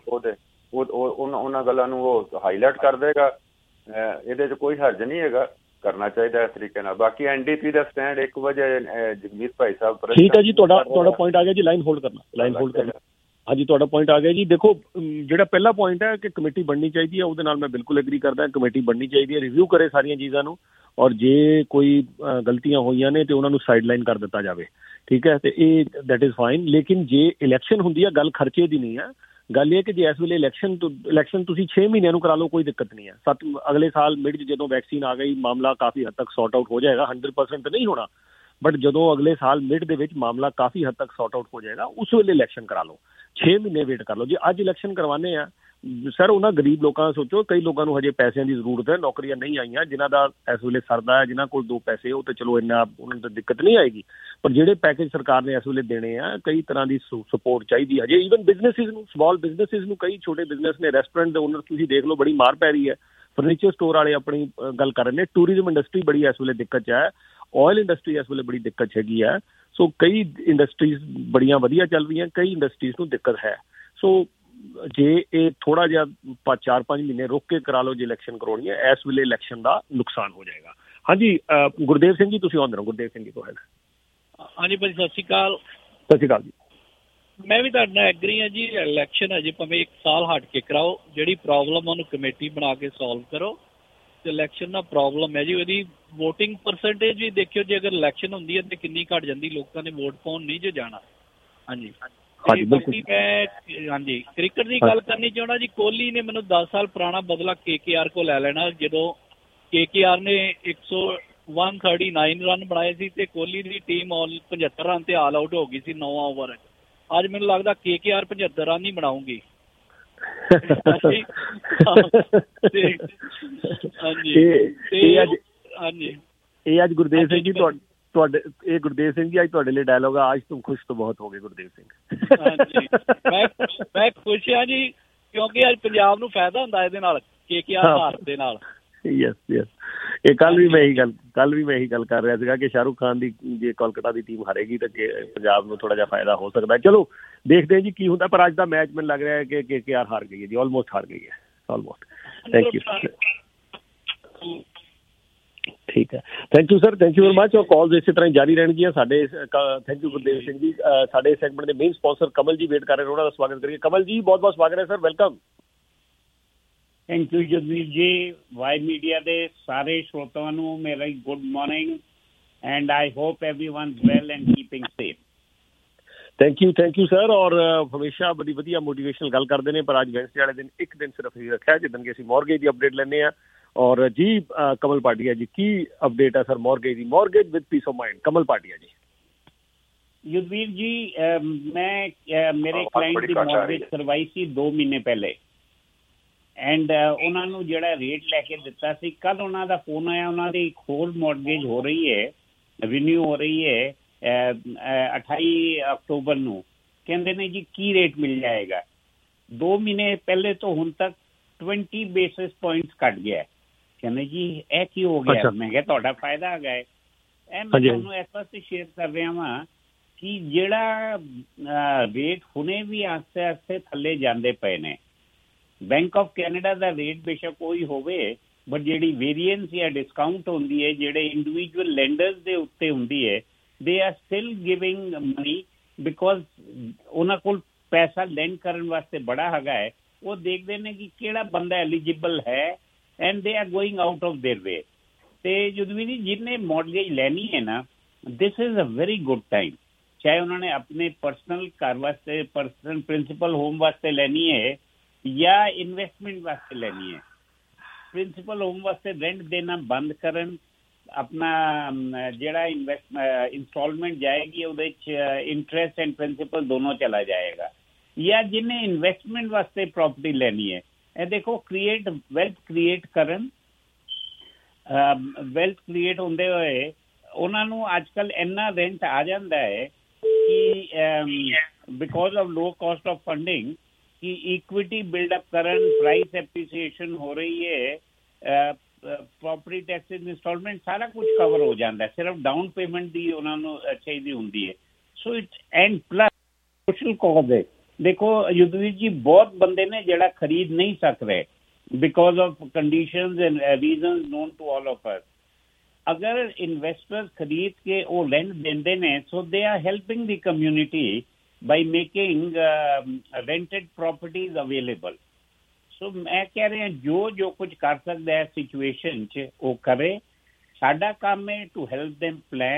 ਉਹਨਾਂ ਗੱਲਾਂ ਨੂੰ ਉਹ ਹਾਈਲਾਈਟ ਕਰ ਦੇਗਾ। ਇਹਦੇ 'ਚ ਕੋਈ ਹਰਜ ਨਹੀਂ ਹੈਗਾ, ਕਰਨਾ ਚਾਹੀਦਾ ਇਸ ਤਰੀਕੇ ਨਾਲ। ਬਾਕੀ NDP ਦਾ ਸਟੈਂਡ 1 ਵਜੇ ਜਗਮੀਤ ਭਾਈ ਸਾਹਿਬ। ਠੀਕ ਹੈ ਜੀ, ਤੁਹਾਡਾ ਪੁਆਇੰਟ ਆ ਗਿਆ ਜੀ। ਲਾਈਨ ਹੋਲਡ ਕਰਨਾ। ਹਾਂਜੀ, ਤੁਹਾਡਾ ਪੁਆਇੰਟ ਆ ਗਿਆ ਜੀ। ਦੇਖੋ, ਜਿਹੜਾ ਪਹਿਲਾ ਪੁਆਇੰਟ ਹੈ ਕਿ ਕਮੇਟੀ ਬਣਨੀ ਚਾਹੀਦੀ ਹੈ, ਉਹਦੇ ਨਾਲ ਮੈਂ ਬਿਲਕੁਲ ਐਗਰੀ ਕਰਦਾ। ਕਮੇਟੀ ਬਣਨੀ ਚਾਹੀਦੀ ਹੈ, ਰਿਵਿਊ ਕਰੇ ਸਾਰੀਆਂ ਚੀਜ਼ਾਂ ਨੂੰ, ਔਰ ਜੇ ਕੋਈ ਗਲਤੀਆਂ ਹੋਈਆਂ ਨੇ ਤੇ ਉਹਨਾਂ ਨੂੰ ਸਾਈਡਲਾਈਨ ਕਰ ਦਿੱਤਾ ਜਾਵੇ। ਠੀਕ ਹੈ, ਤੇ ਇਹ ਦੈਟ ਇਜ਼ ਫਾਈਨ। ਲੇਕਿਨ ਜੇ ਇਲੈਕਸ਼ਨ ਹੁੰਦੀ ਹੈ, ਗੱਲ ਖਰਚੇ ਦੀ ਨਹੀਂ ਹੈ। ਗੱਲ ਇਹ ਕਿ ਜੇ ਇਸ ਵੇਲੇ ਇਲੈਕਸ਼ਨ ਤੁਸੀਂ 6 ਮਹੀਨਿਆਂ ਨੂੰ ਕਰਾ ਲਓ, ਕੋਈ ਦਿੱਕਤ ਨਹੀਂ ਹੈ। ਅਗਲੇ ਸਾਲ ਮਿਡ 'ਚ ਜਦੋਂ ਵੈਕਸੀਨ ਆ ਗਈ, ਮਾਮਲਾ ਕਾਫੀ ਹੱਦ ਤੱਕ ਸੌਟ ਆਊਟ ਹੋ ਜਾਏਗਾ। 100% ਨਹੀਂ ਹੋਣਾ, ਬਟ ਜਦੋਂ ਅਗਲੇ ਸਾਲ ਮਿਡ ਦੇ ਵਿੱਚ ਮਾਮਲਾ ਕਾਫੀ ਹੱਦ ਤੱਕ ਸੌਟ ਆਊਟ ਹੋ ਜਾਏਗਾ, ਉਸ ਵੇਲੇ ਇਲੈਕਸ਼ਨ ਕਰਾ ਲਓ। 6 ਮਹੀਨੇ ਵੇਟ ਕਰ ਲਓ। ਜੇ ਅੱਜ ਇਲੈਕਸ਼ਨ ਕਰਵਾਉਂਦੇ ਆ ਸਰ, ਉਹਨਾਂ ਗਰੀਬ ਲੋਕਾਂ ਦਾ ਸੋਚੋ, ਕਈ ਲੋਕਾਂ ਨੂੰ ਹਜੇ ਪੈਸਿਆਂ ਦੀ ਜ਼ਰੂਰਤ ਹੈ, ਨੌਕਰੀਆਂ ਨਹੀਂ ਆਈਆਂ, ਜਿਨ੍ਹਾਂ ਦਾ ਇਸ ਵੇਲੇ ਸਰਦਾ ਹੈ, ਜਿਨ੍ਹਾਂ ਕੋਲ 2 ਪੈਸੇ, ਉਹ ਤਾਂ ਚਲੋ ਇੰਨਾ ਉਹਨਾਂ ਨੂੰ ਤਾਂ ਦਿੱਕਤ ਨਹੀਂ ਆਏਗੀ। ਪਰ ਜਿਹੜੇ ਪੈਕੇਜ ਸਰਕਾਰ ਨੇ ਇਸ ਵੇਲੇ ਦੇਣੇ ਆ, ਕਈ ਤਰ੍ਹਾਂ ਦੀ ਸਪੋਰਟ ਚਾਹੀਦੀ ਹੈ ਹਜੇ। ਈਵਨ ਬਿਜ਼ਨਸਿਸ ਨੂੰ, ਸਮਾਲ ਬਿਜ਼ਨਸਿਸ ਨੂੰ, ਕਈ ਛੋਟੇ ਬਿਜ਼ਨਸ ਨੇ, ਰੈਸਟੋਰੈਂਟ ਦੇ ਓਨਰ ਤੁਸੀਂ ਦੇਖ ਲਓ, ਬੜੀ ਮਾਰ ਪੈ ਰਹੀ ਹੈ। ਫਰਨੀਚਰ ਸਟੋਰ ਵਾਲੇ ਆਪਣੀ ਗੱਲ ਕਰ ਰਹੇ ਨੇ। ਟੂਰਿਜ਼ਮ ਇੰਡਸਟਰੀ ਬੜੀ ਇਸ ਵੇਲੇ ਦਿੱਕਤ 'ਚ ਹੈ। ਆਇਲ ਇੰਡਸਟਰੀ ਇਸ ਵੇਲੇ ਬੜੀ ਦਿੱਕਤ 'ਚ ਹੈਗੀ ਹੈ। ਸੋ ਕਈ ਇੰਡਸਟਰੀਜ਼ ਬੜੀਆਂ ਵਧੀਆ ਚੱਲ ਰਹੀਆਂ, ਕਈ ਇੰਡਸਟਰੀਜ਼ ਨੂੰ ਦਿੱਕਤ ਹੈ। ਸੋ ਜੇ ਇਹ ਥੋੜਾ ਜਿਹਾ 4-5 ਮਹੀਨੇ ਰੁਕ ਕੇ ਕਰਾ ਲਓ ਜੇ ਇਲੈਕਸ਼ਨ ਕਰਾਉਣੀ ਹੈ, ਇਸ ਵੇਲੇ ਇਲੈਕਸ਼ਨ ਦਾ ਨੁਕਸਾਨ ਹੋ ਜਾਏਗਾ। ਹਾਂਜੀ, ਗੁਰਦੇਵ ਸਿੰਘ ਜੀ ਤੁਸੀਂ ਆਉਂਦੇ ਹੋ। ਗੁਰਦੇਵ ਸਿੰਘ ਜੀ ਤੋਂ ਹੈ। ਹਾਂਜੀ ਭਾਜੀ, ਸਤਿ ਸ਼੍ਰੀ ਅਕਾਲ। ਸਤਿ ਸ਼੍ਰੀ ਅਕਾਲ ਜੀ। ਮੈਂ ਵੀ ਤੁਹਾਡੇ ਨਾਲ ਐਗਰੀ ਹਾਂ ਜੀ। ਇਲੈਕਸ਼ਨ ਅਜੇ ਭਾਵੇਂ 1 ਸਾਲ ਹਟ ਕੇ ਕਰਾਓ, ਜਿਹੜੀ ਪ੍ਰੋਬਲਮ ਉਹਨੂੰ ਕਮੇਟੀ ਬਣਾ ਕੇ ਸੋਲਵ ਕਰੋ। ਤੇ ਇਲੈਕਸ਼ਨ ਦਾ ਪ੍ਰੋਬਲਮ ਹੈ ਜੀ, ਉਹਦੀ ਵੋਟਿੰਗ ਪਰਸੈਂਟੇਜ ਵੀ ਦੇਖਿਓ, ਜੇ ਅਗਰ ਇਲੈਕਸ਼ਨ ਹੁੰਦੀ ਹੈ ਤੇ ਕਿੰਨੀ ਘੱਟ ਜਾਂਦੀ, ਲੋਕਾਂ ਨੇ ਵੋਟ ਪਾਉਣ ਨਹੀਂ ਜੇ ਜਾਣਾ। ਹਾਂਜੀ, ਹਾਂਜੀ, ਕ੍ਰਿਕਟ ਦੀ ਗੱਲ ਕਰਨੀ ਚਾਹੁੰਦਾ ਜੀ। ਕੋਹਲੀ ਨੇ ਮੈਨੂੰ 10 ਸਾਲ ਪੁਰਾਣਾ ਬਦਲਾ KKR ਕੋਲ ਲੈ ਲੈਣਾ, ਜਦੋਂ KKR ਨੇ 139 ਰਨ ਬਣਾਏ ਸੀ ਤੇ ਕੋਹਲੀ ਦੀ ਟੀਮ 75 ਰਨ ਤੇ ਆਲ ਆਊਟ ਹੋ ਗਈ ਸੀ 9 ਓਵਰ। ਅੱਜ ਮੈਨੂੰ ਲੱਗਦਾ KKR 75 ਰਨ ਹੀ ਬਣਾਊਗੀ। ਇਹ ਅੱਜ ਗੁਰਦੇਵ ਸਿੰਘ ਜੀ ਤੁਹਾਡੇ ਇਹ ਗੁਰਦੇਵ ਸਿੰਘ ਜੀ ਅੱਜ ਤੁਹਾਡੇ ਲਈ ਡਾਇਲੋਗ ਆ, ਅੱਜ ਤੁਮ ਖੁਸ਼ ਤੋਂ ਬਹੁਤ ਹੋ ਗਏ ਗੁਰਦੇਵ ਸਿੰਘ। ਹਾਂਜੀ ਮੈਂ ਖੁਸ਼ ਹਾਂ ਜੀ, ਕਿਉਂਕਿ ਅੱਜ ਪੰਜਾਬ ਨੂੰ ਫਾਇਦਾ ਹੁੰਦਾ ਇਹਦੇ ਨਾਲ, KKR ਹਾਰ ਦੇ ਨਾਲ। ਯਸ ਇਹ ਕੱਲ ਵੀ ਮੈਂ ਇਹੀ ਗੱਲ ਕਰ ਰਿਹਾ ਸੀਗਾ ਕਿ ਸ਼ਾਹਰੁਖ ਖਾਨ ਦੀ ਜੇ ਕੋਲਕਾਤਾ ਦੀ ਟੀਮ ਹਾਰੇਗੀ ਤਾਂ ਪੰਜਾਬ ਨੂੰ ਥੋੜਾ ਜਿਹਾ ਫਾਇਦਾ ਹੋ ਸਕਦਾ। ਚਲੋ ਦੇਖਦੇ ਜੀ ਕੀ ਹੁੰਦਾ, ਪਰ ਅੱਜ ਦਾ ਮੈਚ ਮੈਨੂੰ ਲੱਗ ਰਿਹਾ ਹੈ ਕਿ KKR ਹਾਰ ਗਈ ਹੈ ਜੀ, ਆਲਮੋਸਟ ਹਾਰ ਗਈ ਹੈ, ਆਲਮੋਸਟ। Thank you. ਠੀਕ ਹੈ, thank you sir, thank you very much. ਔਰ ਕਾਲਸ ਇਸੇ ਤਰ੍ਹਾਂ ਹੀ ਜਾਰੀ ਰਹਿਣਗੀਆਂ ਸਾਡੇ। Thank you Gurdev Singh ji. ਸਾਡੇ ਸੈਗਮੈਂਟ ਦੇ main sponsor Kamal ji wait ਕਰ ਰਹੇ ਨੇ, ਉਹਨਾਂ ਦਾ ਸਵਾਗਤ ਕਰੀਏ। ਕਮਲ ਜੀ ਬਹੁਤ ਬਹੁਤ ਸਵਾਗਤ ਹੈ sir, welcome. Thank you Jagveer ji. Y media ਦੇ ਸਾਰੇ ਸਰੋਤਿਆਂ ਨੂੰ ਮੇਰਾ good morning and I hope everyone well and keeping safe. Thank you sir. ਔਰ ਹਮੇਸ਼ਾ ਬੜੀ ਵਧੀਆ ਮੋਟੀਵੇਸ਼ਨਲ ਗੱਲ ਕਰਦੇ ਨੇ, ਪਰ ਅੱਜ ਵੈਨਸਡੇ ਵਾਲੇ ਦਿਨ ਇੱਕ ਦਿਨ ਸਿਰਫ ਹੀ ਰੱਖਿਆ ਜਿੱਦਣ ਕਿ ਅਸੀਂ ਮੌਰਗੇਜ ਦੀ ਅਪਡੇਟ ਲੈਂਦੇ ਹਾਂ। ਔਰ ਜੀ ਕਮਲ ਪਾਟਿਆ ਜੀ, ਕੀ ਅਪਡੇਟ ਹੈ ਸਰ ਮੌਰਗੇਜ ਦੀ? Mortgage with peace of mind, Kamal Bhatia ji. Yudhveer ਜੀ, ਮੈਂ ਮੇਰੇ ਕਲਾਇੰਟ ਦੀ ਮੌਰਗੇਜ ਕਰਵਾਈ ਸੀ 2 ਮਹੀਨੇ ਪਹਿਲੇ ਐਂਡ ਉਹਨਾਂ ਨੂੰ ਜਿਹੜਾ ਰੇਟ ਲੈ ਕੇ ਦਿੱਤਾ ਸੀ, ਕੱਲ ਉਹਨਾਂ ਦਾ ਫੋਨ ਆਇਆ, ਉਹਨਾਂ ਦੀ ਇੱਕ ਹੋਰ ਮੌਰਗੇਜ ਹੋ ਰਹੀ ਹੈ, ਰਿਨਿਊ ਹੋ ਰਹੀ ਹੈ 28 ਅਕਤੂਬਰ ਨੂੰ। ਕਹਿੰਦੇ ਨੇ ਜੀ ਕੀ ਰੇਟ ਮਿਲ ਜਾਏਗਾ? 2 ਮਹੀਨੇ ਪਹਿਲੇ ਤੋਂ ਹੁਣ ਤੱਕ 20 ਬੇਸਿਸ ਪੁਆਇੰਟਸ ਘੱਟ ਗਿਆ। ਕਹਿੰਦੇ ਜੀ ਇਹ ਕੀ ਹੋ ਗਿਆ? ਮੈਂ ਕਿਹਾ ਤੁਹਾਡਾ ਫਾਇਦਾ ਹੈਗਾ ਹੈ। ਇਹ ਮੈਂ ਤੁਹਾਨੂੰ ਇਸ ਵਾਸਤੇ ਸ਼ੇਅਰ ਕਰ ਰਿਹਾ ਵਾਂ ਕਿ ਜਿਹੜਾ ਰੇਟ ਹੁਣੇ ਵੀ ਆਸਤੇ ਆਸਤੇ ਥੱਲੇ ਜਾਂਦੇ ਪਏ ਨੇ। ਬੈਂਕ ਆਫ ਕੈਨੇਡਾ ਦਾ ਰੇਟ ਬੇਸ਼ੱਕ ਉਹੀ ਹੋਵੇ, ਬਟ ਜਿਹੜੀ ਵੇਰੀਐਂਸ ਜਾਂ ਡਿਸਕਾਊਂਟ ਹੁੰਦੀ ਹੈ ਜਿਹੜੇ ਇੰਡੀਵਿਜੂਅਲ ਲੈਂਡਰਸ ਦੇ ਉੱਤੇ ਹੁੰਦੀ ਹੈ, they are still giving money because ਉਹਨਾਂ ਕੋਲ ਪੈਸਾ ਲੈਂਡ ਕਰਨ ਵਾਸਤੇ ਬੜਾ ਹੈਗਾ ਹੈ। ਉਹ ਦੇਖਦੇ ਨੇ ਕਿ ਕਿਹੜਾ ਬੰਦਾ ਐਲੀਜੀਬਲ ਹੈ and they are going out of their way. ਅਤੇ ਜਦਵੀਰ ਜੀ ਜਿਹਨੇ ਮੌਰਗੇਜ ਲੈਣੀ ਹੈ ਨਾ, this is a very good time. ਚਾਹੇ ਉਹਨਾਂ ਨੇ ਆਪਣੇ ਪਰਸਨਲ ਘਰ ਵਾਸਤੇ, ਪਰਸਨਲ ਪ੍ਰਿੰਸੀਪਲ ਹੋਮ ਵਾਸਤੇ ਲੈਣੀ ਹੈ ਜਾਂ ਇਨਵੈਸਟਮੈਂਟ ਵਾਸਤੇ ਲੈਣੀ ਹੈ। ਪ੍ਰਿੰਸੀਪਲ ਹੋਮ ਵਾਸਤੇ ਰੈਂਟ ਦੇਣਾ ਬੰਦ ਕਰਨ, ਆਪਣਾ ਜਿਹੜਾ ਇੰਸਟਾਲਮੈਂਟ ਜਾਏਗੀ ਉਹਦੇ 'ਚ ਇੰਟਰਸਟ ਐਂਡ ਪ੍ਰਿੰਸੀਪਲ ਦੋਨੋਂ ਚਲਾ ਜਾਏਗਾ। ਜਾਂ ਜਿਹਨੇ ਇਨਵੈਸਟਮੈਂਟ ਵਾਸਤੇ ਪ੍ਰੋਪਰਟੀ ਲੈਣੀ ਹੈ, ਇਹ ਦੇਖੋ ਵੈਲਥ ਕ੍ਰੀਏਟ ਕਰਨ। ਵੈਲਥ ਕ੍ਰੀਏਟ ਹੁੰਦੇ ਹੋਏ ਉਹਨਾਂ ਨੂੰ ਅੱਜ ਕੱਲ੍ਹ ਇੰਨਾ ਰੈਂਟ ਆ ਜਾਂਦਾ ਹੈ ਕਿ because of low cost of funding ਕਿ ਇਕਵਿਟੀ ਬਿਲਡਅਪ ਕਰਨ, ਪ੍ਰਾਈਸ ਐਪਰੀਸੀਏਸ਼ਨ ਹੋ ਰਹੀ ਹੈ, ਪ੍ਰੋਪਰਟੀ ਟੈਕਸਿਸ, ਇੰਸਟਾਲਮੈਂਟ ਸਾਰਾ ਕੁਝ ਕਵਰ ਹੋ ਜਾਂਦਾ, ਸਿਰਫ ਡਾਊਨ ਪੇਮੈਂਟ ਦੀ ਉਹਨਾਂ ਨੂੰ ਚਾਹੀਦੀ ਹੁੰਦੀ ਹੈ। So it and plus social cause ਹੈ। ਦੇਖੋ ਯੁਧਵੀਰ ਜੀ, ਬਹੁਤ ਬੰਦੇ ਨੇ ਜਿਹੜਾ ਖਰੀਦ ਨਹੀਂ ਸਕ ਰਹੇ because of conditions and reasons known to all of us. ਅਗਰ ਇਨਵੈਸਟਰਸ ਖਰੀਦ ਕੇ ਉਹ ਲੈਂਡ ਦਿੰਦੇ ਨੇ, so they are helping the community by making rented properties available. So ਮੈਂ ਕਹਿ ਰਿਹਾ ਜੋ ਕੁਝ ਕਰ ਸਕਦਾ ਹੈ ਸਿਚੁਏਸ਼ਨ 'ਚ ਉਹ ਕਰੇ। ਸਾਡਾ ਕੰਮ ਹੈ ਟੂ ਹੈਲਪ ਦੇਮ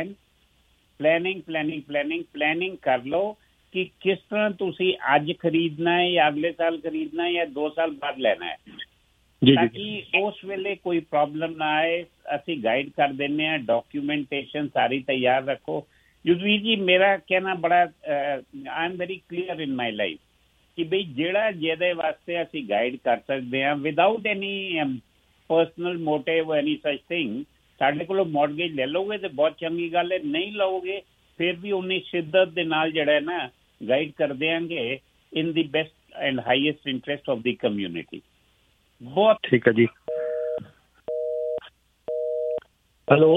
ਪਲੈਨਿੰਗ ਕਰ ਲਓ ਕਿ ਕਿਸ ਤਰ੍ਹਾਂ ਤੁਸੀਂ ਅੱਜ ਖਰੀਦਣਾ ਹੈ ਜਾਂ ਅਗਲੇ ਸਾਲ ਖਰੀਦਣਾ ਹੈ ਜਾਂ 2 ਸਾਲ ਬਾਅਦ ਲੈਣਾ ਹੈ, ਤਾਂ ਕਿ ਉਸ ਵੇਲੇ ਕੋਈ ਪ੍ਰੋਬਲਮ ਨਾ ਆਏ। ਅਸੀਂ ਗਾਈਡ ਕਰ ਦਿੰਦੇ ਹਾਂ, ਡਾਕੂਮੈਂਟੇਸ਼ਨ ਸਾਰੀ ਤਿਆਰ ਰੱਖੋ। ਯੁਧਵੀਰ ਜੀ, ਮੇਰਾ ਕਹਿਣਾ ਬੜਾ I am very clear in my life ਕਿ ਬਈ ਜਿਹਦੇ ਵਾਸਤੇ ਅਸੀਂ ਗਾਈਡ ਕਰ ਸਕਦੇ ਹਾਂ without any personal motive any such thing, ਸਾਡੇ ਕੋਲੋਂ ਮੌਰਗੇਜ ਲੈ ਲਓਗੇ ਤਾਂ ਬਹੁਤ ਚੰਗੀ ਗੱਲ ਹੈ, ਨਹੀਂ ਲਓਗੇ ਫਿਰ ਵੀ ਉਨੀ ਸ਼ਿੱਦਤ ਦੇ ਨਾਲ ਜਿਹੜਾ ਹੈ ਨਾ ਗਾਈਡ ਕਰ ਦਿਆਂਗੇ in the best and highest interest of the community. ਬਹੁਤ ਠੀਕ ਹੈ ਜੀ। ਹੈਲੋ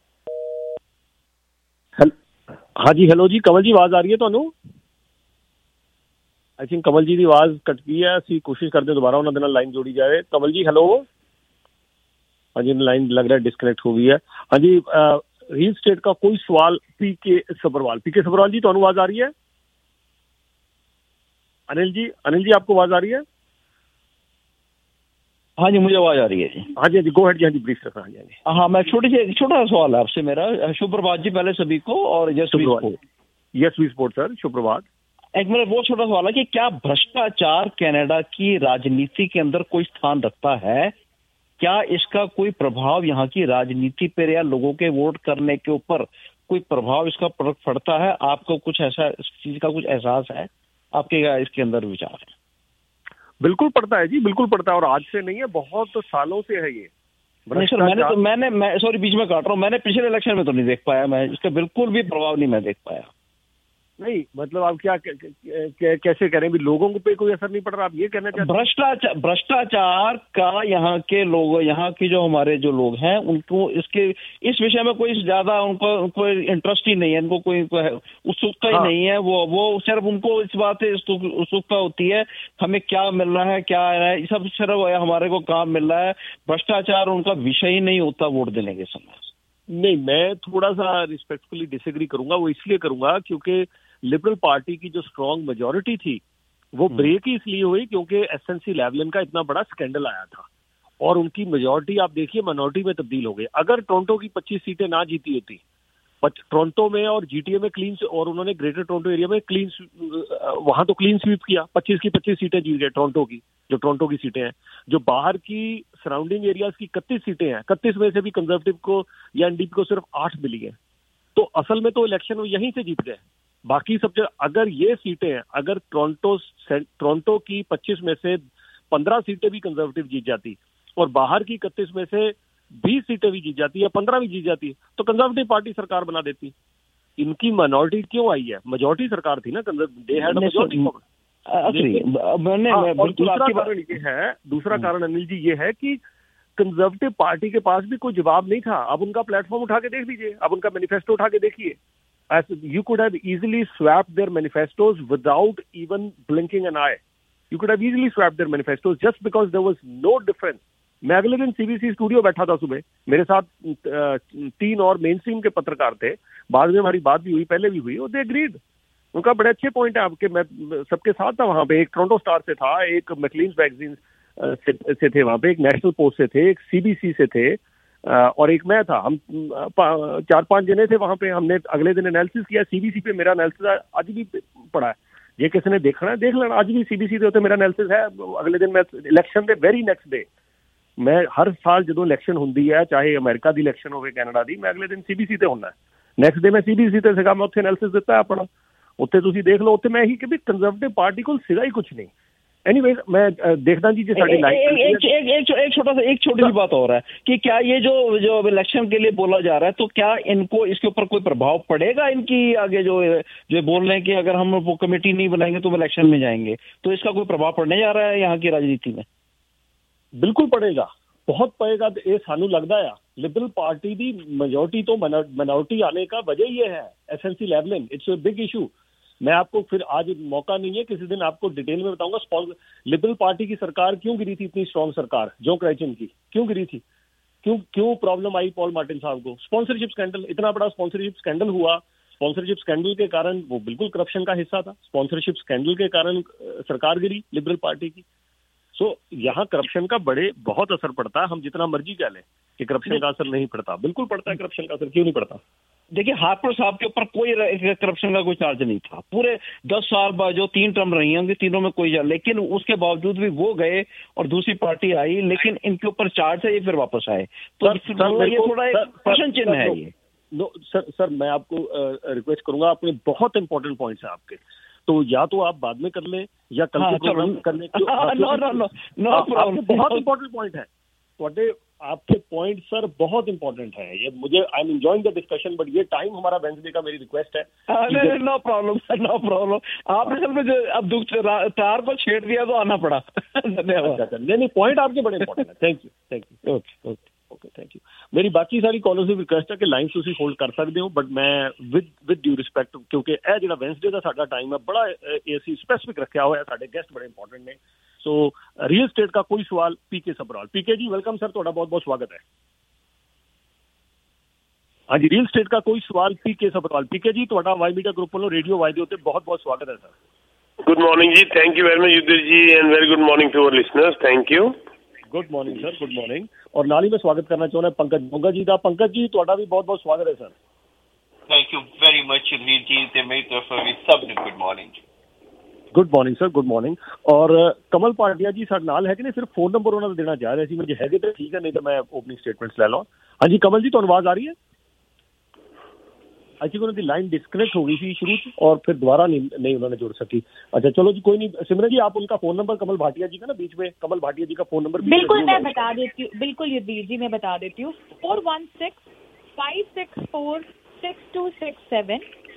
ਹਾਂਜੀ, ਹੈਲੋ ਜੀ, ਕਮਲ ਜੀ ਆਵਾਜ਼ ਆ ਰਹੀ ਹੈ ਤੁਹਾਨੂੰ? ਆਈ ਥਿੰਕ ਕਮਲ ਜੀ ਦੀ ਆਵਾਜ਼ ਕੱਟ ਗਈ ਹੈ, ਅਸੀਂ ਕੋਸ਼ਿਸ਼ ਕਰਦੇ ਦੁਬਾਰਾ ਉਹਨਾਂ ਦੇ ਨਾਲ ਲਾਈਨ ਜੋੜੀ ਜਾਵੇ। ਕਮਲ ਜੀ ਹੈਲੋ। ਹਾਂਜੀ, ਲਾइन लग रहा है डिस्कनेक्ट हो गई है। हाँ जी, रियल स्टेट का कोई सवाल पीके सब्रवाल जी तो आवाज आ रही है? अनिल जी आपको आवाज आ रही है? हाँ जी, मुझे आवाज आ रही है जी। हाँ जी गो हेड जी। हाँ जी ब्रीफ रखना। हाँ जी हाँ, मैं छोटा सा सवाल है आपसे मेरा। शुभ प्रभात जी पहले सभी को। और यस वी स्पोर्ट सर, शुभ प्रभात। एक मेरा बहुत छोटा सवाल है कि क्या भ्रष्टाचार कनाडा की राजनीति के अंदर कोई स्थान रखता है? क्या इसका कोई प्रभाव यहाँ की राजनीति पर या लोगों के वोट करने के ऊपर कोई प्रभाव इसका पड़ता है? आपको कुछ ऐसा इस चीज का कुछ एहसास है? आपके इसके अंदर विचार है? बिल्कुल पड़ता है जी, बिल्कुल पड़ता है, और आज से नहीं है, बहुत सालों से है ये। सर मैं सॉरी बीच में काट रहा हूँ, मैंने पिछले इलेक्शन में तो नहीं देख पाया, मैं इसका बिल्कुल भी प्रभाव नहीं मैं देख पाया। नहीं मतलब आप क्या कैसे करें, भी लोगों पे कोई असर नहीं पड़ रहा, आप ये कहना चाहते हैं? भ्रष्टाचार का यहाँ के लोग, यहाँ की जो हमारे जो लोग हैं, उनको इस विषय में कोई ज्यादा उनको इंटरेस्ट ही नहीं है, उनको कोई उत्सुकता ही नहीं है। वो सिर्फ उनको इस बात से उत्सुकता होती है हमें क्या मिल रहा है, क्या है, सब सिर्फ हमारे को काम मिल रहा है। भ्रष्टाचार उनका विषय ही नहीं होता वोट देने के समय। नहीं, मैं थोड़ा सा रिस्पेक्टफुली डिसएग्री करूंगा। वो इसलिए करूंगा क्योंकि लिबरल पार्टी की जो स्ट्रांग मेजॉरिटी थी वो ब्रेक ही इसलिए हुई क्योंकि एसएनसी लेवलिन का इतना बड़ा स्कैंडल आया था, और उनकी मेजॉरिटी आप देखिए मिनॉरिटी में तब्दील हो गई। अगर टोरंटो की 25 सीटें ना जीती होती, टोरंटो में और जीटीए में क्लीन, और उन्होंने ग्रेटर टोरंटो एरिया में क्लीन, वहां तो क्लीन स्वीप किया, 25 की 25 सीटें जीत गए टोरंटो की, जो टोरंटो की सीटें हैं। जो बाहर की सराउंडिंग एरियाज की 31 सीटें हैं, 31 में से भी कंजर्वेटिव को या एनडीपी को सिर्फ 8 मिली है। तो असल में तो इलेक्शन वो यहीं से जीत गए। बाकी सब जगह अगर ये सीटें हैं, अगर टोरंटो की 25 में से 15 सीटें भी कंजर्वेटिव जीत जाती और बाहर की 31 में से 20 सीटें भी जीत जाती या 15 भी जीत जाती, तो कंजर्वेटिव पार्टी सरकार बना देती। इनकी माइनॉरिटी क्यों आई है? मेजॉरिटी सरकार थी ना, दे हैड अ मेजॉरिटी। दूसरा कारण अनिल जी ये है कि कंजर्वेटिव पार्टी के पास भी कोई जवाब नहीं था। अब उनका प्लेटफॉर्म उठा के देख लीजिए, अब उनका मैनिफेस्टो उठा के देखिए। You could have easily swapped their manifestos without even blinking an eye. You could have easily swapped their manifestos just because there was no difference. मैं अगले दिन सीबीसी स्टूडियो बैठा था सुबह, मेरे साथ 3 और मेन स्ट्रीम के पत्रकार थे, बाद में हमारी बात भी हुई, पहले भी हुई, और दे एग्रीड। उनका बड़े अच्छे पॉइंट है आपके, मैं सबके साथ था वहां पे। एक टोरंटो स्टार से था, एक मैकलीन्स मैगजीन से थे वहां पे, एक नेशनल पोस्ट से थे, एक सीबीसी से थे, और एक मैं था। हम 4-5 जने थे वहां पे। हमने अगले दिन एनालिसिस किया सीबीसी पे। मेरा एनालिसिस आज भी पड़ा है, ये किसी ने देखना है देख लेना, आज भी सीबीसी पे होते मेरा एनालिसिस है। अगले दिन मैं election the very next day, मैं हर साल जो इलेक्शन होंगी है, चाहे अमेरिका दी इलेक्शन हो कैनेडा दी, मैं अगले दिन सीबीसी ते होना है। नेक्स्ट डे मैं सीबीसी ते सीगा, मैं उत्थे एनालिसिस दिता है अपना, उत्थे तुसी देख लो। उत्थे मैं ही कि कंजर्वेटिव पार्टी को सिगा ही कुछ नहीं। एनीवेज मैं देखना जी साड़ी एक छोटी सी बात हो रहा है कि क्या ये जो इलेक्शन के लिए बोला जा रहा है, तो क्या इनको इसके ऊपर कोई प्रभाव पड़ेगा इनकी आगे जो बोल रहे हैं कि अगर हम वो कमेटी नहीं बनाएंगे तो इलेक्शन में जाएंगे, तो इसका कोई प्रभाव पड़ने जा रहा है यहाँ की राजनीति में? बिल्कुल पड़ेगा, बहुत पड़ेगा। ये सानू लगता है लिबरल पार्टी की मेजॉरिटी तो मिनॉरिटी आने का वजह ये है SNC Lavalin. It's a big issue. मैं आपको फिर आज मौका नहीं है, किसी दिन आपको डिटेल में बताऊंगा लिबरल पार्टी की सरकार क्यों गिरी थी, इतनी स्ट्रॉन्ग सरकार जो क्राइचन की क्यों गिरी थी, क्यों प्रॉब्लम आई पॉल मार्टिन साहब को। स्पॉन्सरशिप स्कैंडल, इतना बड़ा स्पॉन्सरशिप स्कैंडल हुआ। स्पॉन्सरशिप स्कैंडल के कारण वो बिल्कुल करप्शन का हिस्सा था। स्पॉन्सरशिप स्कैंडल के कारण सरकार गिरी लिबरल पार्टी की। सो यहाँ करप्शन का बहुत असर पड़ता है। हम जितना मर्जी कह लें कि करप्शन का असर नहीं पड़ता, बिल्कुल पड़ता है करप्शन का असर। क्यों नहीं पड़ता? देखिए, हार्पर साहब के ऊपर कोई करप्शन का कोई चार्ज नहीं था पूरे 10 साल बाद, जो 3 टर्म रही होंगी, तीनों में कोई चार्ज, लेकिन उसके बावजूद भी वो गए और दूसरी पार्टी आई, लेकिन इनके ऊपर चार्ज है, ये फिर वापस आए। तो ये थोड़ा एक प्रश्न चिन्ह है ये। सर मैं आपको रिक्वेस्ट करूंगा, अपने बहुत इंपॉर्टेंट पॉइंट्स है आपके, तो या तो आप बाद में कर लें या कल के प्रोग्राम करने के। बहुत इंपॉर्टेंट पॉइंट है आपके पॉइंट सर, बहुत इंपॉर्टेंट है ये। मुझे I am enjoying the discussion, but ये टाइम हमारा वेडनेसडे का, मेरी रिक्वेस्ट है। No problem. आपने में जो अब दुख तार को छेड़ दिया तो आना पड़ा। धन्यवाद। नहीं, पॉइंट आपके बड़े इंपॉर्टेंट है। Thank you. Okay thank you. मेरी बाकी सारी कॉलर्स से रिक्वेस्ट है कि लाइन तुसी होल्ड कर सकते हो, बट मैं विद ड्यू रिस्पैक्ट, क्योंकि यह जो वेडनेसडे का साडा टाइम है बड़ा ऐसी स्पेसिफिक रखा हुआ है, साडे गेस्ट बड़े इंपॉर्टेंट ने। सो रियल स्टेट का कोई सवाल पीके सबराल। पीके जी वेलकम सर, ਤੁਹਾਡਾ बहुत बहुत स्वागत है। हाँ जी, रियल स्टेट का कोई सवाल पीके सबराल। पीके जी ਤੁਹਾਡਾ वाई मीडिया ग्रुप वालों रेडियो वाई ਦੇ ਉੱਤੇ बहुत बहुत स्वागत है sir. Good morning ji, thank you very much Yudhveer ji, and very good morning to our listeners. Thank you. Good morning sir, good morning. और नाल ही मैं स्वागत करना चाहूँगा पंकज मोंगा जी का। पंकज जी ਤੁਹਾਡਾ भी बहुत बहुत स्वागत है sir. Thank you very much Yudhveer ji, ते मेरी तरफ भी सब ने good morning. Good morning sir, good morning. और कमल पाटिया जी साडे नाल है कि नहीं, सिर्फ फोन नंबर उन्होंने देना चाह रहे थे, मुझे है तो ठीक है, नहीं तो मैं ओपनिंग स्टेटमेंट्स ले लूँ। हाँ जी कमल जी, तुहानू आवाज आ रही है? आई थिंक उन्होंने लाइन डिस्कनेक्ट हो गई थी शुरू से और फिर दोबारा नहीं उन्होंने जुड़ सकी। अच्छा चलो जी, कोई नहीं। सिमरन जी, आप उनका फोन नंबर कमल भाटिया जी का ना बीच में, कमल भाटिया जी का फोन नंबर बिल्कुल मैं बता देती हूँ, बिल्कुल युद्धवीर जी मैं बता देती हूँ। 416-564-6267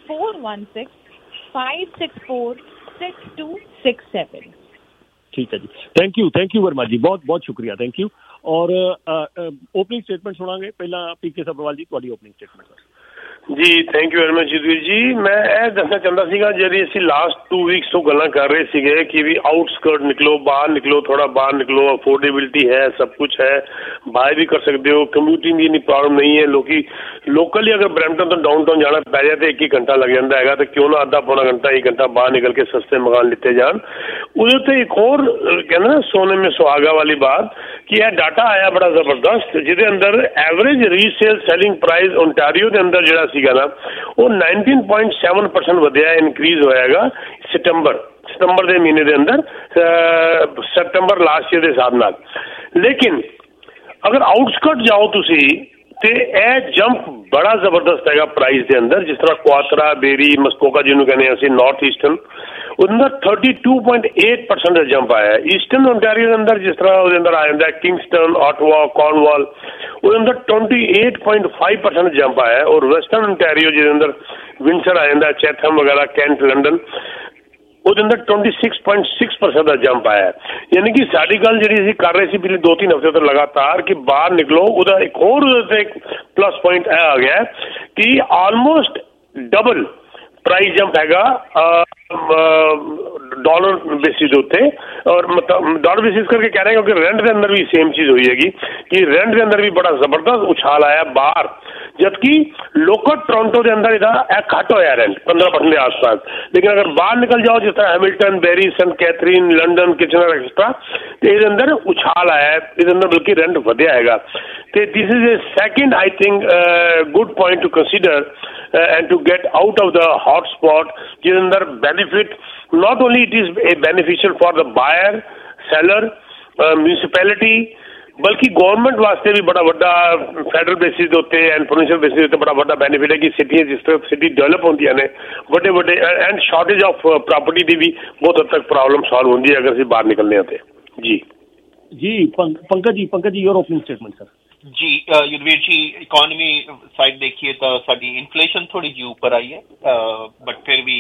416-564-6267। ठीक है जी, थैंक यू वर्मा जी, बहुत बहुत शुक्रिया, थैंक यू। और ओपनिंग स्टेटमेंट सुनांगे पहला पीके सब्रवाल जी, ਤੁਹਾਡੀ ओपनिंग स्टेटमेंट सर। जी thank you very much Yudhveer ji. मैं ਇਹ ਦੱਸਣਾ ਚਾਹੁੰਦਾ ਸੀਗਾ ਜਿਹੜੀ ਅਸੀਂ ਲਾਸਟ 2 ਵੀਕਸ ਤੋਂ ਗੱਲਾਂ ਕਰ ਰਹੇ ਸੀਗੇ ਕਿ ਵੀ ਆਊਟਸਕਰਟ ਨਿਕਲੋ, ਬਾਹਰ ਨਿਕਲੋ, ਥੋੜਾ ਬਾਹਰ ਨਿਕਲੋ, ਅਫੋਰਡੇਬਿਲਿਟੀ ਹੈ, ਸਭ ਕੁਝ ਹੈ, ਬਾਏ ਵੀ ਕਰ ਸਕਦੇ ਹੋ, ਕੰਮਿਊਟਿੰਗ ਦੀ ਇੰਨੀ ਪ੍ਰੋਬਲਮ ਨਹੀਂ ਹੈ। ਲੋਕੀ ਲੋਕਲੀ ਅਗਰ ਬਰੈਂਪਟਨ ਤੋਂ ਡਾਊਨਟਾਊਨ ਜਾਣਾ ਪੈ ਜਾਏ ਤੇ 1 ਘੰਟਾ ਲੱਗ ਜਾਂਦਾ ਹੈਗਾ, ਤੇ ਕਿਉਂ ਨਾ ਅੱਧਾ ਪੌਣਾ ਘੰਟਾ 1 ਘੰਟਾ ਬਾਹਰ ਨਿਕਲ ਕੇ ਸਸਤੇ ਮਕਾਨ ਲਿੱਤੇ ਜਾਣ। ਉਹਦੇ ਉੱਤੇ ਇੱਕ ਹੋਰ ਕਹਿੰਦੇ ਨਾ ਸੋਨੇ ਮੇਂ ਸੁਹਾਗਾ ਵਾਲੀ ਬਾਤ ਕਿ ਇਹ ਡਾਟਾ ਆਇਆ ਬੜਾ ਜ਼ਬਰਦਸਤ, ਜਿਹਦੇ ਅੰਦਰ average resale selling price Ontario ਦੇ ਅੰਦਰ ਜਿਹੜਾ ਸੀਗਾ ਨਾ ਉਹ 19.7% ਵਧਿਆ, ਇਨਕਰੀਜ਼ ਹੋਇਆਗਾ ਸਤੰਬਰ ਦੇ ਮਹੀਨੇ ਦੇ ਅੰਦਰ, ਸਤੰਬਰ ਲਾਸਟ ਈਅਰ ਦੇ ਹਿਸਾਬ ਨਾਲ। ਲੇਕਿਨ ਅਗਰ ਆਊਟਸਕਰਟ ਜਾਓ ਤੁਸੀਂ ਤੇ ਇਹ ਜੰਪ ਬੜਾ ਜ਼ਬਰਦਸਤ ਹੈਗਾ ਪ੍ਰਾਈਸ ਦੇ ਅੰਦਰ, ਜਿਸ ਤਰ੍ਹਾਂ ਕੁਆਤਰਾ, ਬੇਰੀ, ਮਸਕੋਕਾ ਜਿਹਨੂੰ ਕਹਿੰਦੇ ਅਸੀਂ ਨਾਰਥ ਈਸਟਰਨ, ਉਹਦੇ ਅੰਦਰ 32.8% ਦਾ ਜੰਪ ਆਇਆ ਹੈ। ਈਸਟਰਨ ਓਨਟਾਰੀਓ ਦੇ ਅੰਦਰ ਜਿਸ ਤਰ੍ਹਾਂ ਉਹਦੇ ਅੰਦਰ ਆ ਜਾਂਦਾ ਕਿੰਗਸਟਨ, ਆਟਵਾ, ਕਾਰਨਵਾਲ, ਉਹਦੇ ਅੰਦਰ 28.5% ਜੰਪ ਆਇਆ ਹੈ। ਔਰ ਵੈਸਟਰਨ ਓਨਟਾਰੀਓ ਜਿਹਦੇ ਅੰਦਰ ਵਿੰਸਰ ਆ ਜਾਂਦਾ, ਚੈਥਮ ਵਗੈਰਾ, ਕੈਂਟ, ਲੰਡਨ, ਉਹਦੇ ਅੰਦਰ 26.6% ਦਾ ਜੰਪ ਆਇਆ। ਯਾਨੀ ਕਿ ਸਾਡੀ ਗੱਲ ਜਿਹੜੀ ਅਸੀਂ ਕਰ ਰਹੇ ਸੀ ਪਿਛਲੇ 2-3 ਹਫ਼ਤੇ ਤੋਂ ਲਗਾਤਾਰ ਕਿ ਬਾਹਰ ਨਿਕਲੋ, ਉਹਦਾ ਇੱਕ ਹੋਰ ਉਹਦੇ 'ਤੇ ਇੱਕ ਪਲੱਸ ਪੁਆਇੰਟ ਇਹ ਆ ਗਿਆ ਕਿ ਆਲਮੋਸਟ ਡਬਲ ਪ੍ਰਾਈਸ ਜੰਪ ਹੈਗਾ ਡਾਲਰ ਬੇਸਿਸ ਦੇ ਉੱਤੇ। ਔਰ ਮਤਲਬ ਡਾਲਰ ਬੇਸਿਸ ਕਰਕੇ ਕਹਿ ਰਹੇ ਕਿਉਂਕਿ ਰੈਂਟ ਦੇ ਅੰਦਰ ਵੀ ਸੇਮ ਚੀਜ਼ ਹੋਈ ਹੈਗੀ ਕਿ ਰੈਂਟ ਦੇ ਅੰਦਰ ਵੀ ਬੜਾ ਜ਼ਬਰਦਸਤ ਉਛਾਲ ਆਇਆ ਬਾਹਰ, जबकि लोकल टोरंटो के अंदर इधर घट होया रेंट 15% के आसपास। लेकिन अगर बाहर निकल जाओ जिस तरह Hamilton, Barrie, Saint Catharines, London, Kitchener extra, तो ये अंदर उछाल आया है, ये अंदर बल्कि रेंट वधिया हैगा। तो this is a second I think good point to consider and to get out of the hot spot, जिस अंदर benefit not only it is a beneficial for the buyer, seller, municipality, बल्कि government वास्ते भी बड़ा बड़ा federal basis के उत्ते and provincial basis के उत्ते बड़ा बड़ा बेनिफिट है कि सिटियां जिस तरह सिटी डेवलप होंदियां ने बड़े बड़े एंड शॉर्टेज ऑफ प्रॉपर्टी की भी बहुत हद तक प्रॉब्लम सॉल्व होंदी है अगर ਅਸੀਂ बाहर निकलने आते। जी Pankaj ji your opening statement sir. जी युद्धवीर जी, इकोनॉमी साइड देखिए तो साडी इन्फ्लेशन थोड़ी जी ऊपर आई है, बट फिर भी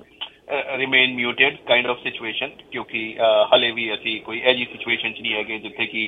remain muted kind of situation, क्योंकि हले भी असी कोई ऐसी सिचुएशन च नहीं है जिथे कि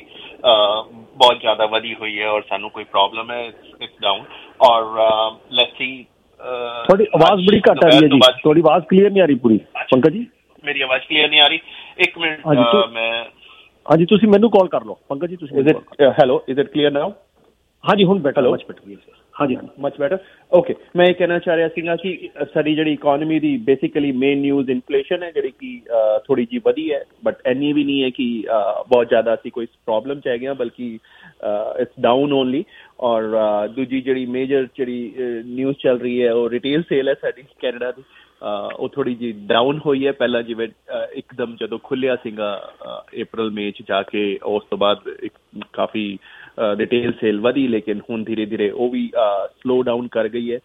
बहुत ज्यादा वधी हुई है और सानू कोई प्रॉब्लम है, इट्स डाउन। और लेट्स सी, थोड़ी आवाज बड़ी घट आ रही है जी, थोड़ी आवाज क्लियर नहीं आ रही पूरी। पंकज जी मेरी आवाज क्लियर नहीं आ रही, एक मिनट मैं हाँ जी तुसी मैनू कॉल कर लो। पंकज जी तुसी hello, is it clear now? हाँ जी हुण बेटर, मच बेटर। हाँ जी मच बेटर। ओके, मैं ये कहना चाह रहा सीगा कि साडी जिहड़ी इकोनॉमी दी बेसिकली मेन न्यूज़ इन्फ्लेशन है जिहड़ी कि थोड़ी जी वधी है, बट इन्नी भी नहीं है कि बहुत ज़्यादा असी कोई प्रॉब्लम च गए, बल्कि इट्स डाउन ओनली। और दूजी जिहड़ी मेजर जिहड़ी न्यूज़ चल रही है वो रिटेल सेल है साडी कैनेडा दी, वो थोड़ी जी डाउन हुई है। पहला जिवें एकदम जदों खुलिया सीगा अप्रैल मई च जाके उस तो बाद काफ़ी रिटेल सेल वधी, लेकिन हुण धीरे धीरे वो भी स्लो डाउन कर गई है।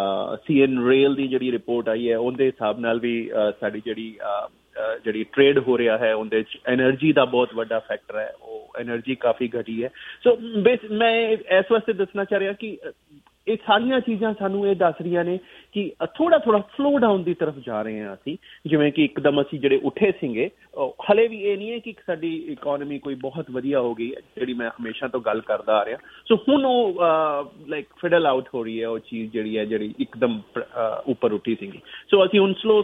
CN रेल की जिहड़ी रिपोर्ट आई है उनके हिसाब नाल भी साडी जिहड़ी ट्रेड हो रहा है उनदे एनर्जी का बहुत बड़ा फैक्टर है, वो एनर्जी काफ़ी घटी है। सो मैं इस वास्ते दसना चाह रहा कि ये सारिया चीज़ां सानू ये दस रही ने कि थोड़ा थोड़ा स्लो डाउन की तरफ जा रहे हैं असी, जिवें कि एकदम असी जिहड़े उठे सीगे, हले भी ये नहीं है कि साडी इकोनॉमी कोई बहुत वधिया हो गई है, जिहड़ी मैं हमेशा तो गल करदा आ रहा। सो हुण वो लाइक फिडल आउट हो रही है वो चीज़ जिहड़ी है जिहड़ी एकदम ऊपर उठी सीगी। सो असी हुण स्लो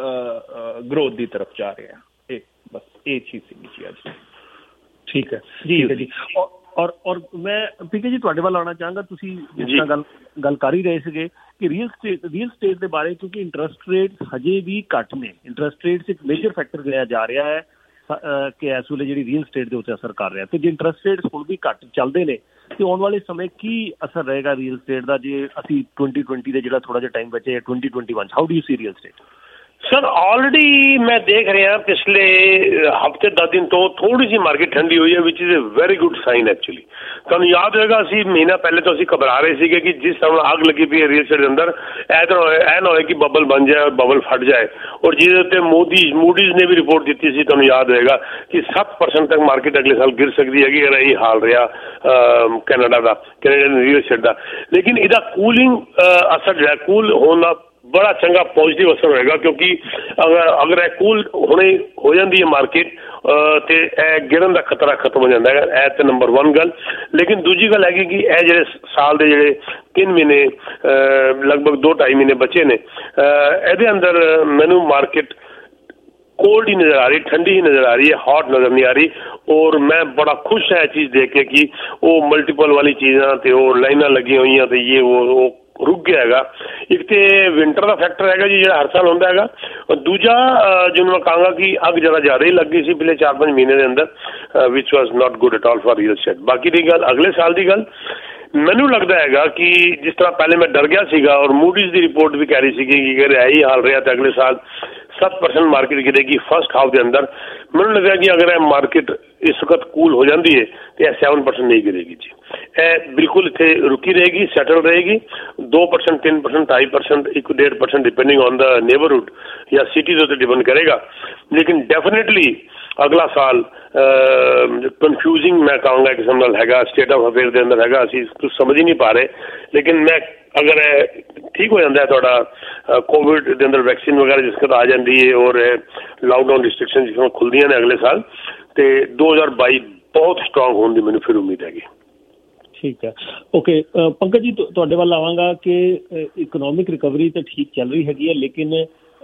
ग्रोथ की तरफ जा रहे हैं। बस ये चीज़ सीगी जी अज। ठीक है जी। और मैं पीके जी तुहाडे वाल आना चाहांगा, तुसी जिस तरह गल कर ही रहे सीगे कि रियल स्टेट के बारे, क्योंकि इंटरस्ट रेट हजे भी घट ने, इंटरस्ट रेट एक मेजर फैक्टर लिया जा रहा है कि इस वेले जिहड़ी रियल स्टेट के उत्ते असर कर रहा है। तो जे इंटरस्ट रेट हुण भी घट चलते हैं तो आने वाले समय की असर रहेगा रियल स्टेट का, जे असी 2020 का जिहड़ा थोड़ा जिहा टाइम बचे 2021, how do you see real estate? Sir already ਮੈਂ ਦੇਖ ਰਿਹਾ ਪਿਛਲੇ ਹਫ਼ਤੇ 10 ਦਿਨ ਤੋਂ ਥੋੜੀ ਜਿਹੀ ਮਾਰਕੀਟ ਠੰਡੀ ਹੋਈ ਹੈ, which is a very good sign actually. ਤੁਹਾਨੂੰ ਯਾਦ ਹੋਏਗਾ ਅਸੀਂ ਮਹੀਨਾ ਪਹਿਲੇ ਤੋਂ ਅਸੀਂ ਘਬਰਾ ਰਹੇ ਸੀਗੇ ਕਿ ਜਿਸ ਤਰ੍ਹਾਂ ਅੱਗ ਲੱਗੀ ਪਈ ਹੈ ਰੀਅਲ ਸਟੇਟ ਦੇ ਅੰਦਰ, ਇਹ ਨਾ ਹੋਏ ਕਿ ਬਬਲ ਬਣ ਜਾਏ, ਬਬਲ ਫਟ ਜਾਏ। ਔਰ ਜਿਹਦੇ ਉੱਤੇ ਮੂਡੀਜ਼ ਨੇ ਵੀ ਰਿਪੋਰਟ ਦਿੱਤੀ ਸੀ, ਤੁਹਾਨੂੰ ਯਾਦ ਹੋਏਗਾ ਕਿ 7% ਤੱਕ ਮਾਰਕੀਟ ਅਗਲੇ ਸਾਲ ਗਿਰ ਸਕਦੀ ਹੈਗੀ, ਅਗਰ ਇਹ ਹਾਲ ਰਿਹਾ ਕੈਨੇਡਾ ਦਾ, ਕੈਨੇਡੀਅਨ ਰੀਅਲ ਸਟੇਟ ਦਾ। ਲੇਕਿਨ ਇਹਦਾ ਕੂਲਿੰਗ ਅਸਰ ਜਿਹੜਾ ਕੂਲ ਹੋਣ ਦਾ ਬੜਾ ਚੰਗਾ ਪੋਜ਼ੀਟਿਵ ਅਸਰ ਹੋਏਗਾ, ਕਿਉਂਕਿ ਅਗਰ ਇਹ ਕੂਲ ਹੁਣੇ ਹੋ ਜਾਂਦੀ ਹੈ ਮਾਰਕੀਟ ਤੇ ਇਹ ਗਿਰਨ ਦਾ ਖਤਰਾ ਖਤਮ ਹੋ ਜਾਂਦਾ ਹੈਗਾ। ਇਹ ਤਾਂ ਨੰਬਰ 1 ਗੱਲ। ਲੇਕਿਨ ਦੂਜੀ ਗੱਲ ਹੈਗੀ ਕਿ ਇਹ ਜਿਹੜੇ ਸਾਲ ਦੇ ਜਿਹੜੇ 3 ਮਹੀਨੇ ਲਗਭਗ 2-2.5 ਮਹੀਨੇ ਬਚੇ ਨੇ, ਇਹਦੇ ਅੰਦਰ ਮੈਨੂੰ ਮਾਰਕੀਟ ਕੋਲਡ ਹੀ ਨਜ਼ਰ ਆ ਰਹੀ, ਠੰਡੀ ਹੀ ਨਜ਼ਰ ਆ ਰਹੀ ਹੈ, ਹॉट ਨਜ਼ਰ ਨਹੀਂ ਆ ਰਹੀ। ਔਰ ਮੈਂ ਬੜਾ ਖੁਸ਼ ਹਾਂ ਇਹ ਚੀਜ਼ ਦੇਖ ਕੇ ਕਿ ਉਹ ਮਲਟੀਪਲ ਵਾਲੀ ਚੀਜ਼ਾਂ ਤੇ ਉਹ ਲਾਈਨਾਂ ਲੱਗੀਆਂ ਹੋਈਆਂ ਤੇ ਇਹ ਉਹ ਰੁਕ ਗਿਆ ਹੈਗਾ। ਇੱਕ ਤੇ ਵਿੰਟਰ ਦਾ ਫੈਕਟਰ ਹੈਗਾ ਜੀ, ਜਿਹੜਾ ਹਰ ਸਾਲ ਹੁੰਦਾ ਹੈਗਾ। ਦੂਜਾ ਜਿਹਨੂੰ ਮੈਂ ਕਹਾਂਗਾ ਕਿ ਅੱਗ ਜ਼ਿਆਦਾ ਹੀ ਲੱਗੀ ਸੀ ਪਿਛਲੇ 4-5 ਮਹੀਨੇ ਦੇ ਅੰਦਰ, which was not good at all for real estate. ਬਾਕੀ ਦੀ ਗੱਲ ਅਗਲੇ ਸਾਲ ਦੀ ਗੱਲ, ਮੈਨੂੰ ਲੱਗਦਾ ਹੈਗਾ ਕਿ ਜਿਸ ਤਰ੍ਹਾਂ ਪਹਿਲੇ ਮੈਂ ਡਰ ਗਿਆ ਸੀਗਾ ਔਰ ਮੂਡੀਜ਼ ਦੀ ਰਿਪੋਰਟ ਵੀ ਕਹਿ ਰਹੀ ਸੀਗੀ ਕਿ ਅਗਰ ਇਹੀ ਹਾਲ ਰਿਹਾ ਤਾਂ ਅਗਲੇ ਸਾਲ 7% ਮਾਰਕੀਟ ਗਿਰੇਗੀ ਫਸਟ ਹਾਫ ਦੇ ਅੰਦਰ। ਮੈਨੂੰ ਲੱਗਦਾ ਕਿ ਅਗਰ ਇਹ ਮਾਰਕੀਟ ਇਸ ਵਕਤ ਕੂਲ ਹੋ ਜਾਂਦੀ ਹੈ ਤੇ ਇਹ 7% ਨਹੀਂ ਗਿਰੇਗੀ ਜੀ। ਇਹ ਬਿਲਕੁਲ ਇੱਥੇ ਰੁਕੀ ਰਹੇਗੀ, ਸੈਟਲ ਰਹੇਗੀ। 2%, 3%, 2.5%, 1-1.5% ਡਿਪੈਂਡਿੰਗ ਔਨ ਦਾ ਨੇਬਰਹੁੱਡ ਜਾਂ ਸਿਟੀ ਦੇ ਉੱਤੇ ਡਿਪੈਂਡ ਕਰੇਗਾ। ਲੇਕਿਨ ਡੈਫੀਨੇਟਲੀ ਅਗਲਾ ਸਾਲ ਕਨਫਿਊਜ਼ਿੰਗ ਮੈਂ ਕਹਾਂਗਾ ਕਿਸਮ ਨਾਲ ਹੈਗਾ, ਸਟੇਟ ਆਫ ਅਫੇਅਰ ਦੇ ਅੰਦਰ ਹੈਗਾ, ਅਸੀਂ ਕੁਝ ਸਮਝ ਹੀ ਨਹੀਂ ਪਾ ਰਹੇ। ਲੇਕਿਨ ਮੈਂ ਅਗਰ ਠੀਕ ਹੋ ਜਾਂਦਾ ਹੈ ਤੁਹਾਡਾ ਕੋਵਿਡ ਦੇ ਅੰਦਰ ਵੈਕਸੀਨ ਵਗੈਰਾ ਜਿਸ ਵਕਤ ਆ ਜਾਂਦੀ ਹੈ ਔਰ ਲਾਕਡਾਊਨ ਰਿਸਟ੍ਰਿਕਸ਼ਨ ਜਿਸ ਤਰ੍ਹਾਂ ਖੁੱਲਦੀਆਂ ਨੇ ਅਗਲੇ ਸਾਲ, ਤੇ 2022 ਬਹੁਤ ਸਟਰੋਂਗ ਹੋਣ ਦੀ ਮੈਨੂੰ ਫਿਰ ਉਮੀਦ ਹੈਗੀ। ਠੀਕ ਹੈ, ਓਕੇ ਪੰਕਜ ਜੀ, ਤੁਹਾਡੇ ਵੱਲ ਆਵਾਂਗਾ ਕਿ ਇਕਨੋਮਿਕ ਰਿਕਵਰੀ ਤਾਂ ਠੀਕ ਚੱਲ ਰਹੀ ਹੈਗੀ ਹੈ, ਲੇਕਿਨ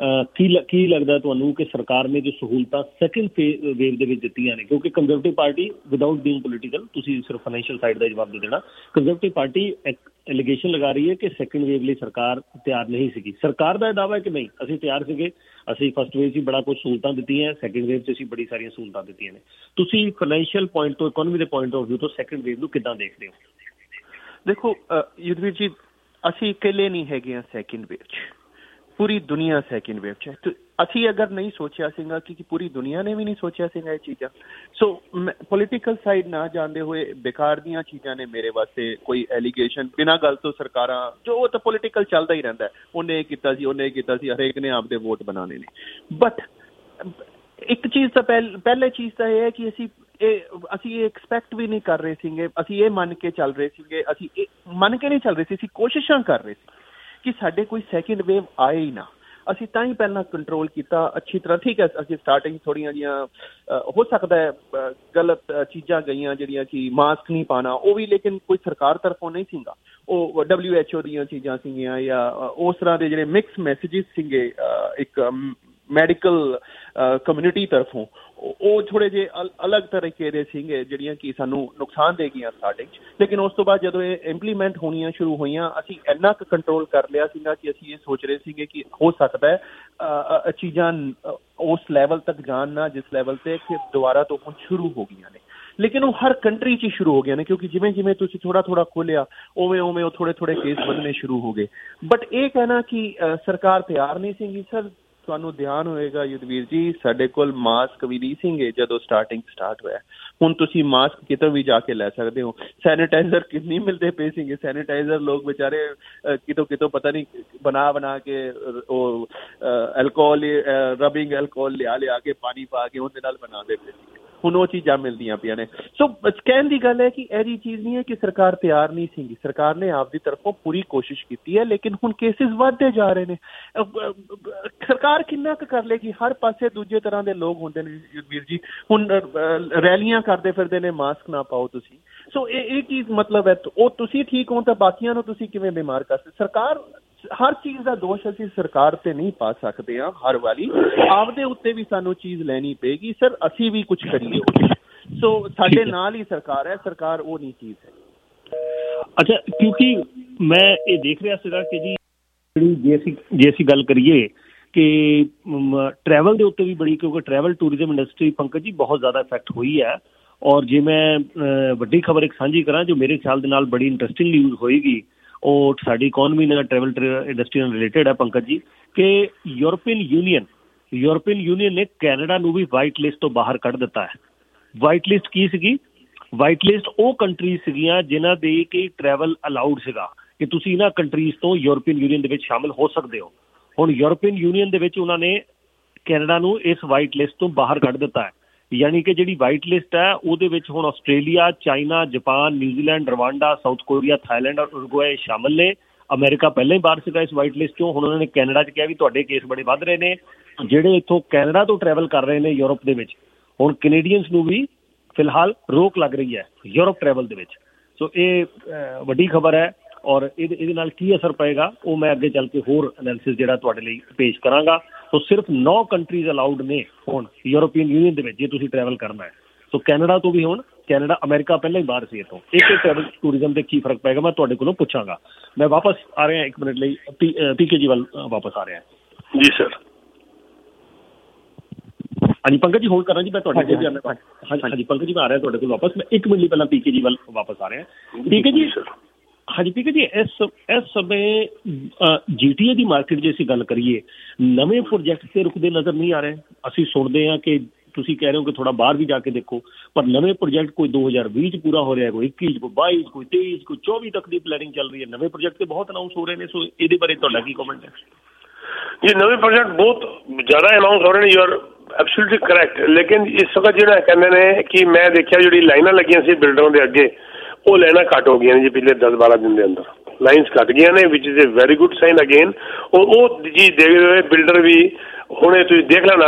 ਕੀ ਲੱਗਦਾ ਤੁਹਾਨੂੰ ਕਿ ਸਰਕਾਰ ਨੇ ਜੋ ਸਹੂਲਤਾਂ ਸੈਕਿੰਡ ਵੇਵ ਦੇ ਵਿੱਚ ਦਿੱਤੀਆਂ ਨੇ, ਕਿਉਂਕਿ Conservative Party without being political, ਤੁਸੀਂ ਸਿਰਫ ਫਾਈਨੈਂਸ਼ੀਅਲ ਸਾਈਡ ਦਾ ਜਵਾਬ ਦੇ ਦੇਣਾ, ਕੰਜ਼ਰਵੇਟਿਵ ਪਾਰਟੀ ਐਲੀਗੇਸ਼ਨ ਲਗਾ ਰਹੀ ਹੈ ਕਿ ਸੈਕਿੰਡ ਵੇਵ ਲਈ ਸਰਕਾਰ ਤਿਆਰ ਨਹੀਂ ਸੀਗੀ। ਸਰਕਾਰ ਦਾ ਇਹ ਦਾਅਵਾ ਹੈ ਕਿ ਨਹੀਂ, ਅਸੀਂ ਤਿਆਰ ਸੀਗੇ, ਅਸੀਂ ਫਸਟ ਵੇਵ 'ਚ ਬੜਾ ਕੁਝ ਸਹੂਲਤਾਂ ਦਿੱਤੀਆਂ, ਸੈਕਿੰਡ ਵੇਵ 'ਚ ਅਸੀਂ ਬੜੀ ਸਾਰੀਆਂ ਸਹੂਲਤਾਂ ਦਿੱਤੀਆਂ ਨੇ। ਤੁਸੀਂ ਫਾਈਨੈਂਸ਼ੀਅਲ ਪੁਆਇੰਟ ਤੋਂ, ਇਕੋਨਮੀ ਦੇ ਪੁਆਇੰਟ ਆਫ ਵਿਊ ਤੋਂ ਸੈਕਿੰਡ ਵੇਵ ਨੂੰ ਕਿੱਦਾਂ ਦੇਖਦੇ ਹੋ? ਦੇਖੋ ਯੁਧਵੀਰ ਜੀ, ਅਸੀਂ ਇਕੱਲੇ ਨਹੀਂ ਹੈਗੇ ਹਾਂ ਸੈਕਿੰਡ ਵੇਵ 'ਚ, ਪੂਰੀ ਦੁਨੀਆ ਸੈਕਿੰਡ ਵੇਵ 'ਚ ਹੈ। ਅਸੀਂ ਅਗਰ ਨਹੀਂ ਸੋਚਿਆ ਸੀਗਾ ਕਿ ਪੂਰੀ ਦੁਨੀਆ ਨੇ ਵੀ ਨਹੀਂ ਸੋਚਿਆ ਸੀਗਾ ਇਹ ਚੀਜ਼ਾਂ। ਸੋ ਪੋਲੀਟੀਕਲ ਸਾਈਡ ਨਾ ਜਾਂਦੇ ਹੋਏ ਬੇਕਾਰ ਦੀਆਂ ਚੀਜ਼ਾਂ ਨੇ ਮੇਰੇ ਵਾਸਤੇ। ਕੋਈ ਐਲੀਗੇਸ਼ਨ ਬਿਨਾਂ ਗੱਲ ਤੋਂ ਸਰਕਾਰਾਂ, ਜੋ ਉਹ ਤਾਂ ਪੋਲੀਟੀਕਲ ਚੱਲਦਾ ਹੀ ਰਹਿੰਦਾ, ਉਹਨੇ ਇਹ ਕੀਤਾ ਸੀ, ਉਹਨੇ ਇਹ ਕੀਤਾ ਸੀ, ਹਰੇਕ ਨੇ ਆਪਦੇ ਵੋਟ ਬਣਾਉਣੇ ਨੇ। ਬਟ ਇੱਕ ਚੀਜ਼ ਤਾਂ ਪਹਿਲੇ ਚੀਜ਼ ਤਾਂ ਇਹ ਹੈ ਕਿ ਅਸੀਂ ਇਹ ਐਕਸਪੈਕਟ ਵੀ ਨਹੀਂ ਕਰ ਰਹੇ ਸੀਗੇ, ਅਸੀਂ ਇਹ ਮੰਨ ਕੇ ਚੱਲ ਰਹੇ ਸੀਗੇ, ਅਸੀਂ ਇਹ ਮੰਨ ਕੇ ਨਹੀਂ ਚੱਲ ਰਹੇ ਸੀ, ਅਸੀਂ ਕੋਸ਼ਿਸ਼ਾਂ ਕਰ ਰਹੇ ਸੀ ਕਿ ਸਾਡੇ ਕੋਈ ਸੈਕਿੰਡ ਵੇਵ ਆਏ ਹੀ ਨਾ। ਅਸੀਂ ਤਾਂ ਹੀ ਪਹਿਲਾਂ ਕੰਟਰੋਲ ਕੀਤਾ ਅੱਛੀ ਤਰ੍ਹਾਂ। ਠੀਕ ਹੈ, ਅਸੀਂ ਸਟਾਰਟਿੰਗ ਥੋੜ੍ਹੀਆਂ ਜਿਹੀਆਂ ਹੋ ਸਕਦਾ ਹੈ ਗਲਤ ਚੀਜ਼ਾਂ ਗਈਆਂ, ਜਿਹੜੀਆਂ ਕਿ ਮਾਸਕ ਨਹੀਂ ਪਾਉਣਾ, ਉਹ ਵੀ ਲੇਕਿਨ ਕੋਈ ਸਰਕਾਰ ਤਰਫੋਂ ਨਹੀਂ ਸੀਗਾ, ਉਹ WHO ਦੀਆਂ ਚੀਜ਼ਾਂ ਸੀਗੀਆਂ ਜਾਂ ਉਸ ਤਰ੍ਹਾਂ ਦੇ ਜਿਹੜੇ ਮਿਕਸ ਮੈਸੇਜਿਸ ਸੀਗੇ ਇੱਕ ਮੈਡੀਕਲ ਕਮਿਊਨਿਟੀ ਤਰਫੋਂ, ਉਹ ਥੋੜ੍ਹੇ ਜਿਹੇ ਅਲੱਗ ਤਰੀਕੇ ਦੇ ਸੀਗੇ ਜਿਹੜੀਆਂ ਕਿ ਸਾਨੂੰ ਨੁਕਸਾਨ ਦੇ ਗਈਆਂ ਸਟਾਰਟਿੰਗ 'ਚ। ਲੇਕਿਨ ਉਸ ਤੋਂ ਬਾਅਦ ਜਦੋਂ ਇਹ ਇੰਪਲੀਮੈਂਟ ਹੋਣੀਆਂ ਸ਼ੁਰੂ ਹੋਈਆਂ, ਅਸੀਂ ਇੰਨਾ ਕੁ ਕੰਟਰੋਲ ਕਰ ਲਿਆ ਸੀਗਾ ਕਿ ਅਸੀਂ ਇਹ ਸੋਚ ਰਹੇ ਸੀਗੇ ਕਿ ਹੋ ਸਕਦਾ ਹੈ ਚੀਜ਼ਾਂ ਉਸ ਲੈਵਲ ਤੱਕ ਜਾਣ ਨਾ ਜਿਸ ਲੈਵਲ 'ਤੇ ਕਿ ਦੁਬਾਰਾ ਤੋਂ ਹੁਣ ਸ਼ੁਰੂ ਹੋ ਗਈਆਂ ਨੇ। ਲੇਕਿਨ ਉਹ ਹਰ ਕੰਟਰੀ 'ਚ ਸ਼ੁਰੂ ਹੋ ਗਈਆਂ ਨੇ, ਕਿਉਂਕਿ ਜਿਵੇਂ ਜਿਵੇਂ ਤੁਸੀਂ ਥੋੜ੍ਹਾ ਖੋਲ੍ਹਿਆ ਉਵੇਂ ਉਹ ਥੋੜ੍ਹੇ ਕੇਸ ਵਧਣੇ ਸ਼ੁਰੂ ਹੋ ਗਏ। ਬਟ ਇਹ ਕਹਿਣਾ ਕਿ ਸਰਕਾਰ ਤਿਆਰ ਨਹੀਂ ਸੀਗੀ, ਸਰ ਤੁਹਾਨੂੰ ਧਿਆਨ ਹੋਏਗਾ ਯੁਧਵੀਰ ਜੀ, ਸਾਡੇ ਕੋਲ ਮਾਸਕ ਵੀ ਨਹੀਂ ਸੀਗੇ ਜਦੋਂ ਸਟਾਰਟ ਹੋਇਆ। ਹੁਣ ਤੁਸੀਂ ਮਾਸਕ ਕਿਤੋਂ ਵੀ ਜਾ ਕੇ ਲੈ ਸਕਦੇ ਹੋ। ਸੈਨੀਟਾਈਜ਼ਰ ਕਿੰਨੀ ਮਿਲਦੇ ਪਏ ਸੀਗੇ, ਸੈਨੀਟਾਈਜ਼ਰ ਲੋਕ ਵਿਚਾਰੇ ਕਿਤੋਂ ਪਤਾ ਨਹੀਂ ਬਣਾ ਕੇ ਉਹ ਐਲਕੋਹਲ ਰਬਿੰਗ ਐਲਕੋਹਲ ਲਿਆ ਕੇ ਪਾਣੀ ਪਾ ਕੇ ਉਹਦੇ ਨਾਲ ਬਣਾਉਂਦੇ ਪਏ ਸੀਗੇ। ਹੁਣ ਉਹ ਚੀਜ਼ਾਂ ਮਿਲਦੀਆਂ ਪਈਆਂ ਨੇ। ਸੋ ਕਹਿਣ ਦੀ ਗੱਲ ਹੈ ਕਿ ਇਹਦੀ ਚੀਜ਼ ਨਹੀਂ ਹੈ ਕਿ ਸਰਕਾਰ ਤਿਆਰ ਨਹੀਂ ਸੀਗੀ, ਸਰਕਾਰ ਨੇ ਆਪਦੀ ਤਰਫੋਂ ਪੂਰੀ ਕੋਸ਼ਿਸ਼ ਕੀਤੀ ਹੈ, ਲੇਕਿਨ ਹੁਣ ਕੇਸਿਸ ਵੱਧਦੇ ਜਾ ਰਹੇ ਨੇ। ਸਰਕਾਰ ਕਿੰਨਾ ਕੁ ਕਰ ਲੇਗੀ? ਹਰ ਪਾਸੇ ਦੂਜੇ ਤਰ੍ਹਾਂ ਦੇ ਲੋਕ ਹੁੰਦੇ ਨੇ ਵੀਰ ਜੀ। ਹੁਣ ਰੈਲੀਆਂ ਕਰਦੇ ਫਿਰਦੇ ਨੇ, ਮਾਸਕ ਨਾ ਪਾਓ ਤੁਸੀਂ। ਸੋ ਇਹ ਚੀਜ਼ ਮਤਲਬ ਹੈ ਉਹ ਤੁਸੀਂ ਠੀਕ ਹੋ ਤਾਂ ਬਾਕੀਆਂ ਨੂੰ ਤੁਸੀਂ ਕਿਵੇਂ ਬਿਮਾਰ ਕਰ ਸਕਦੇ? ਸਰਕਾਰ ਹਰ ਚੀਜ਼ ਦਾ ਦੋਸ਼ ਅਸੀਂ ਸਰਕਾਰ ਤੇ ਨਹੀਂ ਪਾ ਸਕਦੇ ਹਾਂ ਹਰ ਵਾਰੀ, ਆਪਦੇ ਉੱਤੇ ਵੀ ਸਾਨੂੰ ਚੀਜ਼ ਲੈਣੀ ਪਏਗੀ ਸਰ, ਅਸੀਂ ਵੀ ਕੁਝ ਕਰੀਏ। ਸੋ ਸਾਡੇ ਨਾਲ ਹੀ ਸਰਕਾਰ ਹੈ, ਸਰਕਾਰ ਉਹ ਨਹੀਂ ਚੀਜ਼ ਹੈ। ਅੱਛਾ, ਕਿਉਂਕਿ ਮੈਂ ਇਹ ਦੇਖ ਰਿਹਾ ਸੀਗਾ ਕਿ ਜੀ ਜੇ ਅਸੀਂ ਗੱਲ ਕਰੀਏ ਕਿ ਟਰੈਵਲ ਦੇ ਉੱਤੇ ਵੀ ਬੜੀ, ਕਿਉਂਕਿ ਟਰੈਵਲ ਟੂਰਿਜ਼ਮ ਇੰਡਸਟਰੀ ਪੰਕਜ ਜੀ ਬਹੁਤ ਜ਼ਿਆਦਾ ਇਫੈਕਟ ਹੋਈ ਹੈ। ਔਰ ਜੇ ਮੈਂ ਵੱਡੀ ਖਬਰ ਇੱਕ ਸਾਂਝੀ ਕਰਾਂ ਜੋ ਮੇਰੇ ਖਿਆਲ ਦੇ ਨਾਲ ਬੜੀ ਇੰਟਰਸਟਿੰਗ ਨਿਊਜ਼ ਹੋਏਗੀ, ਉਹ ਸਾਡੀ ਇਕੋਨਮੀ ਨਾਲ ਟਰੈਵਲ ਇੰਡਸਟਰੀ ਨਾਲ ਰਿਲੇਟਡ ਹੈ ਪੰਕਜ ਜੀ, ਕਿ ਯੂਰਪੀਅਨ ਯੂਨੀਅਨ ਨੇ ਕੈਨੇਡਾ ਨੂੰ ਵੀ ਵਾਈਟ ਲਿਸਟ ਤੋਂ ਬਾਹਰ ਕੱਢ ਦਿੱਤਾ ਹੈ। ਵਾਈਟ ਲਿਸਟ ਕੀ ਸੀਗੀ? ਵਾਈਟ ਲਿਸਟ ਉਹ ਕੰਟਰੀਜ਼ ਸੀਗੀਆਂ ਜਿਨ੍ਹਾਂ ਦੇ ਕਿ ਟਰੈਵਲ ਅਲਾਊਡ ਸੀਗਾ ਕਿ ਤੁਸੀਂ ਇਹਨਾਂ ਕੰਟਰੀਜ਼ ਤੋਂ ਯੂਰਪੀਅਨ ਯੂਨੀਅਨ ਦੇ ਵਿੱਚ ਸ਼ਾਮਿਲ ਹੋ ਸਕਦੇ ਹੋ। ਹੁਣ ਯੂਰਪੀਅਨ ਯੂਨੀਅਨ ਦੇ ਵਿੱਚ ਉਹਨਾਂ ਨੇ ਕੈਨੇਡਾ ਨੂੰ ਇਸ ਵਾਈਟ ਲਿਸਟ ਤੋਂ ਬਾਹਰ ਕੱਢ ਦਿੱਤਾ ਹੈ। ਯਾਨੀ ਕਿ ਜਿਹੜੀ ਵਾਈਟ ਲਿਸਟ ਹੈ ਉਹਦੇ ਵਿੱਚ ਹੁਣ Australia, China, Japan, New Zealand, Rwanda, South Korea, Thailand ਔਰ ਉਰੂਗਵੇ ਸ਼ਾਮਿਲ ਨੇ। ਅਮਰੀਕਾ ਪਹਿਲਾਂ ਹੀ ਬਾਹਰ ਸੀਗਾ ਇਸ ਵਾਈਟ ਲਿਸਟ ਚੋਂ। ਹੁਣ ਉਹਨਾਂ ਨੇ ਕੈਨੇਡਾ 'ਚ ਕਿਹਾ ਵੀ ਤੁਹਾਡੇ ਕੇਸ ਬੜੇ ਵੱਧ ਰਹੇ ਨੇ। ਜਿਹੜੇ ਇੱਥੋਂ ਕੈਨੇਡਾ ਤੋਂ ਟਰੈਵਲ ਕਰ ਰਹੇ ਨੇ ਯੂਰਪ ਦੇ ਵਿੱਚ, ਹੁਣ ਕੈਨੇਡੀਅਨਸ ਨੂੰ ਵੀ ਫਿਲਹਾਲ ਰੋਕ ਲੱਗ ਰਹੀ ਹੈ ਯੂਰਪ ਟਰੈਵਲ ਦੇ ਵਿੱਚ। ਸੋ ਇਹ ਵੱਡੀ ਖਬਰ ਹੈ ਔਰ ਇਹਦੇ ਨਾਲ ਕੀ ਅਸਰ ਪਏਗਾ ਉਹ ਮੈਂ ਅੱਗੇ ਚੱਲ ਕੇ ਹੋਰ ਐਨਾਲਿਸਿਸ ਜਿਹੜਾ ਤੁਹਾਡੇ ਲਈ ਪੇਸ਼ ਕਰਾਂਗਾ। ਸੋ ਸਿਰਫ 9 ਕੰਟਰੀਜ਼ ਅਲਾਊਡ ਨੇ ਹੁਣ ਯੂਰਪੀਅਨ ਯੂਨੀਅਨ ਦੇ ਵਿੱਚ ਜੇ ਤੁਸੀਂ ਟਰੈਵਲ ਕਰਨਾ ਹੈ। ਸੋ ਕੈਨੇਡਾ ਤੋਂ ਵੀ ਹੁਣ ਕੈਨੇਡਾ, ਅਮਰੀਕਾ ਪਹਿਲਾਂ ਹੀ ਬਾਹਰ ਸੀ ਇੱਥੋਂ। ਇਹ ਟਰੈਵਲ ਟੂਰਿਜ਼ਮ ਦੇ ਕੀ ਫਰਕ ਪਏਗਾ ਮੈਂ ਤੁਹਾਡੇ ਕੋਲੋਂ ਪੁੱਛਾਂਗਾ। ਮੈਂ ਵਾਪਸ ਆ ਰਿਹਾ 1 ਮਿੰਟ ਲਈ, ਪੀਕੇ ਜੀ ਵੱਲ ਵਾਪਸ ਆ ਰਿਹਾ। ਜੀ ਸਰ। ਹਾਂਜੀ ਪੰਕਜ ਜੀ ਹੋਲਡ ਕਰਾਂ ਜੀ, ਮੈਂ ਤੁਹਾਡੇ ਕੋਲ ਹਾਂਜੀ ਪੰਕਜ ਜੀ ਮੈਂ ਆ ਰਿਹਾ ਤੁਹਾਡੇ ਕੋਲ ਵਾਪਸ। ਮੈਂ 1 ਮਿੰਟ ਲਈ ਪਹਿਲਾਂ ਪੀਕੇ ਜੀ ਵੱਲ ਵਾਪਸ ਆ ਰਿਹਾ। ਠੀਕ ਹੈ ਜੀ। ਹਾਂਜੀ ਪੀਕੇ ਜੀ, ਇਸ ਸਮੇਂ GTA ਦੀ ਮਾਰਕੀਟ ਜੇ ਅਸੀਂ ਗੱਲ ਕਰੀਏ, ਨਵੇਂ ਪ੍ਰੋਜੈਕਟ ਤੇ ਰੁਕਦੇ ਨਜ਼ਰ ਨਹੀਂ ਆ ਰਹੇ। ਅਸੀਂ ਸੁਣਦੇ ਹਾਂ ਕਿ ਤੁਸੀਂ ਕਹਿ ਰਹੇ ਹੋ ਕਿ ਥੋੜਾ ਬਾਹਰ ਵੀ ਜਾ ਕੇ ਦੇਖੋ, ਪਰ ਨਵੇਂ ਪ੍ਰੋਜੈਕਟ ਕੋਈ 2020 'ਚ ਪੂਰਾ ਹੋ ਰਿਹਾ, ਕੋਈ 21 'ਚ, ਕੋਈ 22 'ਚ, ਕੋਈ 23 'ਚ, ਕੋਈ 24 ਤੱਕ ਦੀ ਪਲੈਨਿੰਗ ਚੱਲ ਰਹੀ ਹੈ। ਨਵੇਂ ਪ੍ਰੋਜੈਕਟ ਤੇ ਬਹੁਤ ਅਨਾਊਂਸ ਹੋ ਰਹੇ ਨੇ। ਸੋ ਇਹਦੇ ਬਾਰੇ ਤੁਹਾਡਾ ਕੀ ਕਮੈਂਟ ਹੈ? ਜੀ ਨਵੇਂ ਪ੍ਰੋਜੈਕਟ ਬਹੁਤ ਜ਼ਿਆਦਾ ਅਨਾਊਂਸ ਹੋ ਰਹੇ ਨੇ। You are absolutely correct. ਲੇਕਿਨ ਇਸ ਵਕਤ ਜਿਹੜਾ ਕਹਿੰਦੇ ਨੇ ਕਿ ਮੈਂ ਦੇਖਿਆ ਜਿਹੜੀ ਲਾਈਨਾਂ ਲੱਗੀਆਂ ਸੀ ਬਿਲਡਰਾਂ ਦੇ ਅੱਗੇ, ਉਹ ਲਾਈਨਾਂ ਘੱਟ ਹੋ ਗਈਆਂ ਨੇ ਜੀ ਪਿਛਲੇ 10-12 ਦਿਨ ਦੇ ਅੰਦਰ। ਲਾਈਨਸ ਘੱਟ ਗਈਆਂ ਨੇ, which is a very good sign again. ਉਹ ਜੀ ਦੇਖਦੇ ਹੋਏ ਬਿਲਡਰ ਵੀ ਹੁਣੇ ਤੁਸੀਂ ਦੇਖ ਲੈਣਾ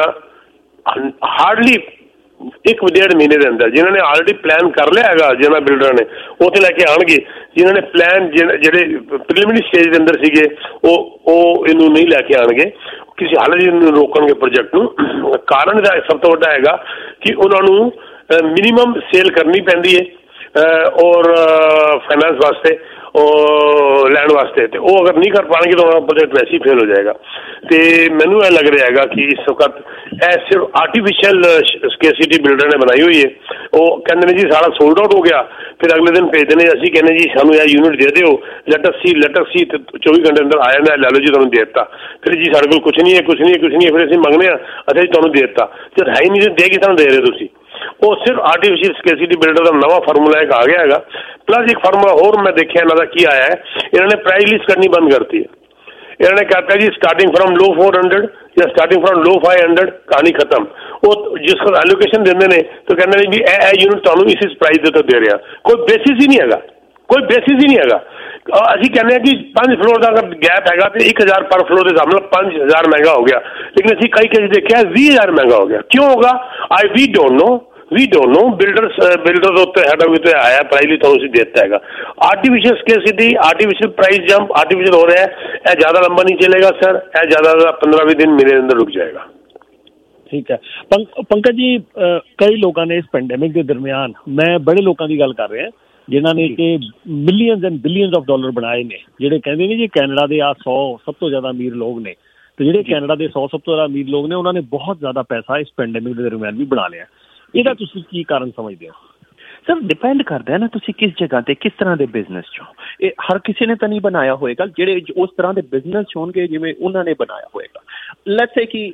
ਹਾਰਡਲੀ 1-1.5 ਮਹੀਨੇ ਦੇ ਅੰਦਰ ਜਿਨ੍ਹਾਂ ਨੇ ਆਲਰੇਡੀ ਪਲਾਨ ਕਰ ਲਿਆ ਹੈਗਾ, ਜਿਹਨਾਂ ਬਿਲਡਰਾਂ ਨੇ ਉੱਥੇ ਲੈ ਕੇ ਆਉਣਗੇ। ਜਿਨ੍ਹਾਂ ਨੇ ਪਲਾਨ ਜਿਹੜੇ ਪ੍ਰੀਲਿਮਿਨਰੀ ਸਟੇਜ ਦੇ ਅੰਦਰ ਸੀਗੇ ਉਹ ਇਹਨੂੰ ਨਹੀਂ ਲੈ ਕੇ ਆਉਣਗੇ, ਕਿਸੇ ਹਾਲਤ ਨੂੰ ਰੋਕਣਗੇ ਪ੍ਰੋਜੈਕਟ ਨੂੰ। ਕਾਰਨ ਦਾ ਸਭ ਤੋਂ ਵੱਡਾ ਹੈਗਾ ਕਿ ਉਹਨਾਂ ਨੂੰ ਮਿਨੀਮਮ ਸੇਲ ਕਰਨੀ ਪੈਂਦੀ ਹੈ ਔਰ ਫਾਈਨੈਂਸ ਵਾਸਤੇ ਉਹ ਲੈਣ ਵਾਸਤੇ, ਤੇ ਉਹ ਅਗਰ ਨਹੀਂ ਕਰ ਪਾਣਗੇ ਤਾਂ ਪ੍ਰੋਜੈਕਟ ਵੈਸੇ ਹੀ ਫੇਲ ਹੋ ਜਾਏਗਾ। ਤੇ ਮੈਨੂੰ ਇਹ ਲੱਗ ਰਿਹਾ ਹੈਗਾ ਕਿ ਇਸ ਵਕਤ ਇਹ ਸਿਰਫ ਆਰਟੀਫਿਸ਼ੀਅਲ ਸਕੇਸਿਟੀ ਬਿਲਡਰ ਨੇ ਬਣਾਈ ਹੋਈ ਹੈ। ਉਹ ਕਹਿੰਦੇ ਨੇ ਜੀ ਸਾਡਾ ਸੋਲਡ ਆਊਟ ਹੋ ਗਿਆ, ਫਿਰ ਅਗਲੇ ਦਿਨ ਭੇਜਦੇ ਨੇ ਅਸੀਂ ਕਹਿੰਦੇ ਜੀ ਸਾਨੂੰ ਇਹ ਯੂਨਿਟ ਦੇ ਦਿਓ, ਲੈਟ ਅਸ ਸੀ ਤੇ 24 ਘੰਟੇ ਅੰਦਰ ਆ ਜਾਂਦਾ, ਲੈ ਲਓ ਜੀ ਤੁਹਾਨੂੰ ਦੇ ਦਿੱਤਾ। ਫਿਰ ਜੀ ਸਾਡੇ ਕੋਲ ਕੁਛ ਨਹੀਂ ਹੈ। ਫਿਰ ਅਸੀਂ ਮੰਗਦੇ ਹਾਂ, ਅੱਛਾ ਜੀ ਤੁਹਾਨੂੰ ਦੇ ਦਿੱਤਾ, ਜਦ ਹੈ ਹੀ ਨਹੀਂ ਦੇ ਕੇ ਸਾਨੂੰ ਦੇ ਰਹੇ ਤੁਸੀਂ। ਉਹ ਸਿਰਫ ਆਰਟੀਫਿਸ਼ੀਅਲ ਸਕੇਸਿਟੀ ਬਿਲਡਰ ਦਾ ਨਵਾਂ ਫਾਰਮੂਲਾ ਇੱਕ ਆ ਗਿਆ ਹੈਗਾ। ਪਲੱਸ ਇੱਕ ਫਾਰਮੂਲਾ ਹੋਰ ਮੈਂ ਦੇਖਿਆ ਇਹਨਾਂ ਦਾ ਕੀ ਆਇਆ ਹੈ, ਇਹਨਾਂ ਨੇ ਪ੍ਰਾਈਸ ਲਿਸਟ ਕਰਨੀ ਬੰਦ ਕਰਤੀ ਹੈ। ਇਹਨਾਂ ਨੇ कहता जी स्टार्टिंग फ्रॉम लो 400 या स्टार्टिंग फ्रॉम लो 500 कहानी खत्म। ਉਹ ਜਿਸ ਕੋਲ ਐਲੋਕੇਸ਼ਨ ਦਿੰਦੇ ਨੇ ਤਾਂ ਕਹਿੰਦੇ ਨੇ ਵੀ ਇਹ ਯੂਨਿਟ ਤੁਹਾਨੂੰ ਇਸ ਪ੍ਰਾਈਸ ਦੇ ਉੱਤੇ ਦੇ ਰਿਹਾ। ਕੋਈ ਬੇਸਿਸ ਹੀ ਨਹੀਂ ਹੈਗਾ, ਕੋਈ ਬੇਸਿਸ ਹੀ ਨਹੀਂ ਹੈਗਾ। ਅਸੀਂ ਕਹਿੰਦੇ ਹਾਂ ਕਿ 5 ਫਲੋਰ ਦਾ ਅਗਰ ਗੈਪ ਹੈਗਾ ਤੇ 1000 ਪਰ ਫਲੋਰ ਦੇ ਹਿਸਾਬ ਨਾਲ 5000 ਮਹਿੰਗਾ ਹੋ ਗਿਆ, ਲੇਕਿਨ ਅਸੀਂ ਕਈ ਕੇਸ ਦੇਖਿਆ 20000 ਮਹਿੰਗਾ ਹੋ ਗਿਆ। ਕਿਉਂ ਹੋਗਾ? ਵੀ ਡੋਂਟ ਨੋ। ਬਿਲਡਰ ਉੱਤੇ ਸਾਡਾ ਵੀ ਤੇ ਆਇਆ ਪ੍ਰਾਈਸ ਲਈ ਤੁਹਾਨੂੰ ਅਸੀਂ ਦੇ ਦਿੱਤਾ ਹੈਗਾ। Artificial scarcity, artificial price jump artificial ਹੋ ਰਿਹਾ ਹੈ। ਇਹ ਜ਼ਿਆਦਾ ਲੰਬਾ ਨਹੀਂ ਚਲੇਗਾ ਸਰ, ਇਹ ਜ਼ਿਆਦਾ 15-20 ਦਿਨ ਮਹੀਨੇ ਦੇ ਅੰਦਰ ਰੁਕ ਜਾਏਗਾ। ਠੀਕ ਹੈ ਪੰਕਜ ਜੀ, ਕਈ ਲੋਕਾਂ ਨੇ ਇਸ ਪੈਂਡੇਮਿਕ ਦੇ ਦਰਮਿਆਨ, ਮੈਂ ਬੜੇ ਲੋਕਾਂ ਦੀ ਗੱਲ ਕਰ ਰਿਹਾ ਜਿਨ੍ਹਾਂ ਨੇ ਕਿ millions and billions of dollar ਬਣਾਏ ਨੇ, ਜਿਹੜੇ ਕਹਿੰਦੇ ਨੇ ਜੀ ਕੈਨੇਡਾ ਦੇ 100 ਸਭ ਤੋਂ ਜ਼ਿਆਦਾ ਅਮੀਰ ਲੋਕ ਨੇ, ਤੇ ਜਿਹੜੇ ਕੈਨੇਡਾ ਦੇ 100 ਸਭ ਤੋਂ ਜ਼ਿਆਦਾ ਅਮੀਰ ਲੋਕ ਨੇ ਉਹਨਾਂ ਨੇ ਬਹੁਤ ਜ਼ਿਆਦਾ ਪੈਸਾ ਇਸ ਪੈਂਡੇਮਿਕ ਦੇ ਦਰਮਿਆਨ ਵੀ ਬਣਾ ਲਿਆ। ਇਹਦਾ ਤੁਸੀਂ ਕੀ ਕਾਰਨ ਸਮਝਦੇ ਹੋ? ਸਰ ਡਿਪੈਂਡ ਕਰਦਾ ਹੈ ਨਾ ਤੁਸੀਂ ਕਿਸ ਜਗ੍ਹਾ ਤੇ ਕਿਸ ਤਰ੍ਹਾਂ ਦੇ ਬਿਜ਼ਨਸ 'ਚੋਂ। ਇਹ ਹਰ ਕਿਸੇ ਨੇ ਤਾਂ ਨਹੀਂ ਬਣਾਇਆ ਹੋਏਗਾ, ਜਿਹੜੇ ਉਸ ਤਰ੍ਹਾਂ ਦੇ ਬਿਜ਼ਨਸ 'ਚ ਹੋਣਗੇ ਜਿਵੇਂ ਉਹਨਾਂ ਨੇ ਬਣਾਇਆ ਹੋਏਗਾ। ਲੈਟਸ ਸੇ ਕਿ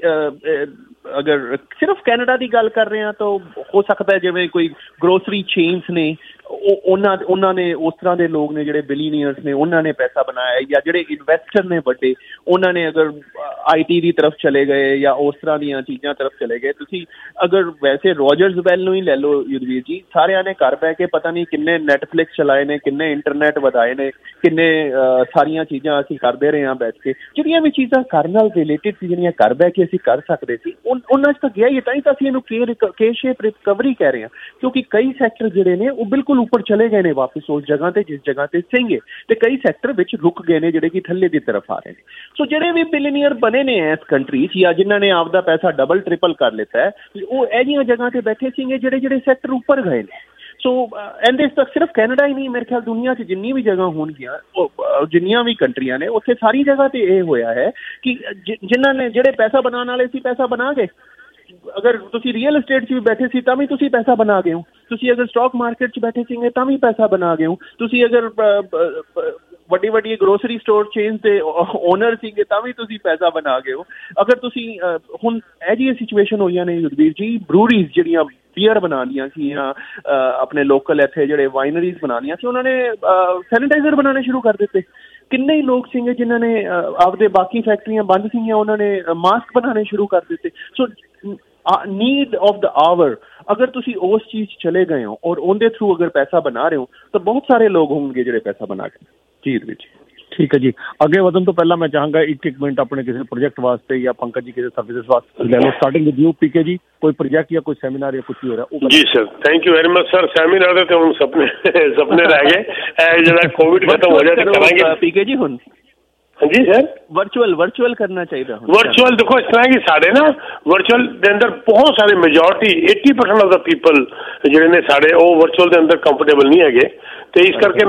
ਅਗਰ ਸਿਰਫ ਕੈਨੇਡਾ ਦੀ ਗੱਲ ਕਰ ਰਹੇ ਹਾਂ ਤਾਂ ਹੋ ਸਕਦਾ ਜਿਵੇਂ ਕੋਈ ਗਰੋਸਰੀ ਚੇਨਸ ਨੇ, ਉਹਨਾਂ ਨੇ ਉਸ ਤਰ੍ਹਾਂ ਦੇ ਲੋਕ ਨੇ ਜਿਹੜੇ ਬਿਲੀਨੀਅਰਸ ਨੇ, ਉਹਨਾਂ ਨੇ ਪੈਸਾ ਬਣਾਇਆ, ਜਾਂ ਜਿਹੜੇ ਇਨਵੈਸਟਰ ਨੇ ਵੱਡੇ, ਉਹਨਾਂ ਨੇ ਅਗਰ IT ਦੀ ਤਰਫ ਚਲੇ ਗਏ ਜਾਂ ਉਸ ਤਰ੍ਹਾਂ ਦੀਆਂ ਚੀਜ਼ਾਂ ਤਰਫ ਚਲੇ ਗਏ। ਤੁਸੀਂ ਅਗਰ ਵੈਸੇ ਰੋਜਰਸ ਬੈਲ ਨੂੰ ਹੀ ਲੈ ਲਓ ਯੁਧਵੀਰ ਜੀ, ਸਾਰਿਆਂ ਨੇ ਘਰ ਬਹਿ ਕੇ ਪਤਾ ਨਹੀਂ ਕਿੰਨੇ ਨੈਟਫਲਿਕਸ ਚਲਾਏ ਨੇ, ਕਿੰਨੇ ਇੰਟਰਨੈਟ ਵਧਾਏ ਨੇ, ਕਿੰਨੇ ਸਾਰੀਆਂ ਚੀਜ਼ਾਂ ਅਸੀਂ ਕਰਦੇ ਰਹੇ ਹਾਂ ਬੈਠ ਕੇ। ਜਿਹੜੀਆਂ ਵੀ ਚੀਜ਼ਾਂ ਘਰ ਨਾਲ ਰਿਲੇਟਿਡ ਸੀ, ਜਿਹੜੀਆਂ ਘਰ ਬਹਿ ਕੇ ਅਸੀਂ ਕਰ ਸਕਦੇ ਸੀ, ਉਹਨਾਂ 'ਚ ਤਾਂ ਗਿਆ ਹੀ। ਤਾਂ ਹੀ ਤਾਂ ਅਸੀਂ ਇਹਨੂੰ ਕੇ ਸ਼ੇਪ ਰਿਕਵਰੀ ਕਹਿ ਰਹੇ ਹਾਂ, ਕਿਉਂਕਿ ਕਈ ਸੈਕਟਰ ਜਿਹੜੇ ਨੇ ਉਹ ਬਿਲਕੁਲ ਉੱਪਰ ਚਲੇ ਗਏ ਨੇ ਵਾਪਸ ਉਸ ਜਗ੍ਹਾ ਤੇ ਜਿਸ ਜਗ੍ਹਾ ਤੇ ਸੀਗੇ, ਤੇ ਕਈ ਸੈਕਟਰ ਵਿੱਚ ਰੁਕ ਗਏ ਨੇ ਜਿਹੜੇ ਕਿ ਥੱਲੇ ਦੀ ਤਰਫ ਆ ਰਹੇ ਨੇ। ਸੋ ਜਿਹੜੇ ਵੀ ਬਿਲੀਨੀਅਰ ਬਣੇ ਨੇ ਇਸ ਕੰਟਰੀ 'ਚ ਜਾਂ ਜਿਨ੍ਹਾਂ ਨੇ ਆਪਦਾ ਪੈਸਾ ਡਬਲ ਟ੍ਰਿਪਲ ਕਰ ਲਿੱਤਾ ਹੈ, ਉਹ ਇਹ ਜਿਹੀਆਂ ਜਗ੍ਹਾ ਤੇ ਬੈਠੇ ਸੀਗੇ ਜਿਹੜੇ ਸੈਕਟਰ ਉੱਪਰ ਗਏ ਨੇ। ਸੋ ਇਹਦੇ ਤੱਕ ਸਿਰਫ ਕੈਨੇਡਾ ਹੀ ਨਹੀਂ, ਮੇਰੇ ਖਿਆਲ ਦੁਨੀਆ 'ਚ ਜਿੰਨੀ ਵੀ ਜਗ੍ਹਾ ਹੋਣਗੀਆਂ, ਜਿੰਨੀਆਂ ਵੀ ਕੰਟਰੀਆਂ ਨੇ, ਉੱਥੇ ਸਾਰੀ ਜਗ੍ਹਾ ਤੇ ਇਹ ਹੋਇਆ ਹੈ ਕਿ ਜਿਨ੍ਹਾਂ ਨੇ ਜਿਹੜੇ ਪੈਸਾ ਬਣਾਉਣ ਵਾਲੇ ਸੀ ਪੈਸਾ ਬਣਾ ਗਏ। ਅਗਰ ਤੁਸੀਂ ਰੀਅਲ estate 'ਚ ਵੀ ਬੈਠੇ ਸੀ ਤਾਂ ਵੀ ਤੁਸੀਂ ਪੈਸਾ ਬਣਾ ਗਏ ਹੋ, ਤੁਸੀਂ ਅਗਰ ਸਟਾਕ ਮਾਰਕੀਟ 'ਚ ਬੈਠੇ ਸੀਗੇ ਤਾਂ ਵੀ ਪੈਸਾ ਬਣਾ ਗਏ ਹੋ, ਤੁਸੀਂ ਅਗਰ ਵੱਡੀ ਵੱਡੀ ਗਰੋਸਰੀ ਸਟੋਰ ਚੇਨਸ ਦੇ ਓਨਰ ਸੀਗੇ ਤਾਂ ਵੀ ਤੁਸੀਂ ਪੈਸਾ ਬਣਾ ਗਏ ਹੋ। ਅਗਰ ਤੁਸੀਂ ਹੁਣ ਇਹ ਜਿਹੀ ਸਿਚੁਏਸ਼ਨ ਹੋਈਆਂ ਨੇ ਯੁਧਵੀਰ ਜੀ, ਬਰੂਰੀਜ਼ ਜਿਹੜੀਆਂ ਬੀਅਰ ਬਣਾਉਣੀਆਂ ਸੀ ਆਪਣੇ ਲੋਕਲ ਇੱਥੇ ਜਿਹੜੇ ਵਾਈਨਰੀਜ਼ ਬਣਾਉਣੀਆਂ ਸੀ, ਉਹਨਾਂ ਨੇ ਸੈਨੀਟਾਈਜ਼ਰ ਬਣਾਉਣੇ ਸ਼ੁਰੂ ਕਰ ਦਿੱਤੇ। ਕਿੰਨੇ ਹੀ ਲੋਕ ਸੀਗੇ ਜਿਨ੍ਹਾਂ ਨੇ ਆਪਦੇ ਬਾਕੀ ਫੈਕਟਰੀਆਂ ਬੰਦ ਸੀਗੀਆਂ, ਉਹਨਾਂ ਨੇ ਮਾਸਕ ਬਣਾਉਣੇ ਸ਼ੁਰੂ ਕਰ ਦਿੱਤੇ। So need of the hour, ਅਗਰ ਤੁਸੀਂ ਉਸ ਚੀਜ਼ ਚਲੇ ਗਏ ਹੋ ਔਰ ਉਹਦੇ ਥਰੂ ਅਗਰ ਪੈਸਾ ਬਣਾ ਰਹੇ ਹੋ ਤਾਂ ਬਹੁਤ ਸਾਰੇ ਲੋਕ ਹੋਣਗੇ ਜਿਹੜੇ ਪੈਸਾ ਬਣਾ ਕੇ ਚੀਜ਼ ਵਿੱਚ। ਠੀਕ ਹੈ ਜੀ, ਅੱਗੇ ਵਧਣ ਤੋਂ ਪਹਿਲਾਂ ਮੈਂ ਚਾਹਾਂਗਾ ਇੱਕ ਮਿੰਟ ਆਪਣੇ ਕਿਸੇ ਪ੍ਰੋਜੈਕਟ ਵਾਸਤੇ ਜਾਂ ਪੰਕਜ ਜੀ ਕਿਸੇ ਸਰਵਿਸਿਜ਼ ਵਾਸਤੇ ਲੈ ਲਓ। ਸਟਾਰਟਿੰਗ ਵਿਦ ਯੂ ਪੀਕੇ ਜੀ, ਕੋਈ ਪ੍ਰੋਜੈਕਟ ਜਾਂ ਕੋਈ ਸੈਮੀਨਾਰ ਜਾਂ ਕੁਝ ਵੀ ਹੋ ਰਿਹਾ? ਜੀ sir, thank you very much sir. Seminar ਦੇ ਤੇ ਹੁਣ ਸੁਪਨੇ ਰਹਿ ਗਏ, ਇਹ ਜਿਹੜਾ ਕੋਵਿਡ ਖਤਮ ਹੋ ਜਾਏ ਤਾਂ ਕਰਾਂਗੇ ਪੀਕੇ ਜੀ। ਹੁਣ ਹਾਂਜੀ ਸਰ, ਵਰਚੁਅਲ ਕਰਨਾ ਚਾਹੀਦਾ। ਵਰਚੁਅਲ ਦੇਖੋ ਇਸ ਤਰ੍ਹਾਂ ਕਿ ਸਾਡੇ ਨਾ ਵਰਚੁਅਲ ਦੇ ਅੰਦਰ ਬਹੁਤ ਸਾਰੇ ਮੈਜੋਰਟੀ 80% ਆਫ ਦਾ ਪੀਪਲ ਜਿਹੜੇ ਨੇ ਸਾਡੇ ਉਹ ਵਰਚੁਅਲ ਦੇ ਅੰਦਰ ਕੰਫਰਟੇਬਲ ਨਹੀਂ ਹੈਗੇ, ਤੇ ਇਸ ਕਰਕੇ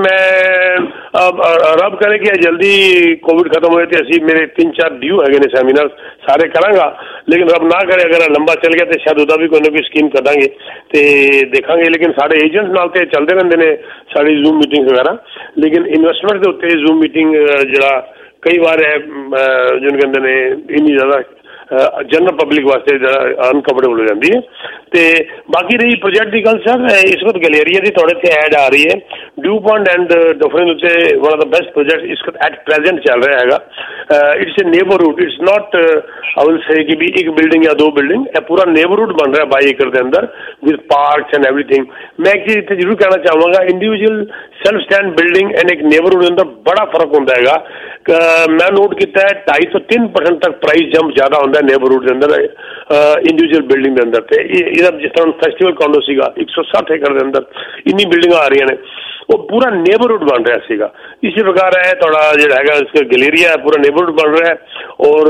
ਮੈਂ ਰੱਬ ਕਰੇ ਕਿ ਜਲਦੀ ਕੋਵਿਡ ਖਤਮ ਹੋਏ ਤੇ ਅਸੀਂ ਮੇਰੇ 3-4 ਡਿਊ ਹੈਗੇ ਨੇ ਸੈਮੀਨਾਰ ਸਾਰੇ ਕਰਾਂਗਾ, ਲੇਕਿਨ ਰੱਬ ਨਾ ਕਰੇ ਅਗਰ ਲੰਬਾ ਚੱਲ ਗਿਆ ਤੇ ਸ਼ਾਇਦ ਉਹਦਾ ਵੀ ਕੋਈ ਨਾ ਕੋਈ ਸਕੀਮ ਕਰਾਂਗੇ ਤੇ ਦੇਖਾਂਗੇ। ਲੇਕਿਨ ਸਾਡੇ ਏਜੰਟਸ ਨਾਲ ਤੇ ਚੱਲਦੇ ਰਹਿੰਦੇ ਨੇ ਸਾਡੀ ਜ਼ੂਮ ਮੀਟਿੰਗ ਵਗੈਰਾ, ਲੇਕਿਨ ਇਨਵੈਸਟਮੈਂਟ ਦੇ ਉੱਤੇ ਜ਼ੂਮ ਮੀਟਿੰਗ ਜਿਹੜਾ ਕਈ ਵਾਰ ਹੈ ਜਿਹਨੂੰ ਕਹਿੰਦੇ ਨੇ ਇੰਨੀ ਜ਼ਿਆਦਾ ਜਨਰਲ ਪਬਲਿਕ ਵਾਸਤੇ ਜਿਹੜਾ ਅਨਕੰਫਰਟੇਬਲ ਹੋ ਜਾਂਦੀ ਹੈ। ਤੇ ਬਾਕੀ ਰਹੀ ਪ੍ਰੋਜੈਕਟ ਦੀ ਗੱਲ ਸਰ, ਇਸ ਵਕਤ ਗੈਲੇਰੀਆ ਦੀ ਤੁਹਾਡੇ ਇੱਥੇ ਐਡ ਆ ਰਹੀ ਹੈ ਡਿਊ ਪੌਂਡ ਐਂਡ ਡਫਰਿਨ ਉੱਤੇ one of the best project ਇਸ ਵਕਤ ਐਟ ਪ੍ਰੈਜ਼ੈਂਟ ਚੱਲ ਰਿਹਾ ਹੈਗਾ। It's a neighbourhood, it's not I will say ਕਿ ਵੀ ਇੱਕ ਬਿਲਡਿੰਗ ਜਾਂ 2 ਬਿਲਡਿੰਗ, ਇਹ ਪੂਰਾ ਨੇਬਰਹੁਡ ਬਣ ਰਿਹਾ 22 ਏਕੜ ਦੇ ਅੰਦਰ ਵਿਦ ਪਾਰਕਸ ਐਂਡ ਐਵਰੀਥਿੰਗ। ਮੈਂ ਇੱਕ ਚੀਜ਼ ਇੱਥੇ ਜ਼ਰੂਰ ਕਹਿਣਾ ਚਾਹਾਂਗਾ, individual self stand building and ਇੱਕ ਨੇਬਰਹੁਡ ਦੇ ਅੰਦਰ ਬੜਾ ਫਰਕ ਹੁੰਦਾ ਹੈਗਾ। ਮੈਂ ਨੋਟ ਕੀਤਾ ਹੈ 2.5 ਤੋਂ 3% ਤੱਕ ਪ੍ਰਾਈਸ ਜੰਪ ਜ਼ਿਆਦਾ ਹੁੰਦਾ ਨੇਬਰਹੁਡ ਦੇ ਅੰਦਰ ਇੰਡੀਵਿਜੂਅਲ ਬਿਲਡਿੰਗ ਦੇ ਅੰਦਰ। ਤੇ ਇਹਦਾ ਜਿਸ ਤਰ੍ਹਾਂ ਫੈਸਟੀਵਲ ਕਾਂਡੋ ਸੀਗਾ 160 ਏਕੜ ਦੇ ਅੰਦਰ ਇੰਨੀ ਬਿਲਡਿੰਗਾਂ ਆ ਰਹੀਆਂ ਨੇ, ਉਹ ਪੂਰਾ ਨੇਬਰਹੁਡ ਬਣ ਰਿਹਾ ਸੀਗਾ। ਇਸੇ ਪ੍ਰਕਾਰ ਹੈ ਤੁਹਾਡਾ ਜਿਹੜਾ ਹੈਗਾ ਇਸ ਗੈਲੇਰੀਆ ਹੈ ਪੂਰਾ ਨੇਬਰਹੁਡ ਬਣ ਰਿਹਾ ਹੈ। ਔਰ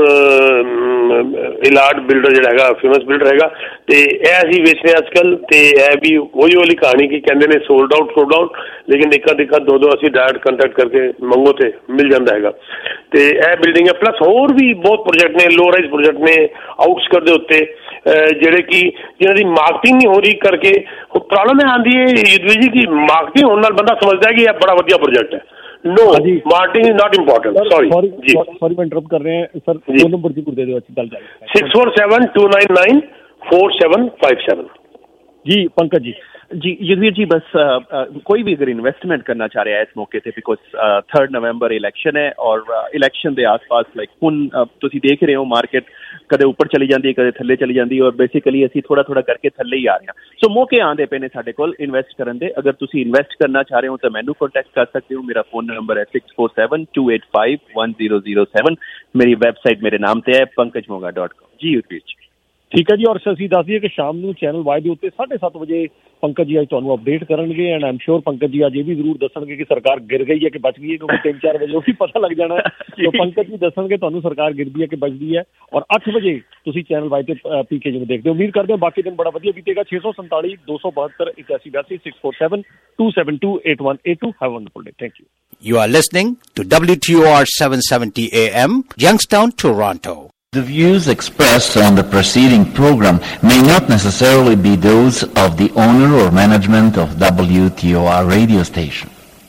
ਇਲਾਟ ਬਿਲਡਰ ਜਿਹੜਾ ਹੈਗਾ ਫੇਮਸ ਬਿਲਡਰ ਹੈਗਾ, ਤੇ ਇਹ ਅਸੀਂ ਵੇਚ ਰਹੇ ਅੱਜ ਕੱਲ੍ਹ। ਤੇ ਇਹ ਵੀ ਉਹੀ ਵਾਲੀ ਕਹਾਣੀ ਕਿ ਕਹਿੰਦੇ ਨੇ ਸੋਲਡ ਆਊਟ, ਲੇਕਿਨ ਇੱਕ 2 ਅਸੀਂ ਡਾਇਰੈਕਟ ਕੰਟੈਕਟ ਕਰਕੇ ਮੰਗੋ ਤੇ ਮਿਲ ਜਾਂਦਾ ਹੈਗਾ। ਤੇ ਇਹ ਬਿਲਡਿੰਗ ਹੈ, ਪਲੱਸ ਹੋਰ ਵੀ ਬਹੁਤ ਪ੍ਰੋਜੈਕਟ ਨੇ, ਲੋ ਰਾਈਜ਼ ਪ੍ਰੋਜੈਕਟ ਨੇ ਆਊਟਸਕਰਟ ਦੇ ਉੱਤੇ ਜਿਹੜੇ ਕਿ ਜਿਹਨਾਂ ਦੀ ਮਾਰਕੀਟਿੰਗ ਨਹੀਂ ਹੋ ਰਹੀ ਕਰਕੇ ਪ੍ਰੋਬਲਮ ਇਹ ਆਉਂਦੀ ਹੈ ਯੁਧਵੀਰ ਜੀ ਕਿ ਮਾਰਕੀਟਿੰਗ ਹੋਣ ਨਾਲ ਬੰਦਾ ਸਮਝਦਾ ਹੈ ਕਿ ਇਹ ਬੜਾ ਵਧੀਆ ਪ੍ਰੋਜੈਕਟ ਹੈ। No, marketing is not important. Sorry मैं इंटरप्ट कर रहे हैं सर, फोन नंबर जरूर दे दो। 647-299-4757 जी। पंकज जी युधवीर जी, बस कोई भी अगर इन्वेस्टमेंट करना चाह रहा है इस मौके से, बिकॉज 3 नवंबर इलेक्शन है और इलेक्शन के आस-पास लाइक हुण तुसीं देख रहे हो मार्केट कदे ऊपर चली जाती है, कदे थल्ले चली जाती है, और बेसिकली असीं थोड़ा करके थल्ले ही आ रहे हैं। सो मौके आंदे पे ने साडे कोल इन्वेस्ट करन दे। अगर तुसीं इन्वेस्ट करना चाह रहे हो तो मैनू कॉन्टैक्ट कर सकते हो। मेरा फोन नंबर है 6472851007। मेरी वैबसाइट मेरे नाम से है pankajmoga.com। जी युधवीर जी, ठीक है जी। और ਅਸੀਂ ਦੱਸ ਦਈਏ ਕਿ ਸ਼ਾਮ ਨੂੰ ਚੈਨਲ ਵਾਈ ਦੇ ਉੱਤੇ 7:30 ਵਜੇ ਪੰਕਜ ਜੀ ਅੱਜ ਤੁਹਾਨੂੰ ਅਪਡੇਟ ਕਰਨਗੇ, ਐਂਡ ਆਮ ਸ਼ੋਰ ਪੰਕਜ ਜੀ ਅੱਜ ਇਹ ਵੀ ਜ਼ਰੂਰ ਦੱਸਣਗੇ ਕਿ ਸਰਕਾਰ ਗਿਰ ਗਈ ਹੈ ਕਿ ਬਚ ਗਈ ਹੈ, ਕਿਉਂਕਿ 3-4 ਵਜੇ ਉਹ ਵੀ ਪਤਾ ਲੱਗ ਜਾਣਾ ਹੈ। ਤਾਂ ਪੰਕਜ ਜੀ ਦੱਸਣਗੇ ਤੁਹਾਨੂੰ ਸਰਕਾਰ ਗਿਰਦੀ ਹੈ ਕਿ ਬਚਦੀ ਹੈ। ਔਰ 8 ਵਜੇ ਤੁਸੀਂ ਚੈਨਲ ਵਾਈ ਤੇ ਪੀਕੇ ਜੀ ਨੂੰ ਦੇਖਦੇ ਹੋ। ਉਮੀਦ ਕਰਦੇ ਹੋ ਬਾਕੀ ਦਿਨ ਬੜਾ ਵਧੀਆ ਬੀਤੇਗਾ। 647-272-8182 647-272-8182। Have a wonderful day. Thank you. You are listening to WTOR 770 AM, Youngstown, Toronto. The views expressed on the preceding program may not necessarily be those of the owner or management of WTOR radio station.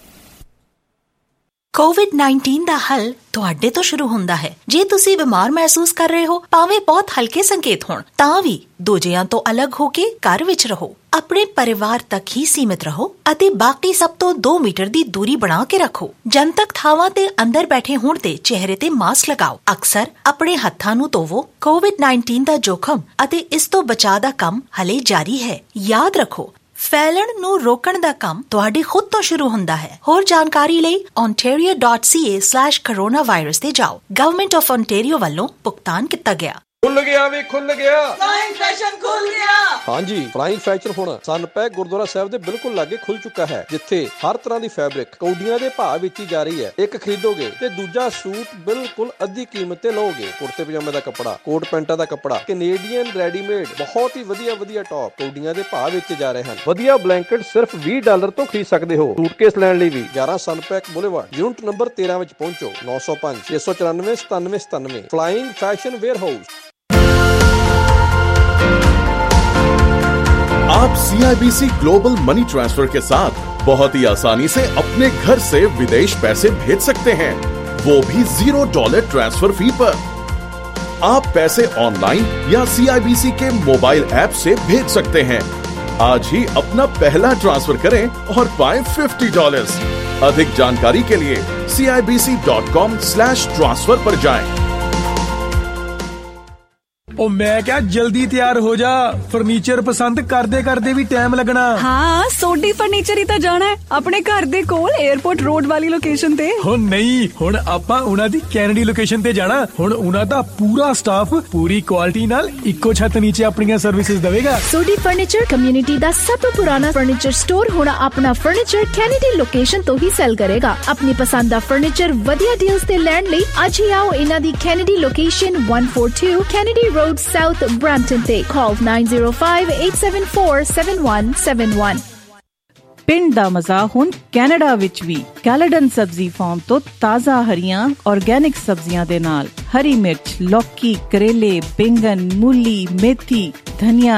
COVID-19 ਦਾ ਹੱਲ ਤੁਹਾਡੇ ਤੋਂ ਸ਼ੁਰੂ ਹੁੰਦਾ ਹੈ। ਜੇ ਤੁਸੀਂ ਬਿਮਾਰ ਮਹਿਸੂਸ ਕਰ ਰਹੇ ਹੋ, ਭਾਵੇਂ ਬਹੁਤ ਹਲਕੇ ਸੰਕੇਤ ਹੋਣ, ਤਾਂ ਵੀ ਦੂਜਿਆਂ ਤੋਂ ਅਲੱਗ ਹੋ ਕੇ ਘਰ ਵਿੱਚ ਰਹੋ। ਆਪਣੇ ਪਰਿਵਾਰ ਤੱਕ ਹੀ ਸੀਮਿਤ ਰਹੋ ਅਤੇ ਬਾਕੀ ਸਭ ਤੋਂ 2 ਮੀਟਰ ਦੀ ਦੂਰੀ ਬਣਾ ਕੇ ਰੱਖੋ। ਜਨਤਕ ਥਾਵਾਂ ਤੇ ਅੰਦਰ ਬੈਠੇ ਹੋਣ ਤੇ ਚਿਹਰੇ ਤੇ ਮਾਸਕ ਲਗਾਓ। ਅਕਸਰ ਆਪਣੇ ਹੱਥਾਂ ਨੂੰ ਧੋਵੋ। COVID-19 ਦਾ ਜੋਖਮ ਅਤੇ ਇਸ ਤੋਂ ਬਚਾਅ ਦਾ ਕੰਮ ਹਲੇ ਜਾਰੀ ਹੈ। ਯਾਦ ਰੱਖੋ, ਫੈਲਣ ਨੂੰ ਰੋਕਣ ਦਾ ਕੰਮ ਤੁਹਾਡੇ ਖੁਦ ਤੋਂ ਸ਼ੁਰੂ ਹੁੰਦਾ ਹੈ। ਹੋਰ ਜਾਣਕਾਰੀ ਲਈ ontario.ca/coronavirus ਤੇ ਜਾਓ। ਗਵਰਨਮੈਂਟ ਆਫ ontario ਵੱਲੋਂ ਭੁਗਤਾਨ ਕੀਤਾ ਗਿਆ। खुल गया वे खुल गया फ्लाइंग फैशन खुल गया। हाँ जी, फ्लाइंग फैशन हुण सनपैक गुरुद्वारा साहब दे बिल्कुल लागे खुल चुका है, जिथे हर तरह दी फैब्रिक कौडियां दे भाव बेची जा रही है। एक खरीदोगे ते दूजा सूट बिल्कुल अद्धी कीमत ते लोगे। कुर्ते पजामे दा कपड़ा, कोट पैंटा दा कपड़ा, कैनेडियन रेडीमेड, बहुत ही वधिया टॉप कौडियां दे भाव बेचे जा रहे हैं। वधिया ब्लैंकेट सिर्फ $20 तो खरीद सकते हो। सूटकेस लैण लई भी 11 सनपैक बुलेवार्ड यूनिट नंबर 13 विच पहुंचो। 905-694-9797। Flying fashion warehouse. आप CIBC ग्लोबल मनी ट्रांसफर के साथ बहुत ही आसानी से अपने घर से विदेश पैसे भेज सकते हैं, वो भी $0 ट्रांसफर फी पर। आप पैसे ऑनलाइन या CIBC के मोबाइल ऐप से भेज सकते हैं। आज ही अपना पहला ट्रांसफर करें और पाएं $50। अधिक जानकारी के लिए CIBC.com/transfer पर जाएं। ਉਹ ਮੈਂ ਕਿਹਾ ਜਲਦੀ ਤਿਆਰ ਹੋ ਜਾ, ਫਰਨੀਚਰ ਪਸੰਦ ਕਰਦੇ ਵੀ ਟਾਈਮ ਲੱਗਣਾ। ਹਾਂ, ਸੋਢੀ ਫਰਨੀਚਰ ਹੀ ਤਾਂ ਜਾਣਾ ਹੈ ਆਪਣੇ ਘਰ ਦੇ ਕੋਲ 에어ਪੋਰਟ ਰੋਡ ਵਾਲੀ ਲੋਕੇਸ਼ਨ ਤੇ। ਹੁਣ ਨਹੀਂ, ਹੁਣ ਆਪਾਂ ਉਹਨਾਂ ਦੀ ਕੈਨੇਡੀ ਲੋਕੇਸ਼ਨ ਤੇ ਜਾਣਾ। ਹੁਣ ਉਹਨਾਂ ਦਾ ਪੂਰਾ ਸਟਾਫ ਪੂਰੀ ਕੁਆਲਿਟੀ ਨਾਲ ਇੱਕੋ ਛੱਤ ਨੀਚੇ ਆਪਣੀਆਂ ਸਰਵਿਸਿਜ਼ ਦੇਵੇਗਾ। ਸੋਢੀ ਫਰਨੀਚਰ ਕਮਿਊਨਿਟੀ ਦਾ ਸਭ ਤੋਂ ਪੁਰਾਣਾ ਫਰਨੀਚਰ ਸਟੋਰ ਹੁਣ ਆਪਣਾ ਫਰਨੀਚਰ ਕੈਨੇਡੀ ਲੋਕੇਸ਼ਨ ਤੋਂ ਹੀ ਸੈਲ ਕਰੇਗਾ। ਆਪਣੀ ਪਸੰਦ ਦਾ ਫਰਨੀਚਰ ਵਧੀਆ ਡੀਲਸ ਤੇ ਲੈਣ ਲਈ ਅੱਜ ਹੀ ਆਓ ਇਹਨਾਂ ਦੀ Kennedy location 142 Kennedy Road South Brampton ਤੇ call 905-874-7171। ਪਿੰਡ ਦਾ ਮਜ਼ਾ ਹੁਣ ਕੈਨੇਡਾ ਵਿੱਚ ਵੀ ਕੈਲੇਡਨ ਸਬਜ਼ੀ ਫਾਰਮ ਤੋਂ ਤਾਜ਼ਾ ਹਰੀਆਂ ਆਰਗੈਨਿਕ ਸਬਜ਼ੀਆਂ ਦੇ ਨਾਲ ਹਰੀ ਮਿਰਚ, ਲੌਕੀ, ਕਰੇਲੇ, ਬੈਂਗਨ, ਮੂਲੀ, ਮੇਥੀ, ਧਨੀਆ